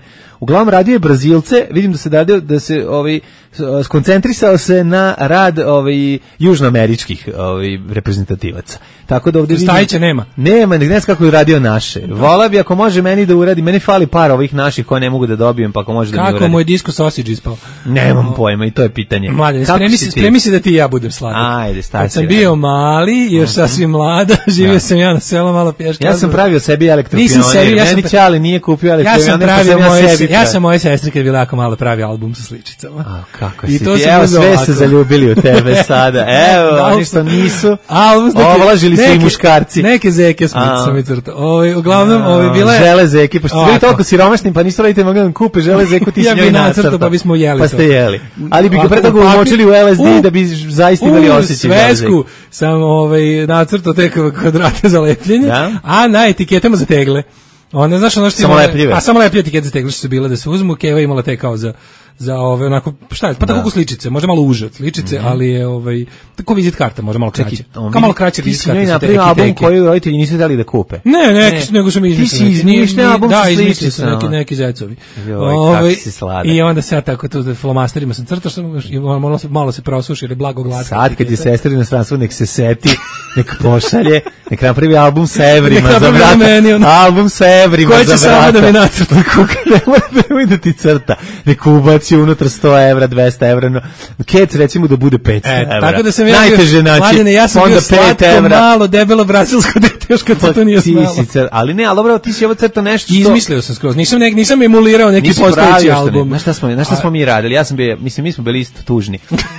uglavnom radio je Brazilce, vidim da se radio, da se ovaj skoncentrisao se na rad ovaj južnoameričkih ovaj reprezentativaca. Tako da ovdje Stajića nema. Nema, ne znam kako je radio naše. Vola bi ako može meni da uradi, meni fali par ovih naših koje ne mogu da dobijem, pa ako može da mi uradi. Kako moj disco sausage ispao? Nemam no. pojma i to je pitanje. Mladen, spremi se, spremi se da ti ja budem sladak. Ajde, staći. Kad sam bio mali, još uh-huh. sasvim mlada, živio da. sam ja na selu malo pješke. Ja sam pravio sebi elektropioner. Ja meni Ćale nije kupio elektropioner. Ja sam pravio pa moje, ja, ja sam moje sestri kad je bila jako malo pravio album sa sličicama. A kako si ti? Evo sve se zaljubili u tebe sada. Evo, oni što nisu. Ovlažili su i muškarci. Neke zeke sam mi crtao. Ovaj uglavnom, ovaj bila je žele zeke, pošto su bili toliko siromašni, pa nisu roditelji mogli da kupe žele zeku, ti si njoj nacrtao. Pa bismo jeli to. Pa ste jeli. Ali bi ga pre toga umočili u L S D da bi zaista imali osjećaj. U svesku sam ovaj nacrtao te kvadrate za lepljenje, a na etiketama za tegle. Ona, znaš, ono što samo lepljive. A samo lepljive etikete za tegle što su bile da se uzmu, Keva imala te kao za za ove onako šta je, pa tako sličice, može malo uže od sličice, mm-hmm. ali je ovaj tako vizit karta, može malo kraće. Kao malo kraće vizit karta. Ti si napravio album koji roditelji nisu dali da kupe. Ne, neki nego su mi izmislili. Ti si izmišljao album da, izmislili su neki neki zajcovi. Ovaj i onda se ja tako tu da flomasterima sam crtao, što malo se malo se prosuši, jer blago glatka. Sad kad je sestra u inostranstvu, nek se seti, nek pošalje, nek napravi album sa evrima za brat. Album sa evrima za brat. Ko će samo da mi nacrta? Nemoj da ti crta. Nek ubaci unutra sto evra, dvesta evra, no, kec recimo da bude petsto e, evra. Tako da sam ja najteže naći, Mladine, ja sam bio slatko, evra. Malo, debelo, brazilsko dete, još kad se to nije smelo. Ali ne, ali dobro, ti si ovo crta nešto što... Izmislio sam skroz, nisam, nek, nisam emulirao neki postojeći album. Znaš šta smo, znaš šta smo mi radili? Ja sam bio, mislim, mi smo bili isto tužni.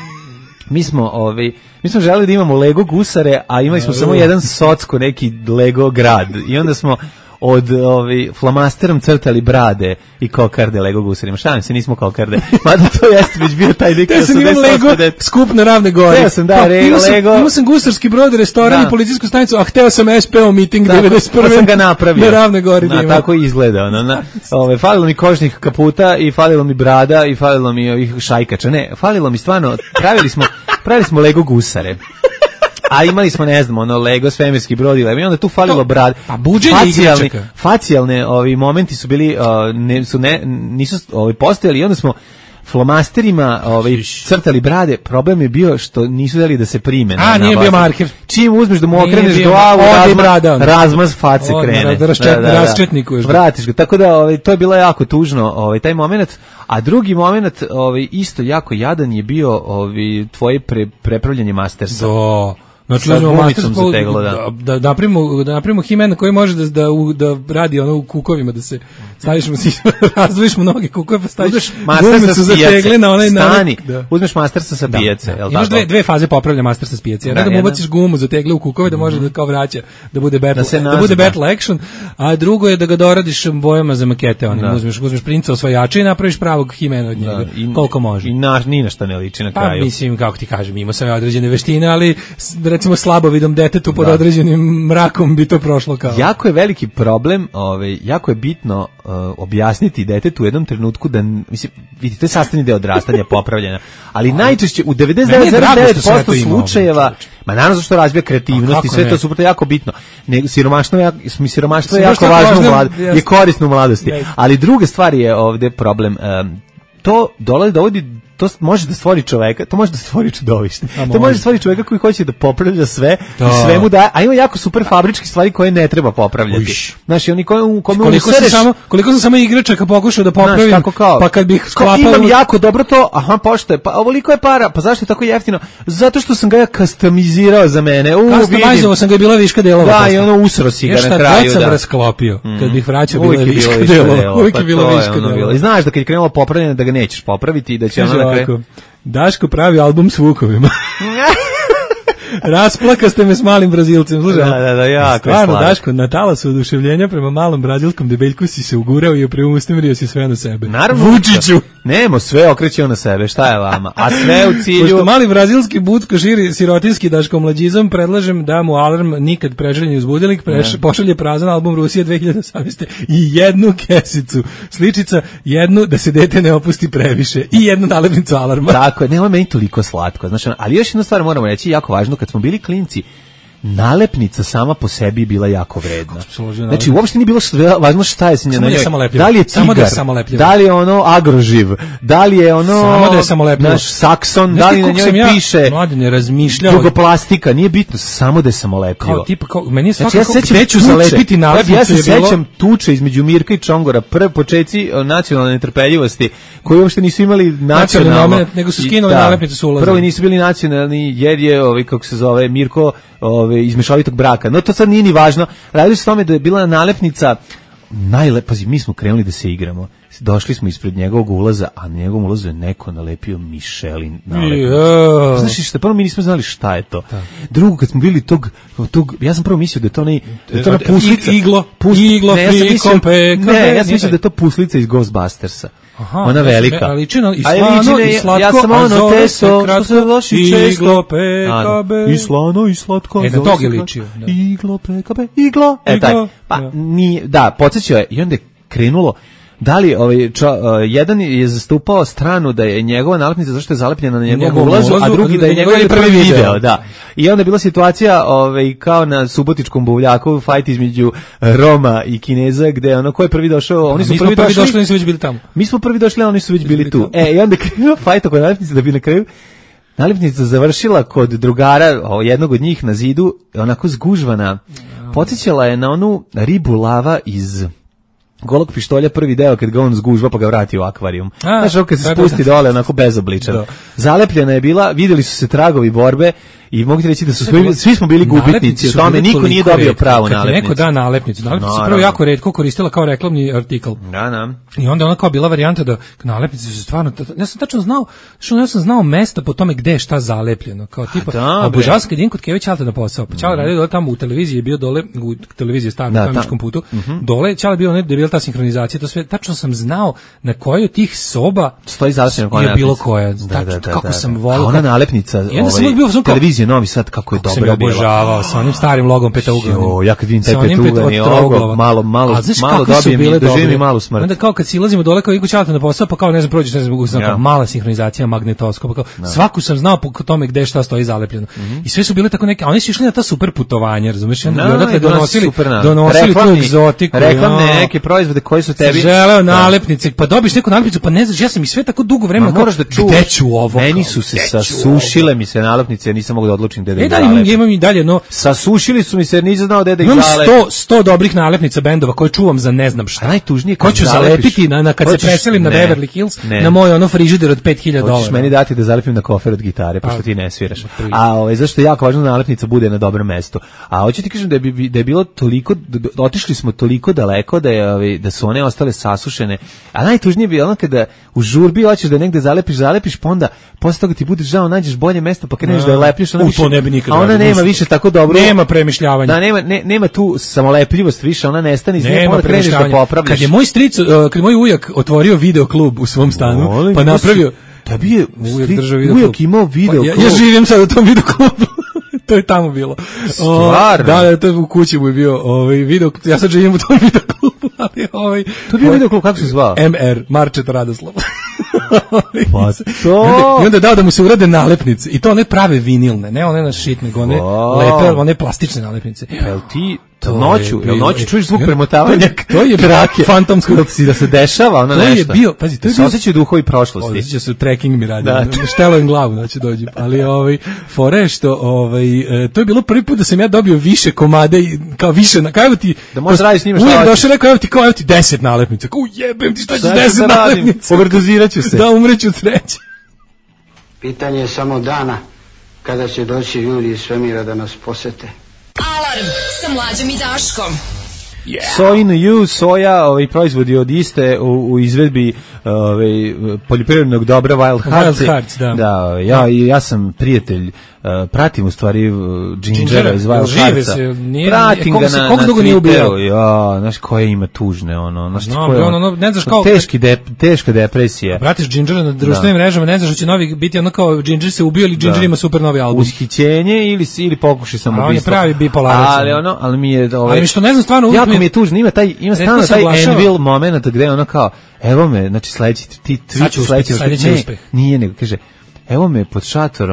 Mi smo, ovaj, mi smo želeli da imamo Lego gusare, a imali smo samo jedan socko, neki Lego grad. I onda smo od ovaj flamasterom crtali brade i kokarde Lego gusarima. Šalim se, nismo kokarde. Mada to jeste već bio taj lik. Ja sam imam Lego skup na Ravne gore. Ja sam da pa, Lego. Imao sam gusarski brod, restoran i policijsku stanicu, a hteo sam S P O meeting devedeset prve. Pa sam ga napravio. Na Ravne gore. Na, tako izgleda. Ono, na, ove, falilo mi kožnih kaputa i falilo mi brada i falilo mi ovih šajkača. Ne, falilo mi stvarno, pravili smo, pravili smo Lego gusare. A imali smo, ne znam, ono Lego svemirski brod i onda tu falilo brad. Pa buđenje igračaka. Facijalne ovi momenti su bili, uh, ne, su ne, nisu ovi postojali i onda smo flomasterima ovaj, crtali brade. Problem je bio što nisu dali da se prime. A, nije bio marker. Čim uzmeš da mu okreneš glavu, razmaz, razmaz face od, krene. Da, raščet, da, da, da. Raščetnikuješ. Vratiš ga. Tako da ovaj, to je bilo jako tužno, ovaj, taj moment. A drugi moment, ovaj, isto jako jadan je bio ovaj, tvoje pre, prepravljanje mastersa. Do. Znači, sa gumicom zateglo, da. Da, da napravimo, da napravimo himena koji može da, da, da radi ono u kukovima, da se staviš mu, razvojiš mu noge kukove, pa staviš gumicu zategle na onaj stani, da. Uzmeš mastersa sa pijace. Da, da. Imaš dve, dve faze popravlja mastersa s pijace. Jedna da, da mu ubaciš gumu zategle u kukove, da može mm-hmm. da kao vraća, da bude battle, da, da bude battle action, a drugo je da ga doradiš bojama za makete. Onim. Da. Uzmeš, uzmeš princa osvajača i napraviš pravog himena od njega, da. I, koliko može. I naš, ni na šta ne liči na kraju. Pa mislim, kako ti kažem, imao sam određene veštine, ali recimo slabovidom detetu pod da. određenim mrakom bi to prošlo kao. Jako je veliki problem, ovaj, jako je bitno uh, objasniti detetu u jednom trenutku da, mislim, vidite, to je sastavni deo odrastanja, popravljanja, ali a, najčešće u devedeset devet zarez devet posto slučajeva, ma naravno zašto razvija kreativnost i sve ne? To je super, jako bitno. Ne, siromaštvo je, siromaštvo je jako važno u mladosti, je korisno u mladosti, yes. Ali druga stvar je ovde problem, um, to dolazi, dovodi to može da stvori čoveka, to može da stvori čudovište. To može da stvori čoveka koji hoće da popravlja sve to. I sve mu da, a ima jako super fabričke stvari koje ne treba popravljati. Znači, oni koji u kome koliko sam samo, koliko sam samo igračaka pokušao da popravim, znaš, kao, pa kad bih sklapao imam jako dobro to, aha, pošto je, pa ovoliko je para, pa zašto je tako jeftino? Zato što sam ga ja customizirao za mene. U, customizovao sam ga, je bila viška delova. Da, i ono usro si ga na kraju, da. Sam rasklopio. Kad bih vraćao, bila je viška delova. Uvijek je bila viška delova. I znaš da kad je krenulo popravljanje da ga nećeš popraviti i da će ono na kraju. Daško pravi album s vukovima. Rasplaka ste me s malim Brazilcem, slušaj. Da, da, da, jako stvarno, Daško, na talasu oduševljenja prema malom brazilskom debeljku si se ugurao i preusmjerio si sve na sebe. Naravno. Vučiću. Nemo, sve okrećeo na sebe, šta je vama? A sve u cilju... Pošto mali brazilski bucko širi sirotinski Daško mlađizam, predlažem da mu alarm nikad preželjeni uzbudilnik preš, pošalje prazan album Rusije dve hiljade osamnaeste. I jednu kesicu sličica, jednu da se dete ne opusti previše i jednu nalepnicu alarma. Tako je, nema meni toliko slatko. Znači, ali još jednu stvar moramo reći, jako važno, kad smo bili klinci, nalepnica sama po sebi bila jako vredna. Znači, uopšte nije bilo važno šta je s njena. Da li je tigar, da li je ono agroživ, da li je ono naš sakson, da li na njoj ja, piše dugoplastika, nije bitno, samo da je samolepljivo. Kao tipa, kao, meni je svakako, znači, ja se gde ću zalepiti nalepnicu. Ja se sećam tuče između Mirka i Čongora, prve počeci nacionalne netrpeljivosti, koji uopšte nisu imali nacionalno, nego su skinuli nalepnicu su ulazili. Prvo nisu bili nacionalni, jer je, ovaj, kako se zove, Mirko ove, iz mešovitog braka. No to sad nije ni važno. Radili su tome da je bila nalepnica najlepa. Pazi, mi smo krenuli da se igramo. Došli smo ispred njegovog ulaza, a na njegovom ulazu je neko nalepio Michelin nalepnicu. Yeah. Znaš što, prvo mi nismo znali šta je to. Da. Drugo, kad smo bili tog, tog, ja sam prvo mislio da je to ne, da je to na puslica. Iglo, pus, iglo, ne, ja sam mislio, ne, ja sam mislio da je to puslica iz Ghostbustersa. Aha, ona velika. Ali čino, i slano, i slatko, ja sam ono testo, što se loši često. Iglo, P K B. I slano, i slatko. E, na tog je ličio. Da. Iglo, P K B, iglo. E, taj, pa, da, nije, da podsjećao je, i onda je krenulo, da li ovaj čo, uh, jedan je zastupao stranu da je njegova nalepnica zašto je zalepljena na njegovom ulazu, a drugi da je njegov je prvi video, video, da. I onda je bila situacija ovaj kao na subotičkom buvljaku, fight između Roma i Kineza, gde ono ko je prvi došao, oni su prvi, prvi došli, oni su već bili tamo. Mi smo prvi došli, a oni su već bili tu. E, i onda krenuo fight oko nalepnice da bi na kraju nalepnica završila kod drugara, jednog od njih na zidu, onako zgužvana. Podsjećala je na onu ribu lava iz Golog pištolja, prvi deo kad ga on zgužva pa ga vrati u akvarijum. Znaš, ovo kad se spusti dole onako bezobličan. Da. Zalepljena je bila, vidjeli su se tragovi borbe i mogu ti reći da su svi, svi smo bili gubitnici, o tome niko nije dobio pravu nalepnicu. Kad neko da nalepnicu, nalepnica se prvo jako retko koristila kao reklamni artikl. Da, da. I onda ona kao bila varijanta da nalepnice su stvarno, ja sam tačno znao, što ja sam znao mesta po tome gde je šta zalepljeno, kao tipa, obožavao sam kad idem kod Keve Ćaleta na posao, pa Ćale radio dole tamo u televiziji, je bio dole, u televiziji Starom na Kameničkom putu, dole Ćale bio onaj da je bila ta sinhronizacija, to sve, tačno sam znao na kojoj od tih soba stoji zalepljeno koja je bilo koja, kako sam volio. Ona nalepnica, televizije Novi Sad, kako je kako dobra bila. Obožavao sa onim starim logom petauglavnim. Jo, ja kad vidim taj petauglavni logo, malo, malo, malo dobijem i doživim i malu smrt. Onda kao kad silazimo dole, kao igu Ćaleta na posao, pa kao ne znam, prođeš, ne znam, mogu znam, mala sinhronizacija, magnetoskop, pa kao svaku sam znao po tome gde šta stoji zalepljeno. I sve su bile tako neke, a oni su išli na ta super putovanja, razumeš? I odatle donosili, donosili tu egzotiku. Reklamne neke proizvode koji su tebi želeo nalepnice, pa dobiš neku nalepnicu, pa ne znaš, ja sam i sve tako dugo vremena moraš da čuvaš. Gde ću ovo? Meni su se sasušile mi se nalepnice, ja nisam mogao da odlučim gde da ih zalepim. Imam i dalje, no sasušili su mi se, nisam znao gde da ih zalepim. Imam sto, sto dobrih nalepnica bendova koje čuvam za ne znam šta. A najtužnije kad ću zalepiti na, na kad hoćeš, se preselim na ne, Beverly Hills, ne. Na moj ono frižider od pet hiljada dolara. Hoćeš meni dati da zalepim na kofer od gitare, pošto ti ne sviraš. A ovaj, zašto je jako važno da nalepnica bude na dobrom mestu. A hoću ti kažem da je, da je bilo toliko, otišli smo toliko daleko da, je, ovaj, da su one ostale sasušene. A najtužnije bi ono kada u žurbi hoćeš da negde zalepiš, zalepiš, pa onda posle toga ti bude žao, nađeš bolje mesto, pa kreneš da lepiš, ona više, ne bi nikad a ona nema više tako dobro. Nema premišljavanja. Da, nema, ne, nema tu samolepljivost više, ona nestane iz nje, pa kreneš da popravljaš. Kad je moj stric, uh, kad moj ujak otvorio video klub u svom stanu, Molim, pa napravio... Da bi je ujak, ujak imao video klub. Ja, ja živim sad u tom video klubu. To je tamo bilo. Stvarno? Da, da, to je u kući mu je bio ovaj video, ja sad živim u tom video klubu, ali ovaj... To je bio video klub, kako se zvao? M R, Marčeta Radoslav. Pa to... I onda je dao da mu se urade nalepnice, i to one prave vinilne, ne one na shit, nego one lepe, one plastične nalepnice. Jel ti... Noću, jel noću čuješ zvuk premotavanja? To je trake fantomsko dok si da se dešava, ono nešto. To je bio, pazi, to je bio osjećaju duhovi prošlosti. Osjeća se trekking mi radi. Da. Štelo im glavu, znači dođem. Ali ovaj fore što ovaj to je bilo prvi put da sam ja dobio više komade i kao više na kao ti da možeš raditi s njima šta. Uvijek došao rekao evo ti kao evo ti deset nalepnica. Kao jebem ti šta ćeš deset nalepnica. Overdoziraću se. Da umreću od sreće. Pitanje je samo dana kada će doći ljudi iz svemira da nas posete. Alarm sa Mlađom i Daškom. Yeah. Soy no you, soja, ovaj proizvodi od iste u, u izvedbi ovaj poljoprivrednog dobra Wild Hearts. Wild Hearts, da. Da, ja ja sam prijatelj, uh, pratim u stvari uh, Gingera iz Wild Heartsa. Pratim ga na, na Twitteru. Ja, znaš koje ima tužne ono, znaš no, koje ono, ono, ne znaš kao teški de, teška depresija. Pratiš Gingera na društvenim mrežama, ne znaš hoće novi biti ono kao Ginger se ubio ili Ginger da. Ima super novi album. Ushićenje ili ili pokušaj samoubistvo. On je pravi bipolarac. Ali ono, ali mi je ovaj. Ali mi što ne znam stvarno jako mi je tužno, ima taj ima stalno taj Envil momenat gde ono kao evo me, znači sledeći ti tweet sledeći uspeh. Nije nego kaže evo me pod šatorom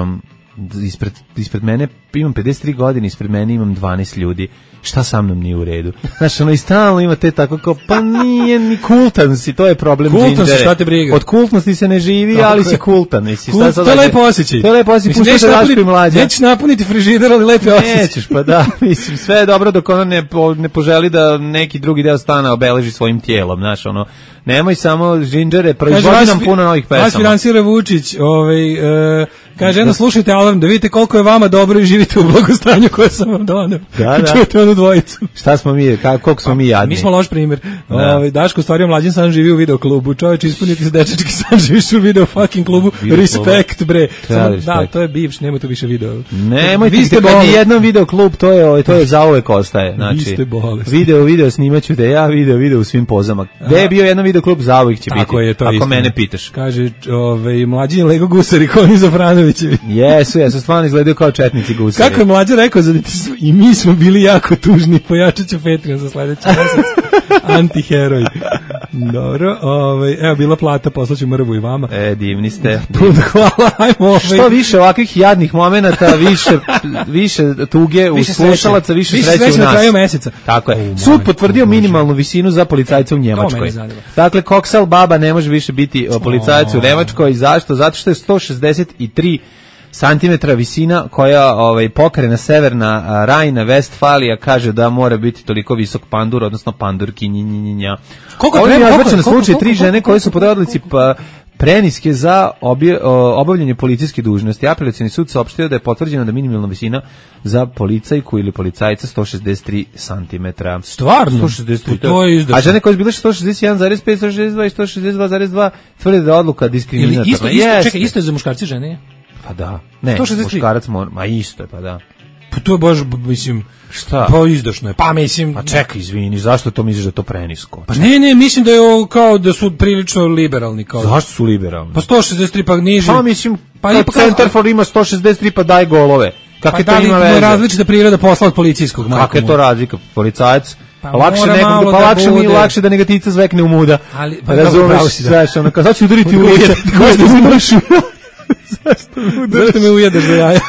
ispred, ispred mene imam pedeset tri godine, ispred mene imam dvanaest ljudi. Šta sa mnom nije u redu? Znaš, ono i stalno ima te tako kao, pa nije ni kultan si, to je problem Gingere. Kultan si, šta te briga? Od kultnosti se ne živi, tako ali je. Si kultan. Misli, Kult, to je lepo osjećaj. To je lepo osjećaj, pušta se Daško i Mlađa. Nećeš napuniti frižider, ali lepo osjećaj. Nećeš, pa da, mislim, sve je dobro dok ono ne, po, ne poželi da neki drugi deo stana obeleži svojim tijelom, znaš, ono, nemoj samo Gingere, proizvodi nam puno novih pesama. Vas finansira Vučić, ovaj, e, kaže, jedno slušajte Alarm, da vidite koliko je vama dobro i živite u blagostanju koje sam vam doneo. Da, da. Čujete onu dvojicu. Šta smo mi, koliko smo mi jadni? Mi smo loš primjer. Da. Ovaj Daško stvario mlađin san živi u video klubu. Čovjek ispuniti se dečački san živiš u video fucking klubu. Video respekt bre. Samo, respekt. Da, to je bivš, nema tu više video. Nemojte, vi ste bolesti. Jedan video klub, to je to je zauvek ostaje. Znači, vi ste bolesti. Video, video snimaću da ja video, video u svim pozama. Gde je bio jedan video klub, zauvek će tako biti. Je, to ako istina. Mene pitaš. Kaže, ovaj mlađin Lego gusari Koni Zafranovićevi. Jesu, jesu, stvarno izgledaju kao četnici gusari. Kako je mlađa rekao, za i mi smo bili jako tužni, pojačaću Patreon za sledeći mesec. Antiheroj. Dobro, ovaj, evo bila plata, poslaću mrvu i vama. E, divni ste. Hvala, ajmo. Ovaj. Što više ovakvih jadnih momenata, više više tuge u slušalaca, više, više sreće u nas. Na kraju meseca. Tako je. Oh, Sud potvrdio minimalnu visinu za policajca u Njemačkoj. Dakle, koksal baba ne može više biti policajac u Njemačkoj. Zašto? Zato što je sto šezdeset tri santimetra visina koja ovaj pokrena severna Rajna Vestfalija kaže da mora biti toliko visok pandur, odnosno pandurkinjinjinja. Koliko treba je na slučaj tri žene koje su pod odlici pa preniske za obje, o, obavljanje policijske dužnosti. Apelacioni sud saopštio da je potvrđeno da minimalna visina za policajku ili policajca sto šezdeset tri santimetra. Stvarno? sto šezdeset tri. To je izdašno. A žene koje su bile sto šezdeset jedan zarez pet, sto šezdeset dva i sto šezdeset dva zarez dva tvrde da je odluka diskriminatorna. Isto, isto, yes. Čekaj, isto je za muškarci i žene? Pa da. Ne, muškarac mora, ma isto je, pa da. Pa to je baš, mislim, šta? Pa izdašno je. Pa mislim, pa čekaj, izvini, zašto to misliš da je to prenisko? Pa ne, ne, mislim da je ovo kao da su prilično liberalni kao. Zašto su liberalni? Pa sto šezdeset tri pa niže. Pa mislim, pa i Centar for ima sto šezdeset tri pa daj golove. Kako pa to ima veze? Pa različita priroda posla od policijskog. Kako je to razlika? Policajac pa lakše nekog, pa da lakše mi lakše da negativca zvekne u muda. Ali pa razumeš, znaš, ono kao sad ću udariti u lice. Zašto mi udaraš? Zašto mi udaraš? Zašto me ujedeš za jaja?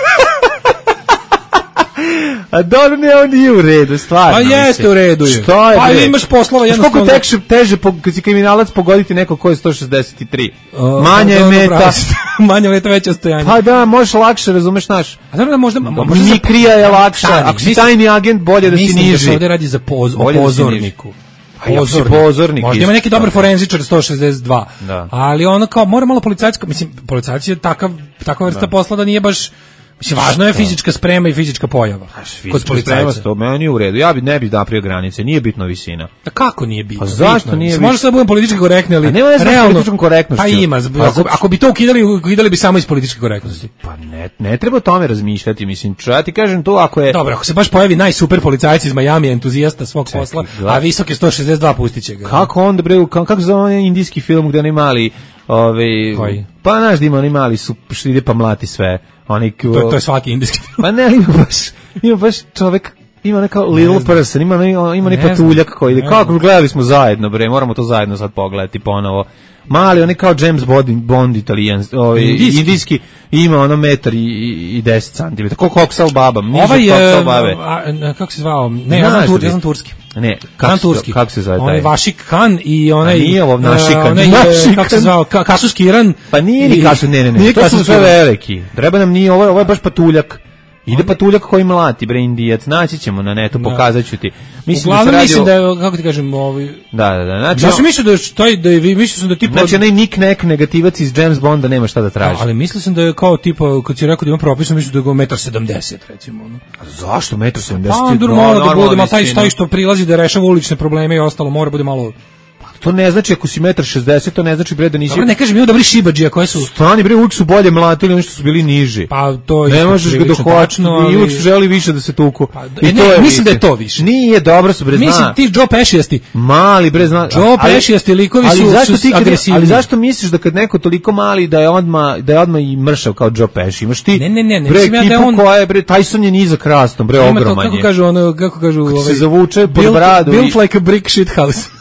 A dobro, ne, on nije u redu, stvarno. Pa jeste u redu je. Što je? Pa imaš poslova jednostavno. Koliko teže, teže kad si kriminalac pogoditi neko ko je sto šezdeset tri? Manja je meta. Manja meta, veće ostojanje. Pa da, možeš lakše, razumeš naš. A dobro da možda... Mikrija je lakša. Ako si tajni agent, bolje da si niži. Mislim da se ovdje radi za pozorniku. Pozornik. pozornik. Možda ima neki dobar forenzičar sto šezdeset dva. Da. Ali ono kao, mora malo policajska, mislim, policajac je takav, takva vrsta da. posla da nije baš... Mislim, važno je fizička sprema i fizička pojava. Kod policajca to meni u redu. Ja bi ne bih napravio granice, nije bitno visina. A kako nije bitno? Pa zašto bitno? Nije? Može sad budem politički korektni, ali nema realno političkom korektnošću. Pa ima, pa ako, ako bi to ukidali, ukidali bi samo iz političke korektnosti. Pa ne, ne treba o tome razmišljati, mislim. Ja ti kažem to ako je dobro, ako se baš pojavi najsuper policajac iz Majami, entuzijasta svog Čekaj, posla, gleda. A visok je sto šezdeset dva, pustiće ga. Kako onda bre, kako, kako zove onaj indijski film gde oni mali, ovaj, pa znaš da ima oni mali su što ide pa mlati sve. Oni to, to je svaki indijski film. Pa ne, ima baš, ima baš čovek, ima neka little person, ima, ima, ima neki patuljak koji ide, kako gledali smo zajedno, bre, moramo to zajedno sad pogledati ponovo. Mali, oni kao James Bond, Bond italijan, ovaj, indijski. indijski, ima ono metar i, i, i deset centimetara, kao koksal baba, niže ovaj koksal babe. A, kako se zvao? Ne, ja znam, tur, ja znam turski. Ne, kako, turski. kako se zove taj? Onaj Vašik Khan i onaj... A nije ovo Našikan. Onaj, Našikan. Kako se zvao? Ka, Kasuski Iran. Pa nije ni Kasus, ne, ne, ne, to su sve veliki. Treba nam nije, ovo, ovo je baš patuljak. Ide patuljak koji mlati, bre, Indijac, naći ćemo na netu, pokazat ću ti. Mislim Uglavnom da mislim da je, kako ti kažem, ovi... Da, da, da. Znači, ja sam mislio da je, taj, da je, mislio sam da tipa... Znači, onaj Nick Nack negativac iz James Bonda nema šta da traži. Da, ali mislio sam da je kao tipa, kad si rekao da ima propisno, mislio da je go metar sedamdeset, recimo. No. A zašto metar sedamdeset? Pa, normalno da bude, ma taj, taj što prilazi da rešava ulične probleme i ostalo, mora bude malo... To ne znači ako si metar šezdeset, to ne znači bre da nisi. Dobro, ne kažem, ima dobri šibadžija koji su strani bre, uvijek su bolje mlatili, oni što su bili niži. Pa to ne možeš ga dohvatiti, ali... i uvijek su želi više da se tuku. Pa, I e, to ne, je mislim da je to više. Nije, dobro su bre, zna. Mislim ti Joe Pescijasti. Mali bre, zna. Joe Pescijasti likovi ali su, zašto su ti, agresivni. Ali zašto misliš da kad neko toliko mali da je odma da je odma i mršav kao Joe Pesci? Imaš ti? Ne, ne, ne, ne bre, mislim ja da on koja je bre, Tyson je nizak rastom, bre, ogroman je. Kako kažu ono, kako kažu, ovaj se zavuče pod bradu. Built like a brick shit house.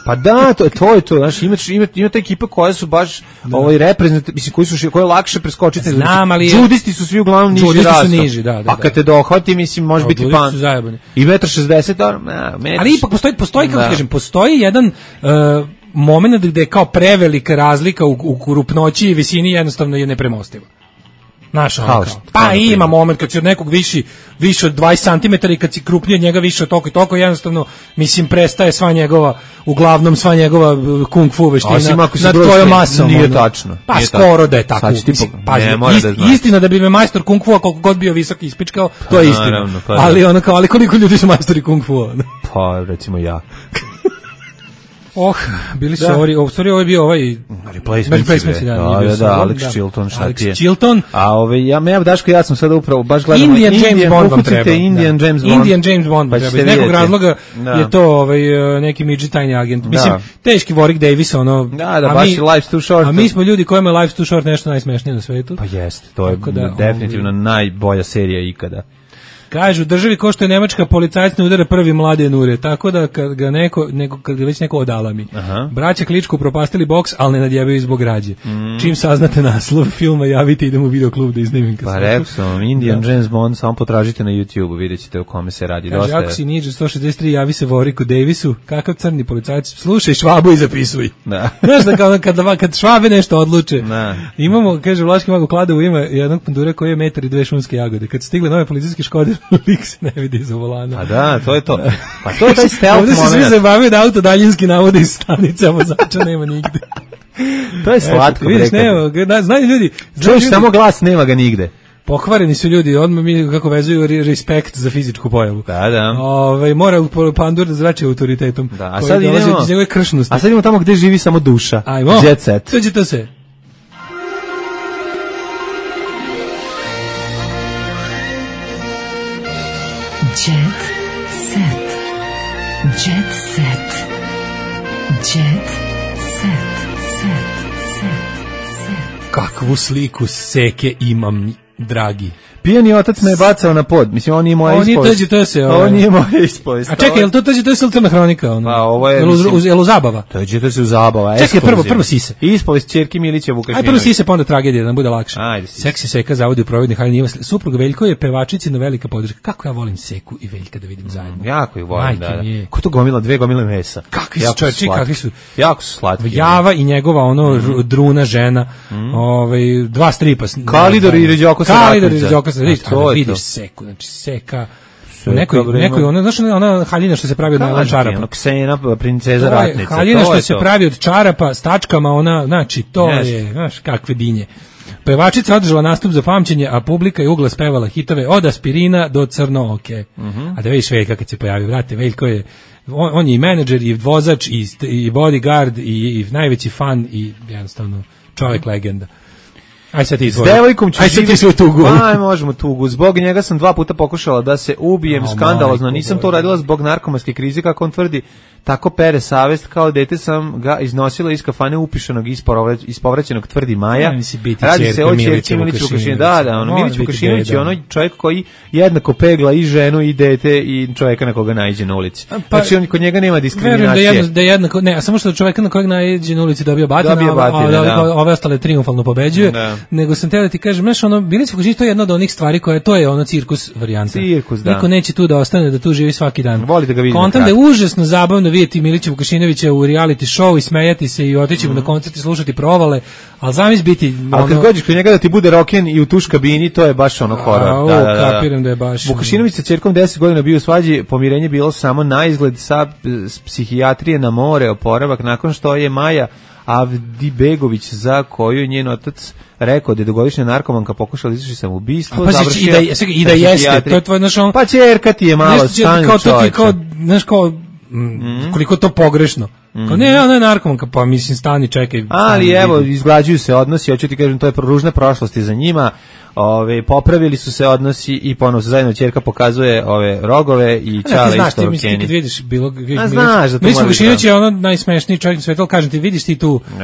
Pa da, to, to je to, znaš, ima, ima, ima ta ekipa koja su baš ovaj, reprezentativni, mislim, koji su, koje je lakše preskočiti. Znam, ali... Judisti su svi uglavnom niži rastom. Judisti su niži, da, da. Pa kad te dohvati, mislim, može biti pan. I metar šezdeset, na, ali ipak postoji, postoji kako kažem, postoji jedan uh, moment gde je kao prevelika razlika u, u krupnoći i visini jednostavno je nepremostiva. Znaš, ono kao. Pa ima moment kad si od nekog viši, više od dvadeset centimetara i kad si krupniji od njega više od toliko i toliko, jednostavno, mislim, prestaje sva njegova, uglavnom sva njegova kung fu veština nad tvojom masom. Nije ono. Tačno. Pa nije skoro tačno. da je tako. Sad, mislim, tipa, pazi, ist, da istina da bi me majstor kung fu koliko god bio visok ispičkao, to je istina. Naravno, pa, ali ono kao, ali koliko ljudi su majstori kung fu? Pa, recimo ja. Oh, bili su ovi, oh, sorry, ovo je bio ovaj replacement, replacement da, da, da, da, Alex da. Chilton, šta Alex ti je? Chilton. A ove, ja, me, Daško, ja sam sada upravo baš gledamo Indian, Indian James Bond vam treba. Indian da. James Bond. Indian James Bond pa treba. Iz nekog razloga da. Je to ovaj, neki midget tajni agent. Da. Mislim, teški Warwick Davis, ono... Da, da, baš je Life's Too Short. A mi smo ljudi kojima je Life's Too Short nešto najsmešnije na svetu. Pa jeste, to je da, definitivno ovaj, najbolja serija ikada. Kažu, državi ko što je nemačka policajac ne udara prvi mlade nure, tako da kad ga neko, neko kad ga već neko odalami. Aha. Braća Kličko upropastili boks, ali ne nadjebaju zbog građe. Mm. Čim saznate naslov filma, javite, idemo u videoklub da iznimim kasatu. Pa rekao sam, Indian da. James Bond, samo potražite na YouTube, vidjet ćete o kome se radi. Kaže, ako si Ninja sto šezdeset tri, javi se Warwicku Davisu, kakav crni policajac, slušaj Švabu i zapisuj. Da. Znaš da kao kad, kad Švabe nešto odluče. Da. Imamo, kaže, Vlaški mag u Kladovu ima jednog pandura koji je metar i dve šumske jagode. Kad stigle nove policijske Škode, se ne vidi iza volana. A da, to je to. Pa to je taj stealth moment. Ovdje se svi zabavaju da auto daljinski navode iz stanice, a vozača nema nigde. To je slatko. Vidiš, nema, znaju ljudi. Čuješ samo glas, nema ga nigde. Pokvareni su ljudi, odmah mi kako vezuju respekt za fizičku pojavu. Da, da. Ove, mora pandur da zrači autoritetom. Da, a sad idemo, a sad idemo tamo gde živi samo duša. Ajmo. Jet set. Dođe to se. Jet set. Jet set. Jet set. Set. Set. Set. Kakvu sliku seke imam, dragi. Pijani otac me je bacao na pod. Mislim, on nije moja ispovest. On nije tođe to se. On nije moja ispovest. A čekaj, je li to tođe to se ili crna hronika? Ono? Pa ovo je... Je li u zabava? Tođe to se u zabava. Čekaj, prvo, prvo sise. Ispovest ćerke Milića Vukašinović. Aj, prvo sise, pa onda tragedija, da nam bude lakše. Ajde, sise. Seksi Seka zavodi u provedni halj Niva. Suprug Veljko je pevačici na velika podrška. Kako ja volim Seku i Veljka da vidim zajedno. Jako ih volim, da, da. Ko to gomila, dve gomile mesa. Kakvi su čovječi, kakvi su. Jako su slatki. Java i njegova, ono, mm. druna žena, mm. ovaj, dva stripa. Kalidor i Ređoko sa Kalidor i Ređoko sa vidiš Seku, znači Seka. U nekoj, nekoj, ona, znaš, ona haljina što se pravi od najlon čarapa. Ono Ksena, princeza ratnica. Haljina što se pravi od čarapa s tačkama, ona, znači, to yes. je, znaš, kakve dinje. Pevačica održala nastup za pamćenje, a publika je uglas pevala hitove od Aspirina do Crno oke. Mm -hmm. A da vidiš Veljka kad se pojavi, vrate, Veljko je, on, on je i menadžer, i vozač, i, i bodyguard, i, i najveći fan, i jednostavno čovjek legenda. Aj sad ti s devojkom ću Aj sad ti svoju tugu. Aj, možemo tugu. Zbog njega sam dva puta pokušala da se ubijem, oh, skandalozno. Majko, Nisam to radila zbog narkomanske krize, kako on tvrdi. Tako pere savest, kao dete sam ga iznosila iz kafane upišanog ispovraćenog, tvrdi Maja. Radi se o ćerci Miliću Vukašinović. Da, da, ono, Milić Vukašinović je ono čovjek koji jednako pegla i ženu i dete i čovjeka na koga naiđe na ulici. Pa, znači, on, kod njega nema diskriminacije. Da jedno, da jednako, ne, samo što čovjeka na kojeg naiđe na ulici dobija batina, dobija batina, a, a, a, a ove ostale triumfalno pobeđuje. Da. Nego sam teo da ti kažem, znaš, ono, Milić Vukašinović to je jedna od onih stvari koje, to je ono cirkus varijanta. Cirkus, da. Niko neće tu da ostane, da tu živi svaki dan. Voli da ga vidi. Kontam da je užasno zabavno vidjeti Milića Vukašinovića u reality show i smejati se i otići mm. na koncert i slušati provale, ali zamisli biti ono... Ali kad dođeš kod njega da ti bude roken i u tuš kabini, to je baš ono horor. Da, da, da. Kapiram da je baš... Vukašinović sa ćerkom deset godina bio u svađi, pomirenje bilo samo na izgled sa psihijatrije na more, oporavak, nakon što je Maja Avdibegović, za koju njen otac rekao da je dugogodišnja narkomanka pokušala izvršiti samoubistvo, pa, završio... I da, i da jeste, to je tvoj, znaš, on... Pa ćerka ti je malo stani čovječe. Kao, znaš, kao, mm. koliko to pogrešno. Mm. Kao, ne, ona je narkomanka, pa mislim, stani, čekaj. Ali stani, evo, vidi. Izglađuju se odnosi, hoću ti kažem, to je ružna prošlost za njima. Ove, popravili su se odnosi i ponovno se zajedno ćerka pokazuje ove rogove i čale isto rokeni. Znaš ti, kad vidiš bilo... A znaš da to Milić Vukašinović je ono najsmešniji čovjek na svijetu, ali kažem ti, vidiš ti tu... Ja.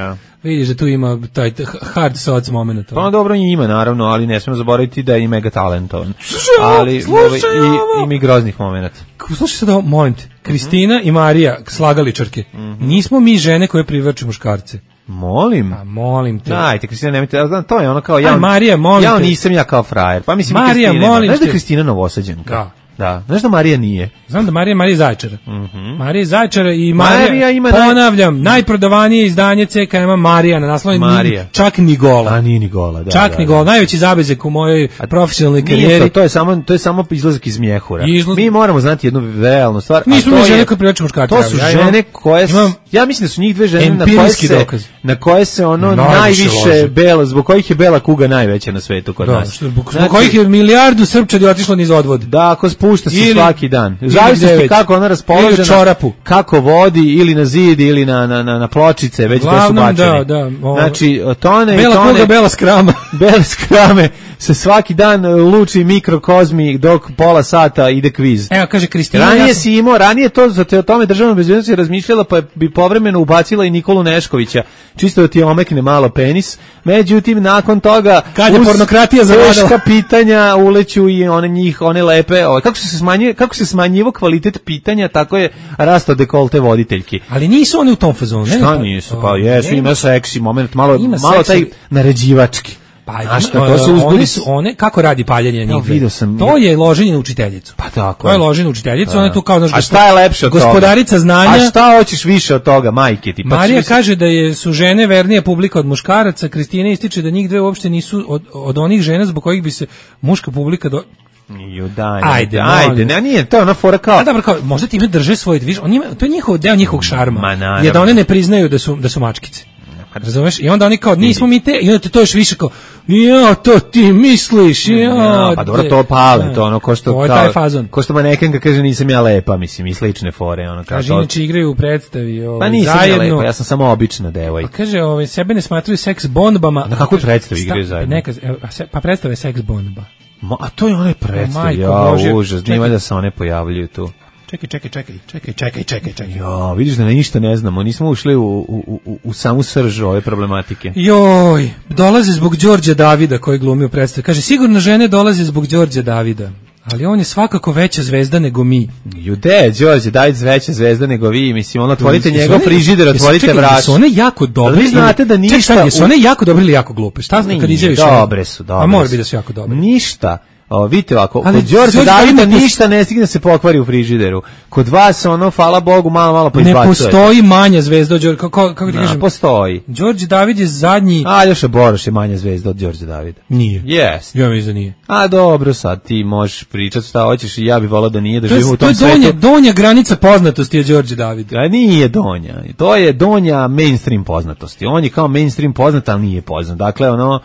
Vidiš da tu ima taj hard soc moment. Pa dobro i ima naravno, ali ne smemo zaboraviti da je i mega talentovan. Ali ovaj, i ima i groznih momenata. Slušaj sad ovo, molim te. Kristina i Marija, slagaličarke. Mm-hmm. Nismo mi žene koje privlače muškarce. Molim. A molim te. Dajte, Kristina, nemojte, to je ono kao ja. Aj, Marija, molim ja te. Ja nisam ja kao frajer. Pa mislim Marija, Kristina, molim znaš te. da je Kristina Novosađanka? Da. Da. Znaš da Marija nije? Znam da Marija Marija Zajčara. Mm-hmm. Marija Zajčara i Marija, Marija ima ponavljam, naj... najprodavanije izdanje C K M Marija na naslovu Marija. Čak ni gola. A nije ni gola, da. Čak da, ni da. gola, najveći zabezek u mojoj profesionalnoj karijeri. Nije to, to je samo to je samo izlazak iz mjehura. Izlaz... Mi moramo znati jednu realnu stvar. Nismo mi žene koje privlače muškarce. To su ja žene imam, koje imam ja mislim da su njih dve žene na koje se dokaz. na koje se ono najviše, najviše bela, zbog kojih je bela kuga najveća na svetu kod da, nas. Što, zbog znači, kojih je milijardu Srpčadi otišlo niz odvod. Da, ako spušta se ili, svaki dan. Zavisno kako ona raspoložena, kako vodi ili na zid ili na na na, na pločice, već gde su bačeni. Da, da, ovo, znači, tone bela tone, kuga, bela skrama. Bele skrame se svaki dan luči mikrokozmi dok pola sata ide kviz. Evo, kaže Kristina. Ranije ja sam... si imao, ranije to, za te o tome državna bezbednost je razmišljala, pa bi povremeno ubacila i Nikolu Neškovića, čisto da ti omekne malo penis. Međutim, nakon toga kad je pornokratija zavladala, teška pitanja uleću i one njih, one lepe, ovaj, kako se smanjuje, kako se smanjivo kvalitet pitanja, tako je rastao dekolte voditeljki. Ali nisu oni u tom fazonu. Šta pa, nisu? Pa jesu, ima seksi moment, malo, malo taj naređivački. Pa znaš, to su one su one kako radi paljenje njih. Vidio sam. To je loženje na učiteljicu. Pa tako. To je loženje na učiteljicu, ona je tu kao znaš. A šta je lepše od toga? Gospodarica znanja. A šta hoćeš više od toga, majke ti? Pa Marija kaže da je su žene vernija publika od muškaraca. Kristina ističe da njih dve uopšte nisu od, od onih žena zbog kojih bi se muška publika do... Ju daj, ajde, ajde, ne, nije, to je ona fora kao... A dobro, kao, možda time drže svoj, viš, on ima, to je njihov deo njihovog šarma, Ma, je da one ne priznaju da su, da su mačkice. Razumeš? I onda oni kao, nismo mi te, i onda te to još više kao, ja, to ti misliš, ja. ja pa dobro, to pale, to ono, ko što, to je taj fazon. Ko što manekenka kaže, nisam ja lepa, mislim, i slične fore, ono, kao kaže, to... inače igraju u predstavi, ovaj, pa nisam zajedno. Ja lepa, ja sam samo obična devojka. Pa kaže, ovaj, sebe ne smatruju seks bombama. Na kakvoj predstavi igraju zajedno? Neka, pa predstave seks bomba. Ma, a to je one predstavi, ja, užas, nima da se one pojavljuju tu. Čekaj, čekaj, čekaj, čekaj, čekaj, čekaj, čekaj. Jo, vidiš da na ništa ne znamo, nismo ušli u, u, u, u samu srž ove problematike. Joj, dolaze zbog Đorđa Davida koji glumi u predstavi. Kaže, sigurno žene dolaze zbog Đorđa Davida, ali on je svakako veća zvezda nego mi. Jude, Đorđe David veća zvezda nego vi, mislim, ono, otvorite njegov frižider, otvorite vrata. Su one jako dobre. Vi znate da ništa... Čekaj, su one jako dobre ili jako glupe? Šta ste kad izjaviš? Dobre su, dobre. A mora biti da su jako dobre. Ništa. O, vidite ovako, ali kod Đorđa Davida ništa ne stigne se pokvari u frižideru. Kod vas ono, hvala Bogu, malo, malo pa izbacuje. Ne postoji manja zvezda od Đorđa, kako, kako ti kažem? Postoji. Đorđe David je zadnji... Aljoša Boroš je manja zvezda od Đorđa Davida. Nije. Yes. Ja mislim da nije. A dobro, sad ti možeš pričati šta hoćeš i ja bih volao da nije, da živimo u tom svetu. To je donja, svetu. donja granica poznatosti od Đorđe Davida. A nije donja. To je donja mainstream poznatosti. On je kao mainstream poznat, ali nije poznat. Dakle, ono...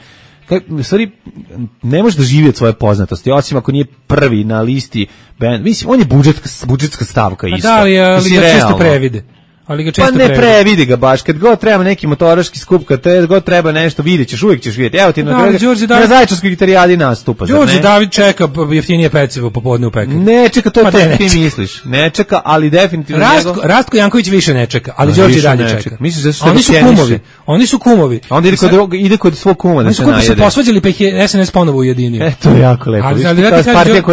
u stvari, ne može da živi od svoje poznatosti, osim ako nije prvi na listi band. Mislim, on je budžetska, budžetska stavka isto. Da, ali, ali ga često previde. Ali ga često pa ne previdi ga baš, kad god treba neki motoraški skup, kad te god treba nešto, vidjet ćeš, uvijek ćeš vidjeti. Evo ti na, da, na Zaječarskoj gitarijadi nastupa. Đorđe David čeka jeftinije pecivo popodne u pekari. Ne čeka, to je pa to što ti misliš. Ne čeka, ali definitivno... Rastko, njegov... Rastko Janković više ne čeka, ali Đorđe dalje čeka. čeka. Misliš da su oni su kumovi. Oni su kumovi. Onda ide kod, ide kod svog kuma da se najede. Oni su se posvađali, pa ih je S N S ponovo ujedinio. E, to je jako lepo. Ali, ali ja ti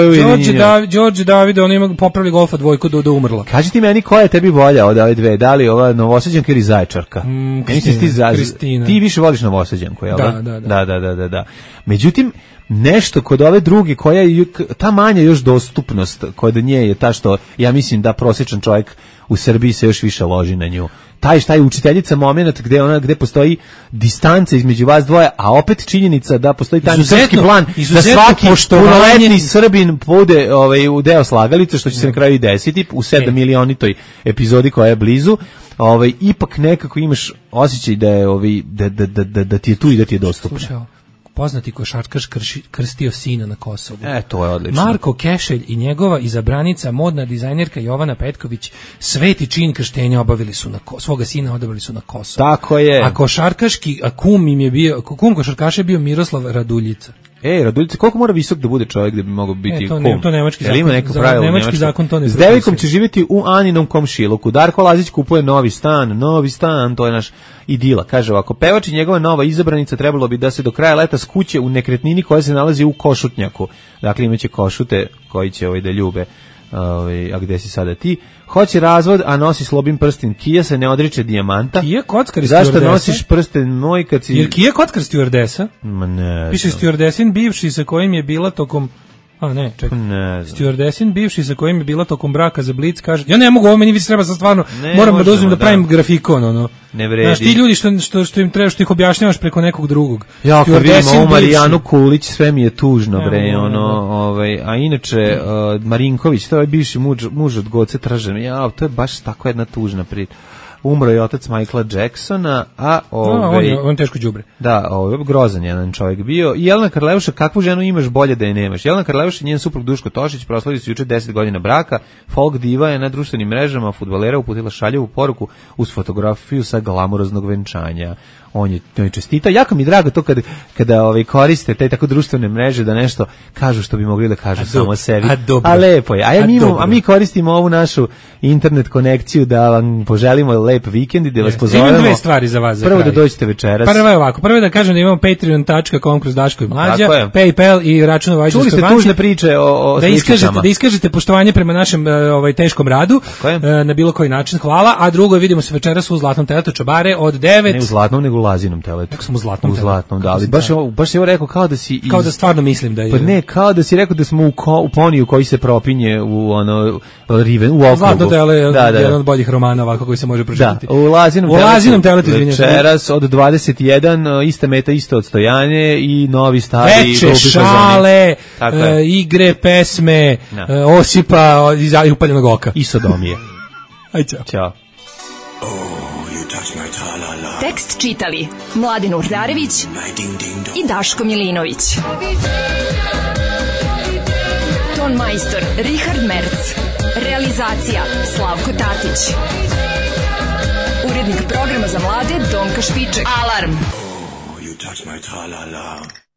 kažem, Đorđe David, on ima popravili golfa dvojku do umrla. Kaži ti meni koja je tebi bolja od ove dve, da li ova Novosađanka ili Zaječarka? Mm, Kristina, ti, za, Kristina. Ti više voliš Novosađanku, jel da? Da, da, da. da, da, da, da. Međutim, nešto kod ove druge, koja je ta manja još dostupnost kod nje je ta što, ja mislim da prosječan čovjek u Srbiji se još više loži na nju. Taj šta je učiteljica moment gde ona gde postoji distanca između vas dvoje, a opet činjenica da postoji taj srpski plan da svaki punoletni Srbin bude ovaj u deo slagalice, što će se na kraju i desiti u sedam milionitoj epizodi koja je blizu. Ovaj ipak nekako imaš osjećaj da je ovaj da da da da, da ti je tu i da ti je dostupno. Slušaj, poznati košarkaš krši, krstio sina na Kosovu. E, to je odlično. Marko Kešelj i njegova izabranica, modna dizajnerka Jovana Petković, sveti čin krštenja obavili su na svoga sina odabrali su na Kosovu. Tako je. A košarkaški a kum im je bio, kum košarkaša je bio Miroslav Raduljica. Ej, Raduljica, koliko mora visok da bude čovjek da bi mogao biti e, to kum? Ne, to nemački zakon. Ima neko pravilo nemački nemački zakon to ne. S devojkom će živjeti u Aninom komšiluku. Darko Lazić kupuje novi stan, novi stan, to je naš idila. Kaže ovako, pevač i njegova nova izabranica trebalo bi da se do kraja leta skuće u nekretnini koja se nalazi u Košutnjaku. Dakle, imaće Košute koji će ovaj da ljube. Ovaj, a gde si sada ti? Hoće razvod, a nosi slobin prsten. Kija se ne odriče dijamanta. Kija kockar Zašto nosiš prsten moj kad si... Jer Kija kockar stewardesa? Ma ne. Piše stewardesin bivši sa kojim je bila tokom... A ne, čekaj. Ne stewardesin bivši sa kojim je bila tokom braka za Blic kaže, ja ne mogu, ovo meni više treba sa stvarno, ne, moram da uzmem da pravim da. grafikon, ono. Ne vredi. Znaš, ti ljudi što, što, što im treba, što ih objašnjavaš preko nekog drugog. Ja, kad vidim ovu Marijanu Kulić, sve mi je tužno, bre, ne, ono, ovaj, a inače, uh, Marinković, to je bivši muž, muž od Goce Tržan, ja, to je baš tako jedna tužna priča. Umro je otac Michaela Jacksona, a ovaj no, on je on teško đubre. Da, ovaj grozan jedan čovjek bio. I Jelena Karleuša, kakvu ženu imaš, bolje da je nemaš. Jelena Karleuša i njen suprug Duško Tošić proslavili su juče deset godina braka. Folk diva je na društvenim mrežama fudbalera uputila šaljivu poruku uz fotografiju sa glamuroznog venčanja. On je to je čestita. Jako mi je drago to kada kada ovaj koriste te tako društvene mreže da nešto kažu što bi mogli da kažu a samo do, sebi. A, a lepo je. A, ja a, mi, a mi koristimo ovu našu internet konekciju da vam poželimo lep vikend i da vas pozovemo. Imam dve stvari za vas za Prvo kraj. Da dođete večeras. Prvo je ovako. Prvo je da kažem da imamo patreon tačka com kroz Daško i Mlađa, PayPal i račun u Vajđarskoj banci. Čuli ste tužne priče o, o da iskažete, da iskažete poštovanje prema našem ovaj teškom radu na bilo koji način. Hvala. A drugo je vidimo se večeras u Zlatnom teletu Čobare od devet. Ne u Zlatnom, nego u Lazinom teletu. Sam u Zlatnom, u Zlatnom, da, ali baš je baš je rekao kao da si iz... kao da stvarno mislim da je. Pa ne, kao da si rekao da smo u, ko, u poniju koji se propinje u ono Riven, u okrugu. Zlatno tele je da, da, jedan od boljih romana ovako koji se može pročitati. Da, u Lazinom teletu. U Lazinom teletu, izvinite. Večeras od dvadeset jedan ista meta, isto odstojanje i novi stari veče, šale, uh, igre, pesme, no. uh, Osipa iz upaljenog oka. I sodomije. Aj čao. Ćao. Tekst čitali Mladin Urdarević i Daško Milinović. Ton majstor Richard Merc. Realizacija Slavko Tatić. Urednik programa za mlade Donka Špiček. Alarm! Oh, you touch my tra-la-la.